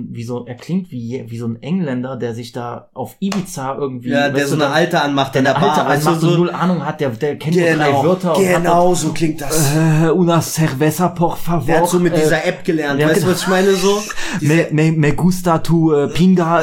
ein Engländer, der sich da auf Ibiza irgendwie, Ja, der weißt so du, eine Alte anmacht der an der eine Alte Bar. weißt du, anmacht und null Ahnung hat, der kennt nur 3 Wörter. Genau, so klingt das. Una cerveza, por favor. Der hat so mit dieser App gelernt. ja, Weißt du, genau. was ich meine? So. Me gusta tu pinga.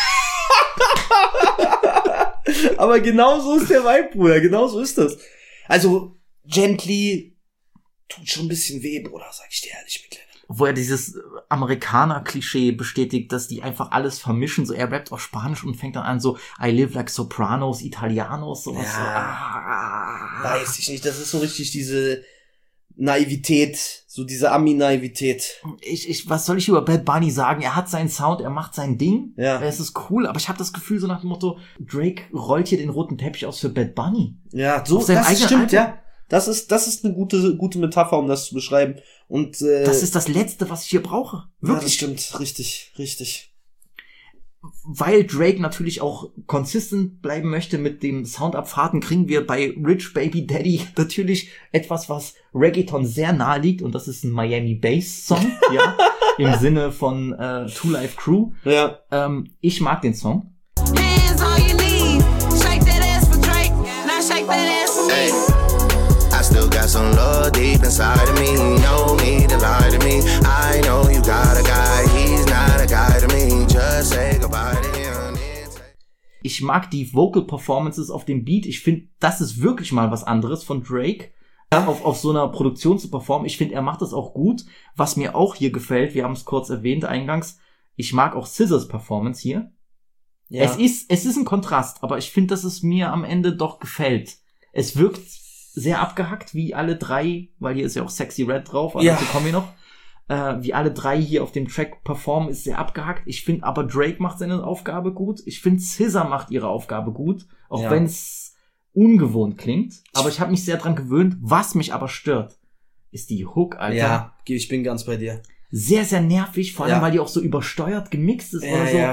Aber genau so ist der Vibe, Bruder. Genau so ist das. Also, Gently tut schon ein bisschen weh, Bruder, sag ich dir ehrlich mittlerweile. Wo er dieses Amerikaner-Klischee bestätigt, dass die einfach alles vermischen. So, er rappt auf Spanisch und fängt dann an so, I live like Sopranos, Italianos, sowas. Ja. Weiß ich nicht. Das ist so richtig diese Naivität, so diese Ami-Naivität. Was soll ich über Bad Bunny sagen? Er hat seinen Sound, er macht sein Ding. Ja. Es ist cool, aber ich habe das Gefühl so nach dem Motto, Drake rollt hier den roten Teppich aus für Bad Bunny. Ja, so, Auf seinem das eigenen stimmt, Album. ja. Das ist eine gute Metapher, um das zu beschreiben. Und Das ist das Letzte, was ich hier brauche. Wirklich. Ja, das stimmt. Richtig. Weil Drake natürlich auch consistent bleiben möchte mit dem Soundabfahrten, kriegen wir bei Rich Baby Daddy natürlich etwas, was Reggaeton sehr nahe liegt, und das ist ein Miami Bass Song, ja, im Sinne von Two Live Crew. Ja. Ich mag den Song. Hands all you need. Shake that ass for Drake. Now shake that ass for me. Hey, I still got some love deep inside of me. No need to lie to me. I know you got a guy. He's not a guy to me. Just say goodbye to him. Ich mag die Vocal Performances auf dem Beat. Ich finde, das ist wirklich mal was anderes von Drake, auf so einer Produktion zu performen. Ich finde, er macht das auch gut. Was mir auch hier gefällt, wir haben es kurz erwähnt eingangs, ich mag auch SZA's Performance hier. Ja. Es ist ein Kontrast, aber ich finde, dass es mir am Ende doch gefällt. Es wirkt sehr abgehackt, wie alle drei, weil hier ist ja auch Sexy Red drauf, also Ja. dazu kommen wir noch. Wie alle drei hier auf dem Track performen, ist sehr abgehackt. Ich finde aber, Drake macht seine Aufgabe gut. Ich finde, SZA macht ihre Aufgabe gut, auch Ja. wenn es ungewohnt klingt. Aber ich habe mich sehr dran gewöhnt. Was mich aber stört, ist die Hook, Alter. Ja, ich bin ganz bei dir. Sehr, sehr nervig, vor allem, Ja. weil die auch so übersteuert gemixt ist Ja, oder so. ja.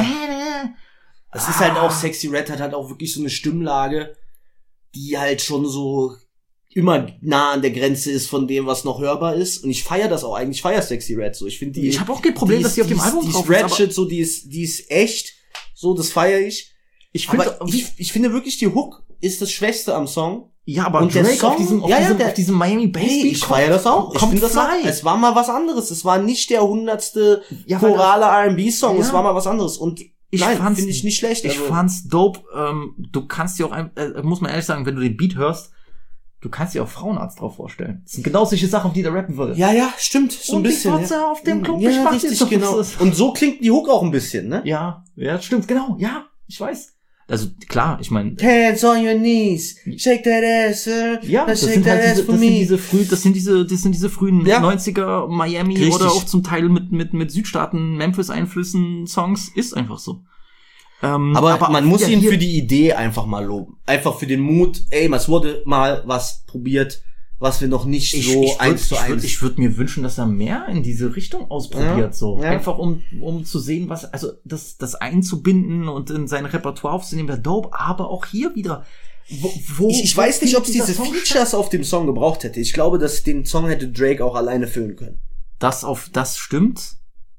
Es ist halt auch, Sexy Red hat halt auch wirklich so eine Stimmlage, die halt schon so immer nah an der Grenze ist von dem, was noch hörbar ist. Und ich feiere das auch eigentlich. Ich feiere Sexy Red so. Ich finde die. Ich habe auch kein Problem, dass die auf dem Album die drauf ist ist, Ratchet, aber so, die ist echt. So, das feiere ich. ich finde, Aber ich finde wirklich, die Hook ist das Schwächste am Song. ja, aber und der Drake Song- auf diesem Miami Bass Hey, Beat ich feiere das auch. Ich kommt finde das auch. fly. Es war mal was anderes. Es war nicht der 100. Ja, weil chorale R&B-Song. Ja. Es war mal was anderes. Und nein, finde ich nicht schlecht. Ich Also, fand's dope. Du kannst dir auch, muss man ehrlich sagen, wenn du den Beat hörst, Du kannst dir auch Frauenarzt drauf vorstellen. Das sind genau solche Sachen, auf die der rappen würde. Ja, stimmt. So ein bisschen. Und die Fotze auf dem Klumpen, ja, richtig, genau. Und so klingt die Hook auch ein bisschen, ne? Ja, stimmt, genau. Ja, ich weiß. Also, klar, ich meine. Hands on your knees. Shake that ass, ja, das sind halt diese frühen 90er Miami richtig. Oder auch zum Teil mit Südstaaten, Memphis-Einflüssen Songs. Ist einfach so. Aber man muss ihn für die Idee einfach mal loben. Einfach für den Mut. Ey, es wurde mal was probiert, was wir noch nicht so 1:1. Ich würde mir wünschen, dass er mehr in diese Richtung ausprobiert, so. Ja. Einfach um zu sehen, was, also, das einzubinden und in sein Repertoire aufzunehmen wäre dope, aber auch hier wieder, ich weiß nicht, ob es diese Features auf dem Song gebraucht hätte. Ich glaube, dass den Song hätte Drake auch alleine füllen können. Das stimmt.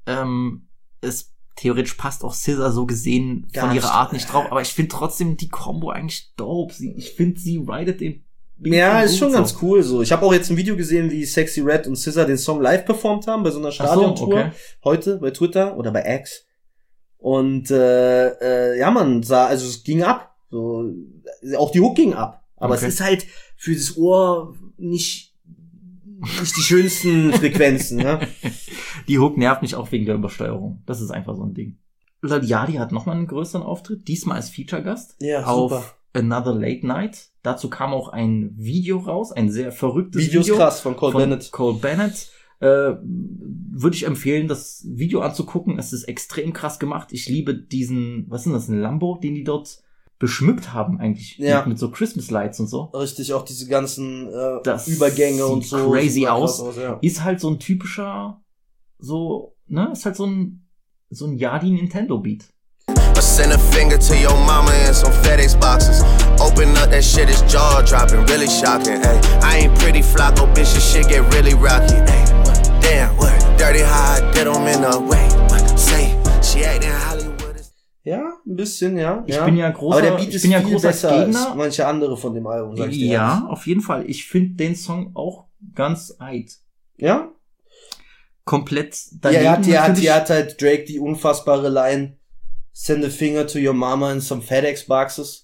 Theoretisch passt auch SZA so gesehen von ihrer Art nicht drauf, aber ich finde trotzdem die Combo eigentlich dope. Ich finde, sie ridet den Beat. Ja, ist schon ganz cool so. Ich habe auch jetzt ein Video gesehen, wie Sexy Red und SZA den Song live performt haben bei so einer Stadiontour. Heute bei Twitter oder bei X. Und ja, man sah, also es ging ab. So, auch die Hook ging ab. Aber es ist halt für das Ohr nicht die schönsten Frequenzen, ne? Die Hook nervt mich auch wegen der Übersteuerung. Das ist einfach so ein Ding. Lil Yachty hat nochmal einen größeren Auftritt, diesmal als Feature-Gast. Ja, auf super. Another Late Night. Dazu kam auch ein Video raus, ein sehr verrücktes Video. Video ist krass, von Cole Bennett. Cole Bennett. Würde ich empfehlen, das Video anzugucken. Es ist extrem krass gemacht. Ich liebe diesen, was ist das, ein Lambo, den die dort beschmückt haben eigentlich, mit so Christmas Lights und so. Richtig, auch diese ganzen Übergänge und so. Crazy aus. Ist halt so ein typischer, so, ne, ist halt so ein Yachty Nintendo Beat. I send a finger to your mama in some FedEx boxes. Open up that shit, is jaw dropping, really shocking. Ay, I ain't pretty Flacco, bitch, this shit get really rocky. Ay, damn, what? Dirty how I did them in a way. What? Say, she acting Hollywood. Ja, ein bisschen, ja. Ich bin ja großer, aber der Beat ist viel besser Gegner. als manche andere von dem Album, sag ich dir. Ja, auf jeden Fall. Ich finde den Song auch ganz eit. Ja? Komplett daneben. Ja, er hat halt Drake die unfassbare Line, send a finger to your mama in some FedEx boxes.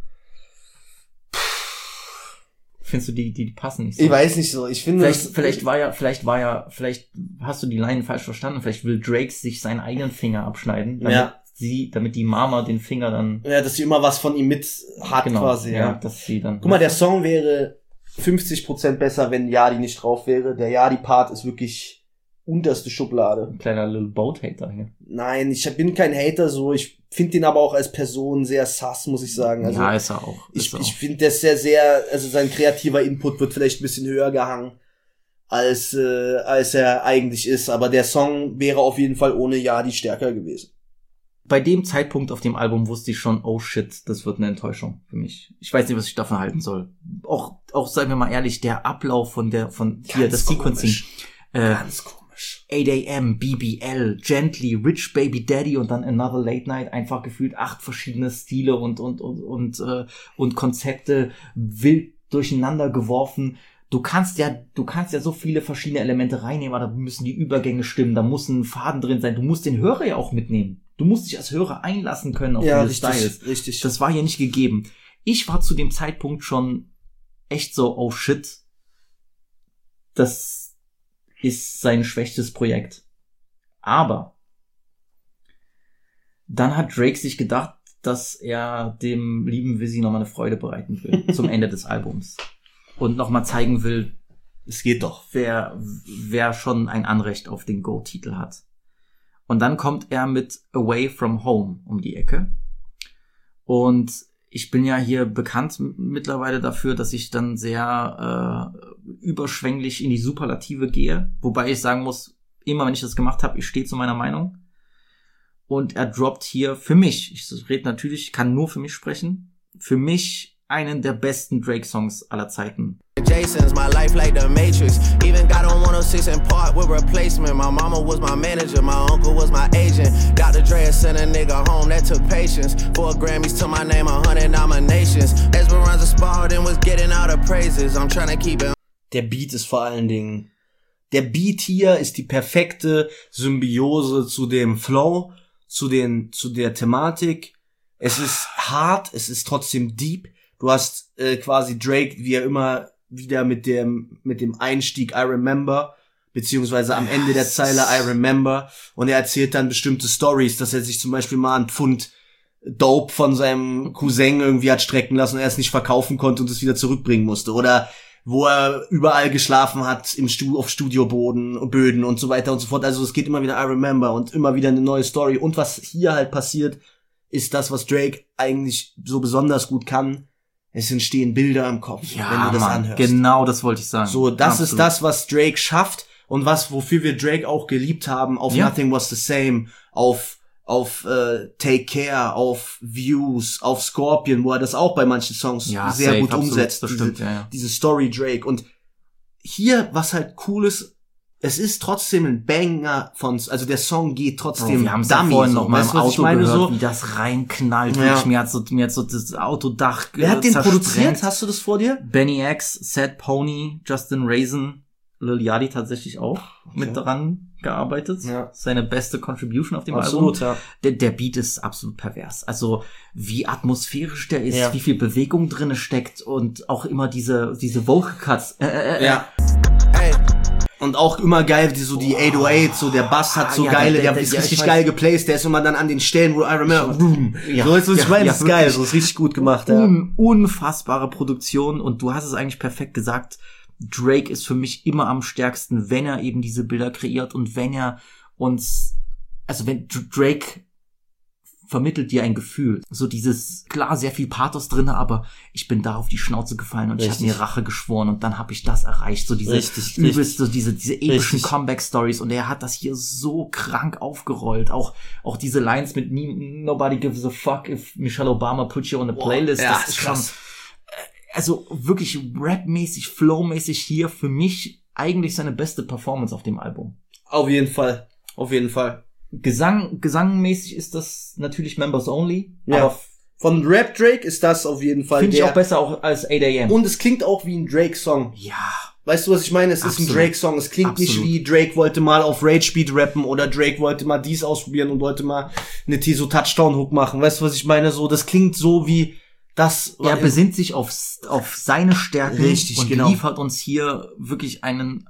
Findest du, die passen nicht so? Ich weiß nicht so. Ich finde, vielleicht hast du die Line falsch verstanden. Vielleicht will Drake sich seinen eigenen Finger abschneiden, damit die Mama den Finger dann. Ja, dass sie immer was von ihm mit hat, quasi, ja. Dass sie dann. Guck mal, der Song wäre 50% besser, wenn Yachty nicht drauf wäre. Der Yachty-Part ist wirklich unterste Schublade. Ein kleiner Little Boat-Hater hier. Nein, ich bin kein Hater so. Ich finde ihn aber auch als Person sehr sass, muss ich sagen. Also, ja, ist er auch. Ich finde, der ist sehr, also sein kreativer Input wird vielleicht ein bisschen höher gehangen, als er eigentlich ist. Aber der Song wäre auf jeden Fall ohne Yachty stärker gewesen. Bei dem Zeitpunkt auf dem Album wusste ich schon, oh shit, das wird eine Enttäuschung für mich. Ich weiß nicht, was ich davon halten soll. Auch seien wir mal ehrlich, der Ablauf von das Sequencing. Ganz komisch. 8 AM, BBL, Gently, Rich Baby Daddy und dann Another Late Night, einfach gefühlt 8 verschiedene Stile und Konzepte wild durcheinander geworfen. Du kannst ja so viele verschiedene Elemente reinnehmen, aber da müssen die Übergänge stimmen, da muss ein Faden drin sein, du musst den Hörer ja auch mitnehmen. Du musst dich als Hörer einlassen können auf diese Styles. Richtig. Das war hier nicht gegeben. Ich war zu dem Zeitpunkt schon echt so, oh shit, das ist sein schwächstes Projekt. Aber dann hat Drake sich gedacht, dass er dem lieben Wizzy nochmal eine Freude bereiten will zum Ende des Albums. Und nochmal zeigen will, es geht doch, wer schon ein Anrecht auf den Go-Titel hat. Und dann kommt er mit Away From Home um die Ecke. Und ich bin ja hier bekannt mittlerweile dafür, dass ich dann sehr überschwänglich in die Superlative gehe. Wobei ich sagen muss, immer wenn ich das gemacht habe, ich stehe zu meiner Meinung. Und er droppt hier für mich, ich rede natürlich, kann nur für mich sprechen, für mich einen der besten Drake-Songs aller Zeiten. Jason's my life like the Matrix. Even got on 106 and part with replacement. My mama was my manager, my uncle was my agent. Dr. Dre sent a nigga home, that took patience. 4 Grammys to my name, 100 nominations. Esperanza sparred and was getting all the praises. I'm trying to keep it. Der Beat ist vor allen Dingen, der Beat hier ist die perfekte Symbiose zu dem Flow, zu der Thematik. Es ist hart, es ist trotzdem deep. Du hast quasi Drake, wie er immer wieder mit dem Einstieg I Remember, beziehungsweise am Ende der Zeile I Remember, und er erzählt dann bestimmte Stories, dass er sich zum Beispiel mal einen Pfund Dope von seinem Cousin irgendwie hat strecken lassen und er es nicht verkaufen konnte und es wieder zurückbringen musste, oder wo er überall geschlafen hat auf Böden und so weiter und so fort. Also es geht immer wieder I Remember und immer wieder eine neue Story. Und was hier halt passiert, ist das, was Drake eigentlich so besonders gut kann. Es entstehen Bilder im Kopf, wenn du das anhörst. Genau, das wollte ich sagen. So, das ist das, was Drake schafft und wofür wir Drake auch geliebt haben, auf Nothing Was the Same, auf Take Care, auf Views, auf Scorpion, wo er das auch bei manchen Songs sehr gut umsetzt, diese Story Drake. Und hier, was halt cool ist, es ist trotzdem ein Banger also der Song geht trotzdem wir haben es ja vorhin noch mal im Auto gehört, wie das reinknallt. Ja. Mir hat so das Autodach Wer hat den produziert? Hast du das vor dir? Benny X, Sad Pony, Justin Raisin, Lil Yachty tatsächlich auch mit dran gearbeitet. Ja. Seine beste Contribution auf dem Album. Ja. Der Beat ist absolut pervers. Also wie atmosphärisch der ist, wie viel Bewegung drinne steckt und auch immer diese Vocal Cuts. Und auch immer geil, die 808, so der Bass hat so geile, der ist richtig geil geplaced, der ist immer dann an den Stellen, wo I Remember, so ist, was ich meine, das ist geil, so ist richtig gut gemacht. Unfassbare Produktion, und du hast es eigentlich perfekt gesagt, Drake ist für mich immer am stärksten, wenn er eben diese Bilder kreiert und wenn er wenn Drake vermittelt dir ein Gefühl. So dieses, klar, sehr viel Pathos drinne, aber ich bin da auf die Schnauze gefallen und ich habe mir Rache geschworen und dann habe ich das erreicht. So diese so diese epischen Comeback-Stories, und er hat das hier so krank aufgerollt. Auch diese Lines mit Nobody gives a fuck if Michelle Obama put you on a playlist. Das ist schon, also wirklich rapmäßig, flowmäßig hier für mich eigentlich seine beste Performance auf dem Album. Auf jeden Fall. Gesangmäßig ist das natürlich Members Only. Ja. Aber von Rap Drake ist das auf jeden Fall. Finde ich auch besser auch als 8 AM. Und es klingt auch wie ein Drake-Song. Ja. Weißt du, was ich meine? Es ist ein Drake-Song. Es klingt nicht wie Drake wollte mal auf Rage Beat rappen oder Drake wollte mal dies ausprobieren und wollte mal eine Tiso Touchdown-Hook machen. Weißt du, was ich meine? So, das klingt so wie das. Er besinnt sich auf seine Stärken und liefert uns hier wirklich ein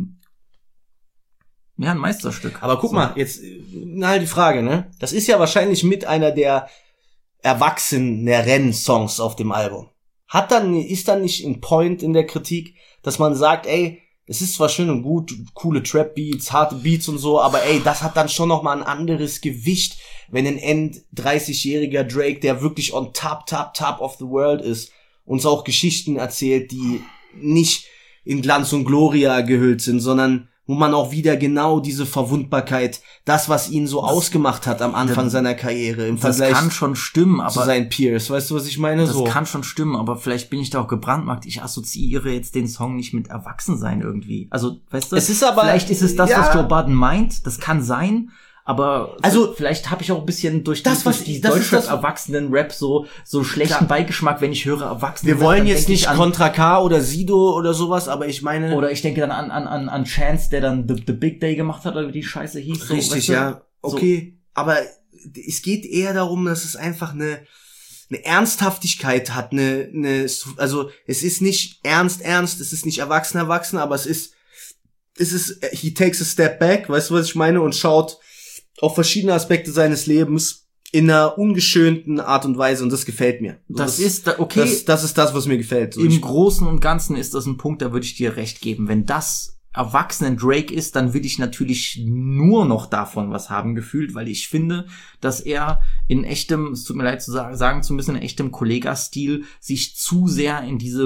Meisterstück. Aber guck mal, jetzt die Frage, ne? Das ist ja wahrscheinlich mit einer der erwachseneren Songs auf dem Album. Ist dann nicht ein Point in der Kritik, dass man sagt, ey, es ist zwar schön und gut, coole Trap-Beats, harte Beats und so, aber ey, das hat dann schon noch mal ein anderes Gewicht, wenn ein End-30-jähriger Drake, der wirklich on top of the world ist, uns auch Geschichten erzählt, die nicht in Glanz und Gloria gehüllt sind, sondern wo man auch wieder genau diese Verwundbarkeit, das, was ihn so ausgemacht hat am Anfang seiner Karriere, im Vergleich das kann schon stimmen, aber zu seinen Peers, weißt du, was ich meine? Das kann schon stimmen, aber vielleicht bin ich da auch gebrandmarkt. Ich assoziiere jetzt den Song nicht mit Erwachsensein irgendwie. Also, weißt du, vielleicht ist es das, was Joe Budden meint, das kann sein, aber vielleicht habe ich auch ein bisschen durch die deutsche Erwachsenen-Rap so schlechten Beigeschmack, wenn ich höre Erwachsenen. Wir wollen jetzt nicht Contra K oder Sido oder sowas, aber ich meine... Oder ich denke dann an Chance, der dann The Big Day gemacht hat, oder wie die Scheiße hieß. Richtig, so, weißt du? Ja, okay. So. Aber es geht eher darum, dass es einfach eine Ernsthaftigkeit hat, also es ist nicht ernst, es ist nicht erwachsen, aber es ist, he takes a step back, weißt du, was ich meine, und schaut auf verschiedene Aspekte seines Lebens in einer ungeschönten Art und Weise, und das gefällt mir. Das ist okay. Das ist das, was mir gefällt. Im Großen und Ganzen ist das ein Punkt, da würde ich dir recht geben. Wenn das erwachsenen Drake ist, dann will ich natürlich nur noch davon was haben gefühlt, weil ich finde, dass er in echtem, es tut mir leid zu sagen zu müssen, in echtem Kollega-Stil sich zu sehr in diese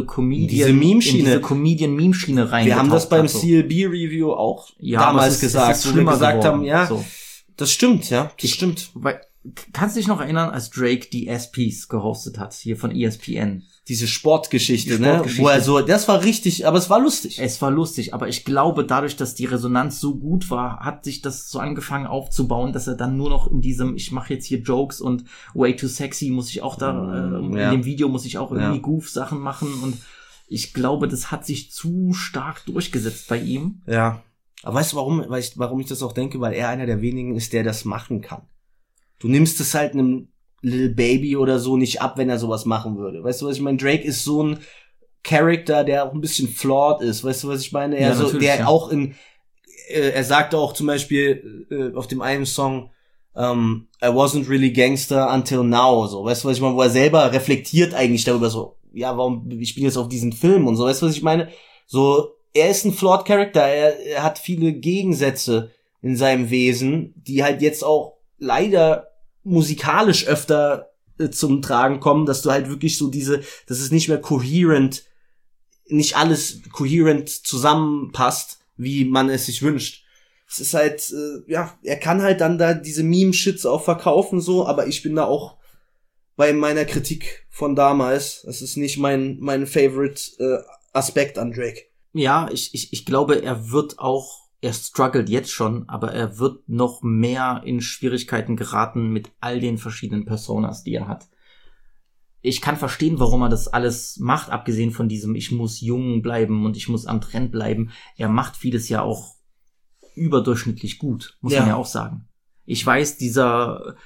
Comedian-Meme-Schiene rein. Wir haben das beim CLB-Review auch damals gesagt, wo wir gesagt haben, das stimmt, das stimmt. Weil, kannst du dich noch erinnern, als Drake die SPs gehostet hat, hier von ESPN? Diese Sportgeschichte, ne? Wo er das war richtig, aber es war lustig. Es war lustig, aber ich glaube, dadurch, dass die Resonanz so gut war, hat sich das so angefangen aufzubauen, dass er dann nur noch in diesem, ich mache jetzt hier Jokes und Way Too Sexy muss ich auch da, in dem Video muss ich auch irgendwie Goof-Sachen machen, und ich glaube, das hat sich zu stark durchgesetzt bei ihm. Ja. Aber weißt du, warum ich das auch denke? Weil er einer der wenigen ist, der das machen kann. Du nimmst es halt einem Lil Baby oder so nicht ab, wenn er sowas machen würde. Weißt du, was ich meine? Drake ist so ein Character, der auch ein bisschen flawed ist. Weißt du, was ich meine? Auch er sagte auch zum Beispiel auf dem einen Song, I wasn't really gangster until now, so, weißt du, was ich meine, wo er selber reflektiert eigentlich darüber, so, ja, warum, ich bin jetzt auf diesen Film und so, weißt du, was ich meine? So, er ist ein flawed Character, er hat viele Gegensätze in seinem Wesen, die halt jetzt auch leider musikalisch öfter zum Tragen kommen, dass du halt wirklich so dass es nicht mehr nicht alles coherent zusammenpasst, wie man es sich wünscht. Es ist halt, er kann halt dann da diese Meme-Shits auch verkaufen, so, aber ich bin da auch bei meiner Kritik von damals. Das ist nicht mein Favorite Aspekt an Drake. Ja, ich glaube, er struggelt jetzt schon, aber er wird noch mehr in Schwierigkeiten geraten mit all den verschiedenen Personas, die er hat. Ich kann verstehen, warum er das alles macht, abgesehen von diesem, ich muss jung bleiben und ich muss am Trend bleiben. Er macht vieles ja auch überdurchschnittlich gut, muss man ja auch sagen. Ich weiß, dieser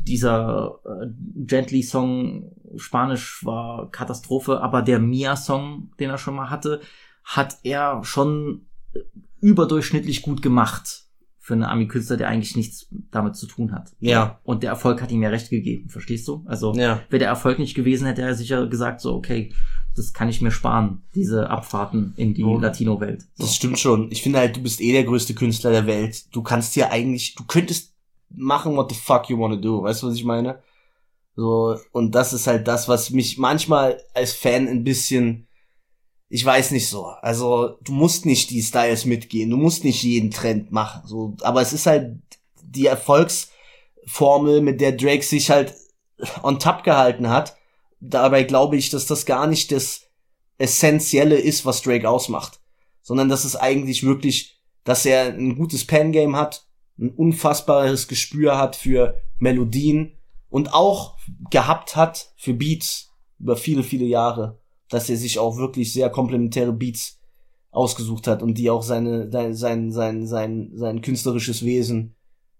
Gently-Song Spanisch war Katastrophe, aber der Mia-Song, den er schon mal hatte, hat er schon überdurchschnittlich gut gemacht für einen Ami-Künstler, der eigentlich nichts damit zu tun hat. Ja. Und der Erfolg hat ihm ja recht gegeben, verstehst du? Also, wäre der Erfolg nicht gewesen, hätte er sicher gesagt, so, okay, das kann ich mir sparen, diese Abfahrten in die Latino-Welt. So. Das stimmt schon. Ich finde halt, du bist der größte Künstler der Welt. Du könntest machen, what the fuck you wanna do. Weißt du, was ich meine? So, und das ist halt das, was mich manchmal als Fan ein bisschen, ich weiß nicht so. Also, du musst nicht die Styles mitgehen. Du musst nicht jeden Trend machen. So, aber es ist halt die Erfolgsformel, mit der Drake sich halt on top gehalten hat. Dabei glaube ich, dass das gar nicht das Essentielle ist, was Drake ausmacht. Sondern dass es eigentlich wirklich, dass er ein gutes Pen-Game hat, ein unfassbares Gespür hat für Melodien und auch gehabt hat für Beats über viele, viele Jahre. Dass er sich auch wirklich sehr komplementäre Beats ausgesucht hat und die auch sein künstlerisches Wesen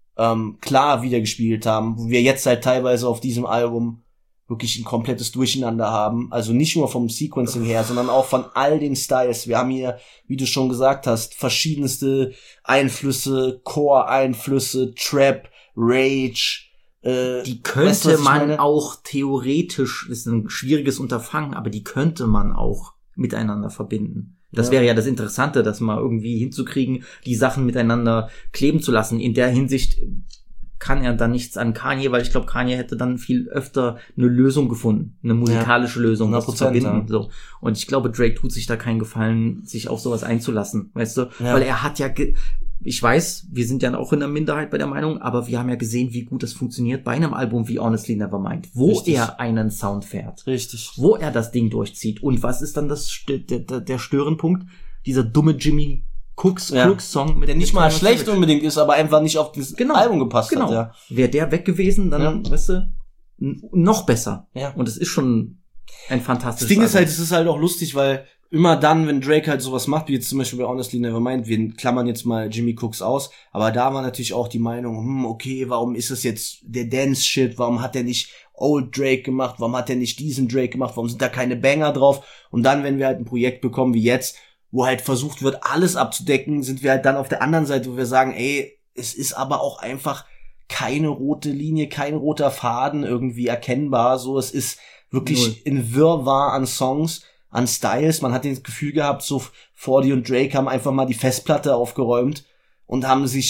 klar wiedergespiegelt haben. Wo wir jetzt halt teilweise auf diesem Album wirklich ein komplettes Durcheinander haben. Also nicht nur vom Sequencing her, sondern auch von all den Styles. Wir haben hier, wie du schon gesagt hast, verschiedenste Einflüsse, Core-Einflüsse, Trap, Rage. Die könnte man auch theoretisch, ist ein schwieriges Unterfangen, aber die könnte man auch miteinander verbinden. Das wäre ja das Interessante, das mal irgendwie hinzukriegen, die Sachen miteinander kleben zu lassen. In der Hinsicht kann er dann nichts an Kanye, weil ich glaube, Kanye hätte dann viel öfter eine Lösung gefunden, eine musikalische Lösung, das zu verbinden. So. Und ich glaube, Drake tut sich da keinen Gefallen, sich auf sowas einzulassen, weißt du? Ja. Weil er hat ja, ich weiß, wir sind ja auch in der Minderheit bei der Meinung, aber wir haben ja gesehen, wie gut das funktioniert bei einem Album wie Honestly Nevermind, wo er einen Sound fährt. Richtig. Wo er das Ding durchzieht. Und was ist dann der Störenpunkt? Dieser dumme Jimmy Crooks-Song, der nicht mal schlecht unbedingt ist, aber einfach nicht auf das Album gepasst hat. Ja. Wäre der weg gewesen, dann, weißt du, noch besser. Ja. Und es ist schon ein fantastisches Das Ding ist halt, es ist halt auch lustig, weil immer dann, wenn Drake halt sowas macht, wie jetzt zum Beispiel bei Honestly Nevermind, wir klammern jetzt mal Jimmy Cooks aus, aber da war natürlich auch die Meinung, okay, warum ist das jetzt der Dance-Shit, warum hat der nicht Old Drake gemacht, warum hat der nicht diesen Drake gemacht, warum sind da keine Banger drauf? Und dann, wenn wir halt ein Projekt bekommen wie jetzt, wo halt versucht wird, alles abzudecken, sind wir halt dann auf der anderen Seite, wo wir sagen, ey, es ist aber auch einfach keine rote Linie, kein roter Faden irgendwie erkennbar, so, es ist wirklich ein Wirrwarr an Songs, an Styles. Man hat das Gefühl gehabt, so 40 und Drake haben einfach mal die Festplatte aufgeräumt und haben sich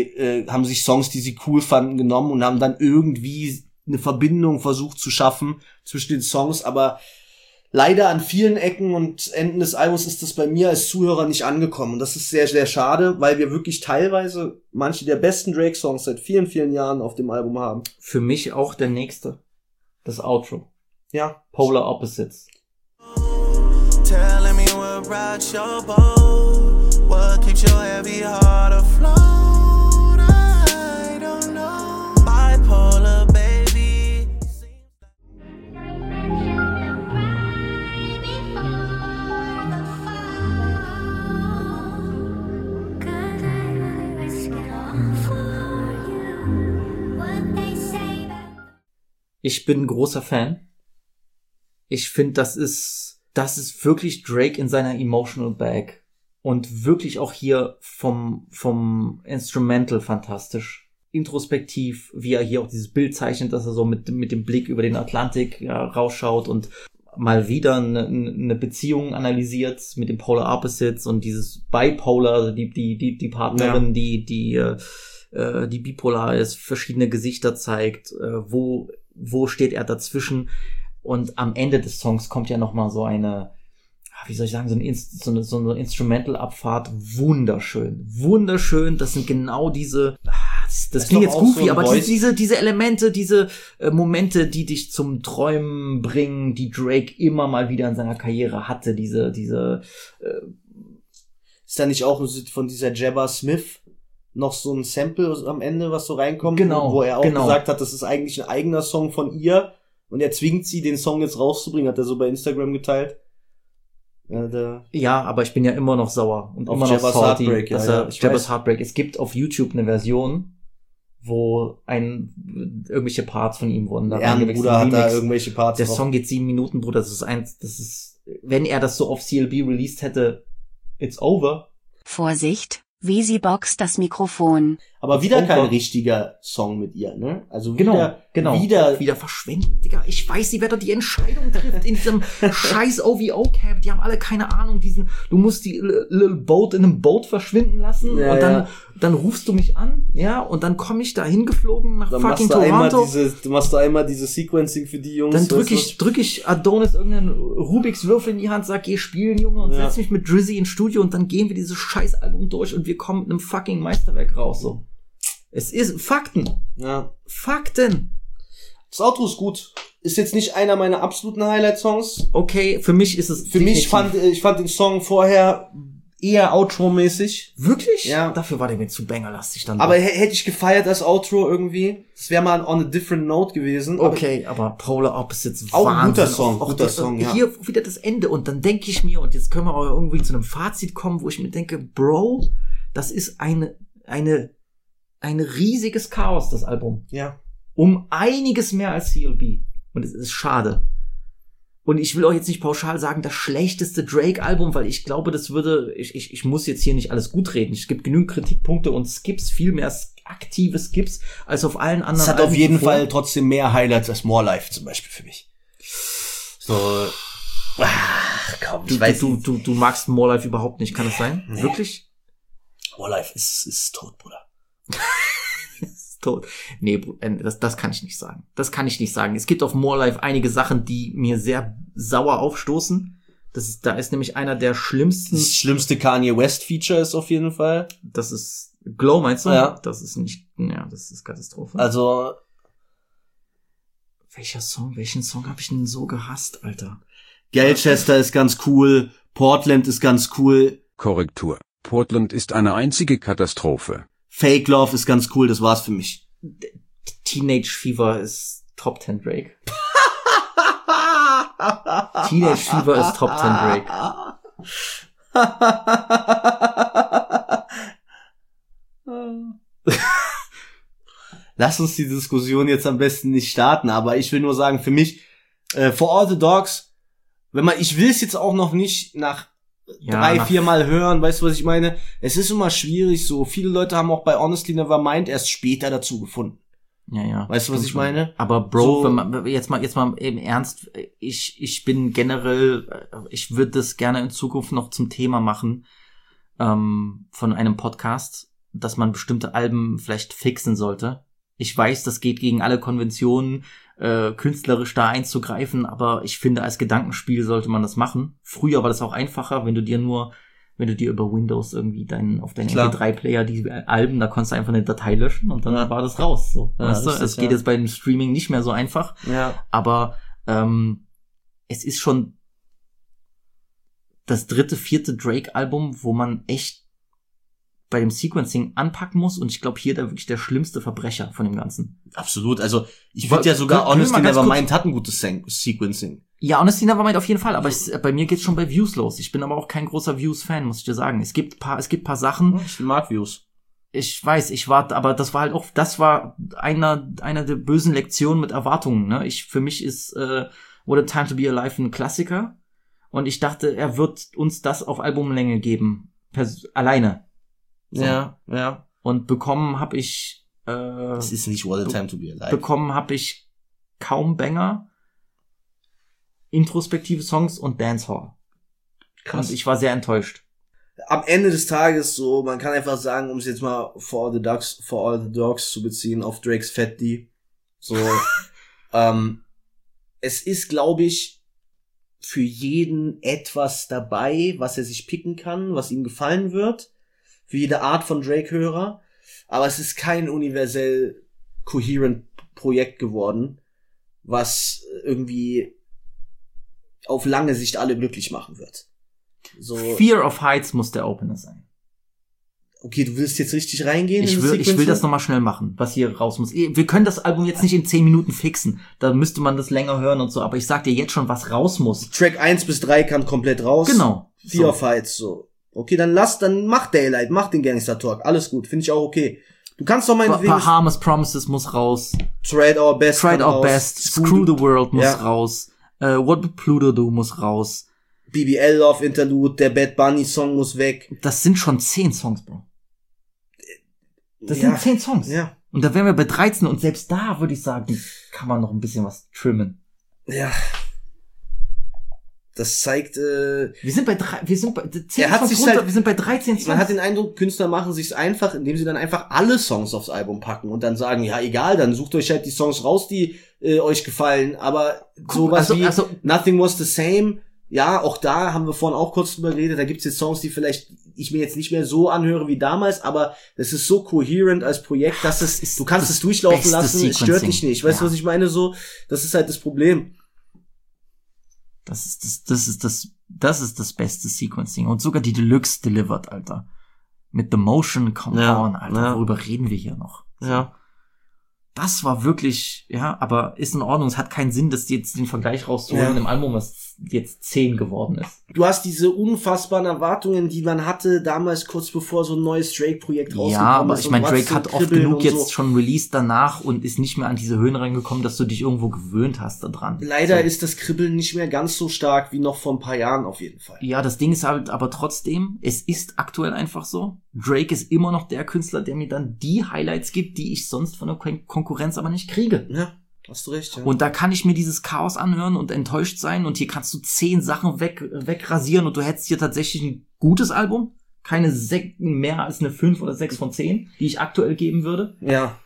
Songs, die sie cool fanden, genommen und haben dann irgendwie eine Verbindung versucht zu schaffen zwischen den Songs, aber leider an vielen Ecken und Enden des Albums ist das bei mir als Zuhörer nicht angekommen. Und das ist sehr, sehr schade, weil wir wirklich teilweise manche der besten Drake-Songs seit vielen, vielen Jahren auf dem Album haben. Für mich auch der nächste. Das Outro. Ja. Polar Opposites. Telling me what rocks your boat, what keeps your heavy heart afloat. I don't know. Bipolar, baby. Ich bin großer Fan. Ich finde, das ist das ist wirklich Drake in seiner Emotional Bag. Und wirklich auch hier vom Instrumental fantastisch. Introspektiv, wie er hier auch dieses Bild zeichnet, dass er so mit dem Blick über den Atlantik rausschaut und mal wieder eine Beziehung analysiert mit den Polar Opposites und dieses Bipolar, also die Partnerin, die bipolar ist, verschiedene Gesichter zeigt, wo steht er dazwischen. Und am Ende des Songs kommt ja nochmal so eine, wie soll ich sagen, so eine Instrumental-Abfahrt. Wunderschön. Das sind genau diese, das klingt jetzt goofy, so aber diese Elemente, diese Momente, die dich zum Träumen bringen, die Drake immer mal wieder in seiner Karriere hatte, ist da nicht auch von dieser Jabba Smith noch so ein Sample am Ende, was so reinkommt? Genau. Wo er auch gesagt hat, das ist eigentlich ein eigener Song von ihr und er zwingt sie, den Song jetzt rauszubringen, hat er so bei Instagram geteilt. Ja, aber ich bin ja immer noch sauer und immer noch Jabba's salty. Heartbreak, Jabba's Heartbreak. Es gibt auf YouTube eine Version, wo irgendwelche Parts von ihm wurden. Der Bruder hat da irgendwelche Parts Der Song geht 7 Minuten, Bruder. Das ist, wenn er das so auf CLB released hätte, it's over. Vorsicht, Wheezy boxt das Mikrofon. Aber wieder kein richtiger Song mit ihr, ne? Also wieder wieder verschwendet, Digga. Ich weiß nicht, wer da die Entscheidung trifft in diesem scheiß OVO-Cap. Die haben alle keine Ahnung, du musst die Little Boat in einem Boot verschwinden lassen und dann rufst du mich an, ja, und dann komme ich da hingeflogen nach fucking Toronto. Du machst einmal diese Sequencing für die Jungs. Dann drück ich Adonis irgendeinen Rubiks Würfel in die Hand, sag, geh spielen, Junge, und setz mich mit Drizzy ins Studio und dann gehen wir dieses scheiß Album durch und wir kommen mit einem fucking Meisterwerk raus, so. Es ist Fakten. Ja. Fakten. Das Outro ist gut. Ist jetzt nicht einer meiner absoluten Highlight-Songs. Okay, für mich ist es. Für mich fand den Song vorher eher Outro-mäßig. Wirklich? Ja. Dafür war der mir zu bangerlastig dann. Aber hätte ich gefeiert als Outro irgendwie. Das wäre mal on a different note gewesen. Okay, aber Polar Opposites auch Wahnsinn. Ein guter Song, ja. Hier wieder das Ende und dann denke ich mir, und jetzt können wir auch irgendwie zu einem Fazit kommen, wo ich mir denke, Bro, das ist ein riesiges Chaos, das Album. Ja. Um einiges mehr als CLB. Und es ist schade. Und ich will auch jetzt nicht pauschal sagen, das schlechteste Drake-Album, weil ich glaube, das würde, ich muss jetzt hier nicht alles gut reden. Es gibt genügend Kritikpunkte und Skips, viel mehr aktive Skips, als auf allen anderen. Es hat auf jeden Fall trotzdem mehr Highlights als More Life zum Beispiel für mich. So. Ach, komm, ich weiß du magst More Life überhaupt nicht, kann das sein? Nee. Wirklich? More Life ist tot, Bruder. Ist tot. Nee, das kann ich nicht sagen. Das kann ich nicht sagen. Es gibt auf More Life einige Sachen, die mir sehr sauer aufstoßen. Da ist nämlich einer der schlimmsten. Das schlimmste Kanye West Feature ist auf jeden Fall. Das ist Glow, meinst du? Ja. Das ist nicht, ja, das ist Katastrophe. Also. Welchen Song habe ich denn so gehasst, Alter? Gelchester ist ganz cool. Portland ist ganz cool. Korrektur. Portland ist eine einzige Katastrophe. Fake Love ist ganz cool, das war's für mich. Teenage Fever ist Top 10 Drake. Teenage Fever ist Top 10 Drake. Lass uns die Diskussion jetzt am besten nicht starten, aber ich will nur sagen, für mich, For All the Dogs, ich will es jetzt auch noch nicht nach 3-4 Mal hören, weißt du, was ich meine? Es ist immer schwierig so. Viele Leute haben auch bei Honestly Nevermind erst später dazu gefunden. Ja. Weißt du, was ich meine? Aber Bro, so, jetzt mal im Ernst, ich bin generell, ich würde das gerne in Zukunft noch zum Thema machen, von einem Podcast, dass man bestimmte Alben vielleicht fixen sollte. Ich weiß, das geht gegen alle Konventionen, künstlerisch da einzugreifen, aber ich finde, als Gedankenspiel sollte man das machen. Früher war das auch einfacher, wenn du dir über Windows irgendwie auf deinen MP3-Player die Alben, da konntest du einfach eine Datei löschen und dann war das raus. So, ja, weißt du? Es geht jetzt beim Streaming nicht mehr so einfach. Ja. Aber es ist schon das 3., 4. Drake-Album, wo man echt bei dem Sequencing anpacken muss und ich glaube hier wirklich der schlimmste Verbrecher von dem Ganzen. Absolut, also ich finde ja sogar Honestly Nevermind hat ein gutes Sequencing. Ja, Honestly Nevermind auf jeden Fall, aber bei mir geht's schon bei Views los. Ich bin aber auch kein großer Views-Fan, muss ich dir sagen. Es gibt paar Sachen. Ich mag Views. Ich weiß, aber das war einer der bösen Lektionen mit Erwartungen, ne? Für mich ist What a Time to Be Alive ein Klassiker. Und ich dachte, er wird uns das auf Albumlänge geben. Alleine. So. Ja. Und bekommen habe ich es ist nicht What a Time to Be Alive. Bekommen habe ich kaum Banger, introspektive Songs und Dancehall. Krass. Und ich war sehr enttäuscht. Am Ende des Tages so, man kann einfach sagen, um es jetzt mal For All the Dogs zu beziehen auf Drakes Fat D. So, es ist, glaube ich, für jeden etwas dabei, was er sich picken kann, was ihm gefallen wird. Für jede Art von Drake-Hörer. Aber es ist kein universell coherent Projekt geworden, was irgendwie auf lange Sicht alle glücklich machen wird. So. Fear of Heights muss der Opener sein. Okay, du willst jetzt richtig reingehen? Ich will das nochmal schnell machen, was hier raus muss. Wir können das Album jetzt nicht in 10 Minuten fixen. Da müsste man das länger hören und so. Aber ich sag dir jetzt schon, was raus muss. Track 1 bis 3 kann komplett raus. Genau. Fear of Heights, so. Okay, dann mach Daylight, mach den Gangster Talk. Alles gut, finde ich auch okay. Du kannst doch meinetwegen... Bahamas Promises muss raus. Tried Our Best. Screw the World muss raus. What Would Pluto Do muss raus. BBL Love Interlude, der Bad Bunny Song muss weg. Das sind schon 10 Songs, Bro. Das sind 10 Songs. Ja. Und da wären wir bei 13 und selbst da würde ich sagen, kann man noch ein bisschen was trimmen. Ja. Das zeigt, wir sind bei 10 Songs runter, wir sind bei 13 Songs. Man hat den Eindruck, Künstler machen sich's einfach, indem sie dann einfach alle Songs aufs Album packen und dann sagen, ja, egal, dann sucht euch halt die Songs raus, die euch gefallen, aber sowas wie Nothing Was the Same, ja, auch da haben wir vorhin auch kurz drüber geredet, da gibt's jetzt Songs, die vielleicht ich mir jetzt nicht mehr so anhöre wie damals, aber das ist so coherent als Projekt, dass du kannst es durchlaufen lassen, es stört dich nicht. Weißt du, was ich meine? So, das ist halt das Problem. Das ist das beste Sequencing. Und sogar die Deluxe delivered, Alter. Mit The Motion, come on, Alter. Worüber reden wir hier noch? So. Ja. Das war wirklich, aber ist in Ordnung. Es hat keinen Sinn, dass die jetzt den Vergleich rauszuholen im Album, was jetzt 10 geworden ist. Du hast diese unfassbaren Erwartungen, die man hatte damals kurz bevor so ein neues Drake-Projekt rausgekommen ist. Ja, aber ich meine, Drake hat oft genug jetzt schon released danach und ist nicht mehr an diese Höhen reingekommen, dass du dich irgendwo gewöhnt hast daran. Leider ist das Kribbeln nicht mehr ganz so stark wie noch vor ein paar Jahren auf jeden Fall. Ja, das Ding ist halt aber trotzdem, es ist aktuell einfach so. Drake ist immer noch der Künstler, der mir dann die Highlights gibt, die ich sonst von der Konkurrenz aber nicht kriege. Ja. Hast du recht, ja. Und da kann ich mir dieses Chaos anhören und enttäuscht sein und hier kannst du 10 Sachen wegrasieren und du hättest hier tatsächlich ein gutes Album. Keine mehr als eine 5 oder 6 von 10, die ich aktuell geben würde. Ja.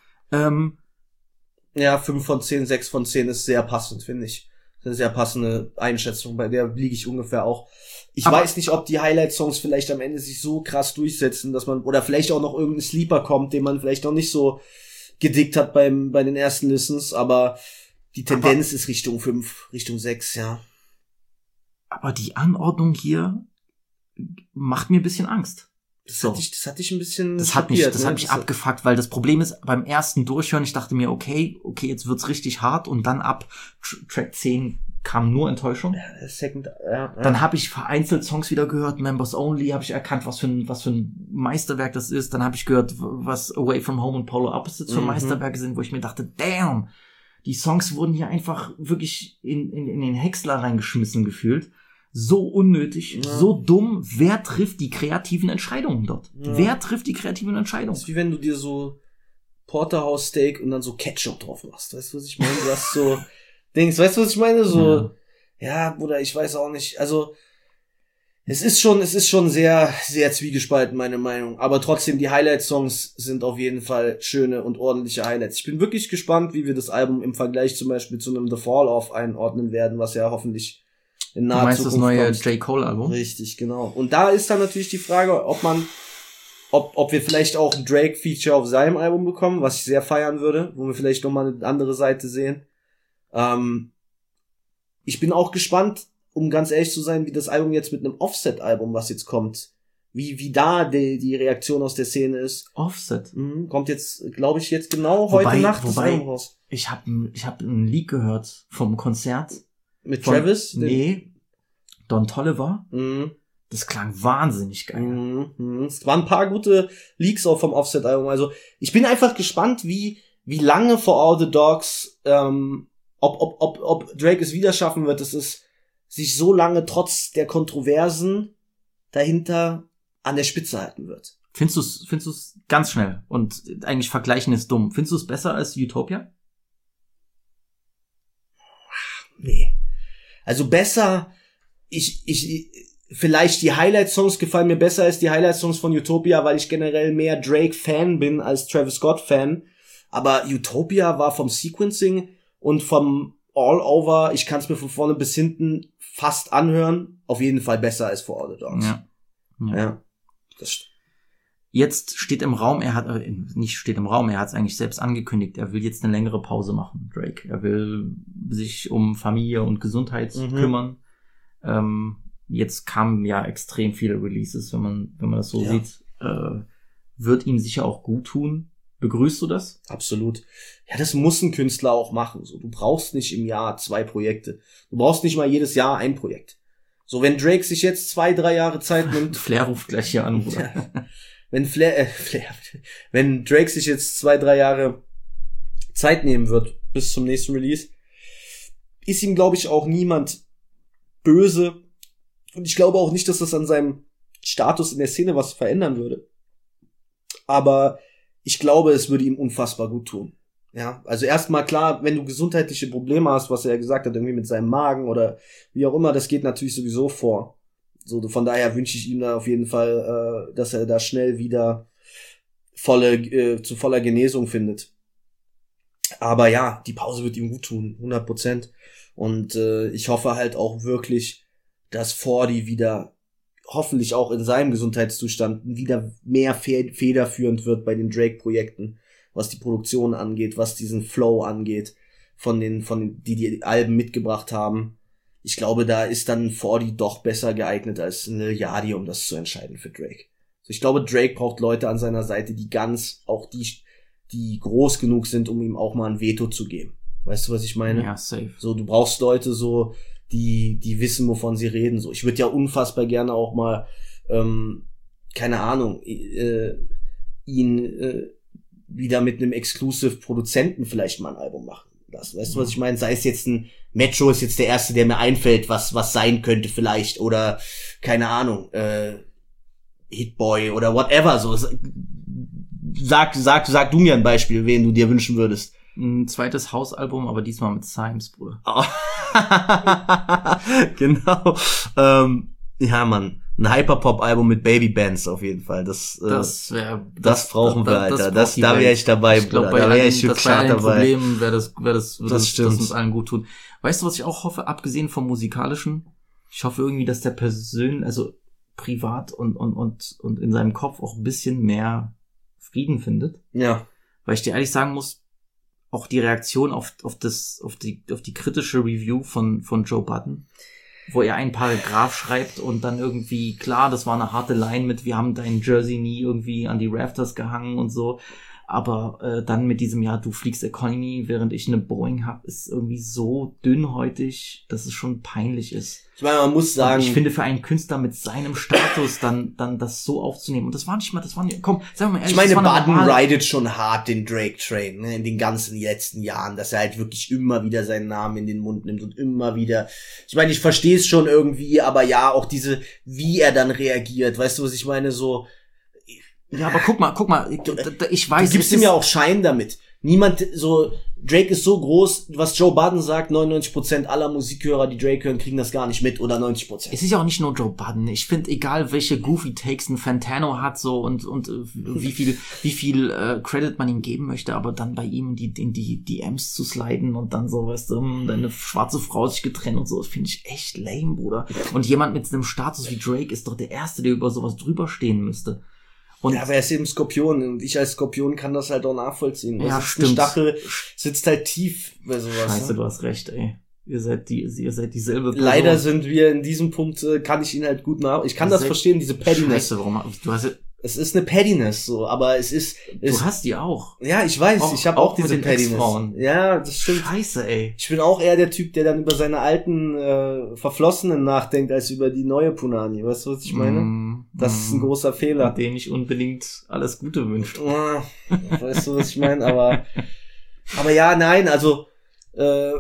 5 von 10, 6 von 10 ist sehr passend, finde ich. Das ist eine sehr passende Einschätzung, bei der liege ich ungefähr auch. Ich weiß nicht, ob die Highlight-Songs vielleicht am Ende sich so krass durchsetzen, dass man, oder vielleicht auch noch irgendein Sleeper kommt, den man vielleicht noch nicht so gedickt hat bei den ersten Listens, aber die Tendenz ist Richtung 5, Richtung 6, ja. Aber die Anordnung hier macht mir ein bisschen Angst. Das hat dich ein bisschen das hat mich abgefuckt, weil das Problem ist, beim ersten Durchhören, ich dachte mir, okay, jetzt wird's richtig hart und dann ab Track 10 kam nur Enttäuschung. Dann habe ich vereinzelt Songs wieder gehört, Members Only, habe ich erkannt, was für ein Meisterwerk das ist. Dann habe ich gehört, was Away From Home und Polar Opposites für Meisterwerke sind, wo ich mir dachte, damn, die Songs wurden hier einfach wirklich in den Häcksler reingeschmissen gefühlt. So unnötig, so dumm. Wer trifft die kreativen Entscheidungen dort? Ja. Wer trifft die kreativen Entscheidungen? Das ist wie wenn du dir so Porterhouse Steak und dann so Ketchup drauf machst. Weißt du, was ich meine? Du hast so Dings, weißt du, was ich meine? So, ja, Bruder, ich weiß auch nicht. Also, es ist schon sehr, sehr zwiegespalten, meine Meinung. Aber trotzdem, die Highlight-Songs sind auf jeden Fall schöne und ordentliche Highlights. Ich bin wirklich gespannt, wie wir das Album im Vergleich zum Beispiel zu einem The Fall Off einordnen werden, was ja hoffentlich in naher Zukunft kommt. Du meinst das neue J. Cole-Album? Richtig, genau. Und da ist dann natürlich die Frage, ob wir vielleicht auch ein Drake-Feature auf seinem Album bekommen, was ich sehr feiern würde, wo wir vielleicht nochmal eine andere Seite sehen. Ich bin auch gespannt, um ganz ehrlich zu sein, wie das Album jetzt mit einem Offset-Album, was jetzt kommt, wie da die Reaktion aus der Szene ist. Offset? Kommt jetzt, glaube ich, jetzt genau heute Nacht das Album raus. Ich hab ein Leak gehört vom Konzert. Mit Travis? Nee. Don Toliver. Das klang wahnsinnig geil. Es waren ein paar gute Leaks auch vom Offset-Album. Also, ich bin einfach gespannt, wie lange For All the Dogs, ob Drake es wieder schaffen wird. Das sich so lange trotz der Kontroversen dahinter an der Spitze halten wird. Findest du's ganz schnell und eigentlich vergleichen ist dumm. Findest du es besser als Utopia? Nee. Also besser, vielleicht die Highlight-Songs gefallen mir besser als die Highlight-Songs von Utopia, weil ich generell mehr Drake-Fan bin als Travis Scott-Fan. Aber Utopia war vom Sequencing und vom All-Over, ich kann es mir von vorne bis hinten fast anhören, auf jeden Fall besser als For All the Dogs. Ja. Das Jetzt steht im Raum, er hat es eigentlich selbst angekündigt, er will jetzt eine längere Pause machen, Drake. Er will sich um Familie und Gesundheit kümmern. Jetzt kamen ja extrem viele Releases, wenn man das so sieht. Wird ihm sicher auch gut tun. Begrüßt du das? Absolut. Ja, das muss ein Künstler auch machen. So, du brauchst nicht im Jahr 2 Projekte. Du brauchst nicht mal jedes Jahr ein Projekt. So, wenn Drake sich jetzt 2-3 Jahre Zeit nimmt. Flair ruft gleich hier an, Bruder. Wenn Drake sich jetzt 2-3 Jahre Zeit nehmen wird bis zum nächsten Release, ist ihm, glaube ich, auch niemand böse. Und ich glaube auch nicht, dass das an seinem Status in der Szene was verändern würde. Aber ich glaube, es würde ihm unfassbar gut tun. Ja, also erstmal klar, wenn du gesundheitliche Probleme hast, was er ja gesagt hat, irgendwie mit seinem Magen oder wie auch immer, das geht natürlich sowieso vor. So, von daher wünsche ich ihm da auf jeden Fall, dass er da schnell wieder zu voller Genesung findet. Aber ja, die Pause wird ihm gut tun, 100%. Und ich hoffe halt auch wirklich, dass 40 wieder, hoffentlich auch in seinem Gesundheitszustand, wieder mehr federführend wird bei den Drake-Projekten, was die Produktion angeht, was diesen Flow angeht, die Alben mitgebracht haben. Ich glaube, da ist dann 40 doch besser geeignet als Lil Yachty, um das zu entscheiden für Drake. Also ich glaube, Drake braucht Leute an seiner Seite, die groß genug sind, um ihm auch mal ein Veto zu geben. Weißt du, was ich meine? Ja, safe. So, du brauchst Leute so, die wissen, wovon sie reden. So, ich würde ja unfassbar gerne auch mal, keine Ahnung, ihn wieder mit einem Exclusive-Produzenten vielleicht mal ein Album machen lassen. Weißt du, was ich meine? Sei es jetzt ein Metro ist jetzt der erste, der mir einfällt, was sein könnte vielleicht, oder keine Ahnung, Hitboy oder whatever. So, sag du mir ein Beispiel, wen du dir wünschen würdest. Ein zweites Hausalbum, aber diesmal mit Symes, Bruder. Oh. Genau. Ja, Mann. Ein Hyperpop-Album mit Babybands auf jeden Fall. Das brauchen wir, Alter. Da wäre ich dabei, Bruder. Da wäre ich wirklich dabei. Problemen wäre das uns allen gut tun. Weißt du, was ich auch hoffe, abgesehen vom Musikalischen? Ich hoffe irgendwie, dass der also privat und in seinem Kopf auch ein bisschen mehr Frieden findet. Ja. Weil ich dir ehrlich sagen muss, auch die Reaktion auf die kritische Review von Joe Budden, wo er ein Paragraph schreibt und dann irgendwie, klar, das war eine harte Line mit, wir haben dein Jersey nie irgendwie an die Rafters gehangen und so, aber dann mit diesem Jahr, du fliegst Economy, während ich eine Boeing hab, ist irgendwie so dünnhäutig, dass es schon peinlich ist. Ich meine, man muss sagen, und ich finde, für einen Künstler mit seinem Status dann das so aufzunehmen, und das war nicht, komm, sagen wir mal ehrlich, ich meine, Budden ridet schon hart den Drake-Train, ne, in den ganzen letzten Jahren, dass er halt wirklich immer wieder seinen Namen in den Mund nimmt und immer wieder, ich meine, ich verstehe es schon irgendwie, aber ja, auch wie er dann reagiert, weißt du, was ich meine, so. Ja, aber guck mal, ich weiß, du gibst ihm ja auch Schein damit. Drake ist so groß, was Joe Budden sagt, 99% aller Musikhörer, die Drake hören, kriegen das gar nicht mit, oder 90%. Es ist ja auch nicht nur Joe Budden. Ich finde, egal welche Goofy Takes ein Fantano hat, so und wie viel Credit man ihm geben möchte, aber dann bei ihm in die DMs zu sliden und dann so, weißt du, deine schwarze Frau sich getrennt und so, das finde ich echt lame, Bruder. Und jemand mit einem Status wie Drake ist doch der Erste, der über sowas drüber stehen müsste. Und ja, aber er ist eben Skorpion und ich als Skorpion kann das halt auch nachvollziehen. Ja, stimmt. Ein Stachel sitzt halt tief bei sowas. Scheiße, du hast recht, ey. Ihr seid dieselbe Person. Leider sind wir in diesem Punkt, kann ich ihn halt gut ich kann das verstehen, diese Pettiness. Scheiße, du hast es ist eine Pettiness, so, aber du hast die auch. Ja, ich weiß, ich habe auch diese Pettiness. Ja, das stimmt. Scheiße, ey. Ich bin auch eher der Typ, der dann über seine alten Verflossenen nachdenkt, als über die neue Punani. Weißt du, was ich meine? Das ist ein großer Fehler. Den ich unbedingt alles Gute wünsche. Weißt du, was ich meine? Aber ja, nein, also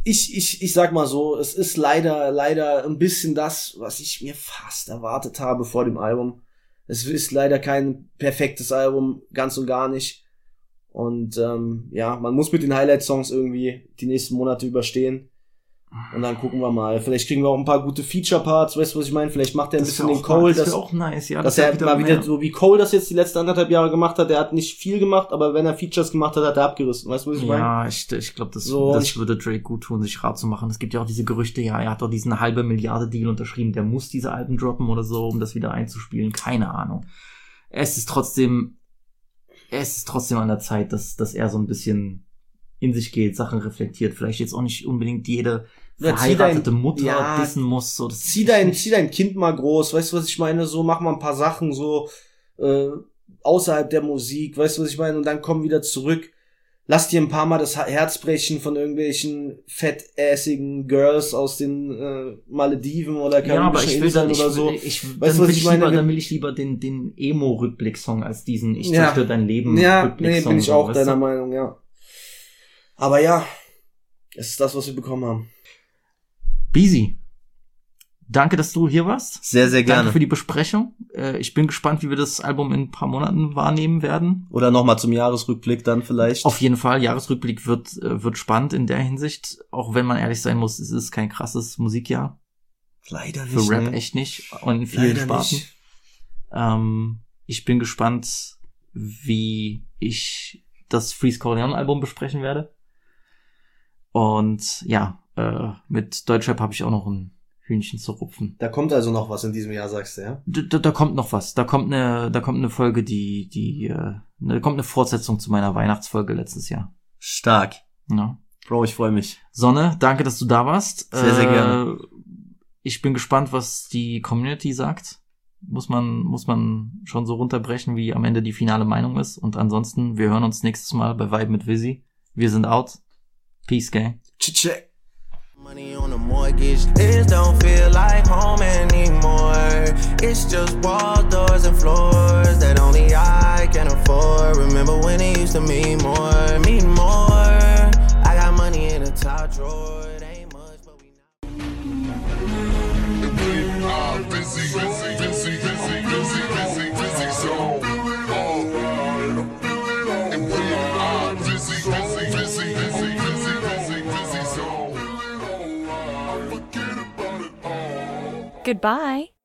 Ich sag mal so, es ist leider ein bisschen das, was ich mir fast erwartet habe vor dem Album. Es ist leider kein perfektes Album, ganz und gar nicht. Und man muss mit den Highlight-Songs irgendwie die nächsten Monate überstehen. Und dann gucken wir mal. Vielleicht kriegen wir auch ein paar gute Feature-Parts, weißt du, was ich meine? Vielleicht macht er ein bisschen den Cole, das wäre auch nice, ja. Dass er mal wieder, so wie Cole das jetzt die letzten 1,5 Jahre gemacht hat, der hat nicht viel gemacht, aber wenn er Features gemacht hat, hat er abgerissen, weißt du, was ich meine? Ja, ich glaube, das würde Drake gut tun, sich rat zu machen. Es gibt ja auch diese Gerüchte, ja, er hat doch diesen 500 Milliarden Deal unterschrieben, der muss diese Alben droppen oder so, um das wieder einzuspielen, keine Ahnung. Es ist trotzdem an der Zeit, dass er so ein bisschen in sich geht, Sachen reflektiert, vielleicht jetzt auch nicht unbedingt jede verheiratete Mutter dissen muss. So, zieh dein Kind mal groß, weißt du, was ich meine? So, mach mal ein paar Sachen so außerhalb der Musik, weißt du, was ich meine? Und dann komm wieder zurück. Lass dir ein paar Mal das Herz brechen von irgendwelchen fettassigen Girls aus den Malediven oder karibischen Inseln oder so. Weißt du, was ich meine? Dann will ich lieber den Emo-Rückblick-Song als diesen Ich zerstöre dein Leben Rückblick-Song. Nee, bin ich auch deiner Meinung, ja. Aber ja, es ist das, was wir bekommen haben. Beezy, danke, dass du hier warst. Sehr, sehr gerne. Danke für die Besprechung. Ich bin gespannt, wie wir das Album in ein paar Monaten wahrnehmen werden. Oder nochmal zum Jahresrückblick dann vielleicht. Auf jeden Fall, Jahresrückblick wird spannend in der Hinsicht. Auch wenn man ehrlich sein muss, es ist kein krasses Musikjahr. Leider nicht. Für Rap echt nicht. Und in vielen Sparten. Ich bin gespannt, wie ich das Freeze Corleone Album besprechen werde. Und ja, mit Deutschrap habe ich auch noch ein Hühnchen zu rupfen. Da kommt also noch was in diesem Jahr, sagst du, ja? Da kommt noch was. Da kommt eine Folge, da kommt eine Fortsetzung zu meiner Weihnachtsfolge letztes Jahr. Stark. Ja. Bro, ich freue mich. Sonne, danke, dass du da warst. Sehr, sehr gerne. Ich bin gespannt, was die Community sagt. Muss man schon so runterbrechen, wie am Ende die finale Meinung ist. Und ansonsten, wir hören uns nächstes Mal bei Vibe mit Vizzy. Wir sind out. Peace, gang. Check. Money on the mortgage, this don't feel like home anymore. It's just walls, doors, and floors that only I can afford. Remember when it used to mean more. I got money in the top drawer. It ain't much, but we Goodbye.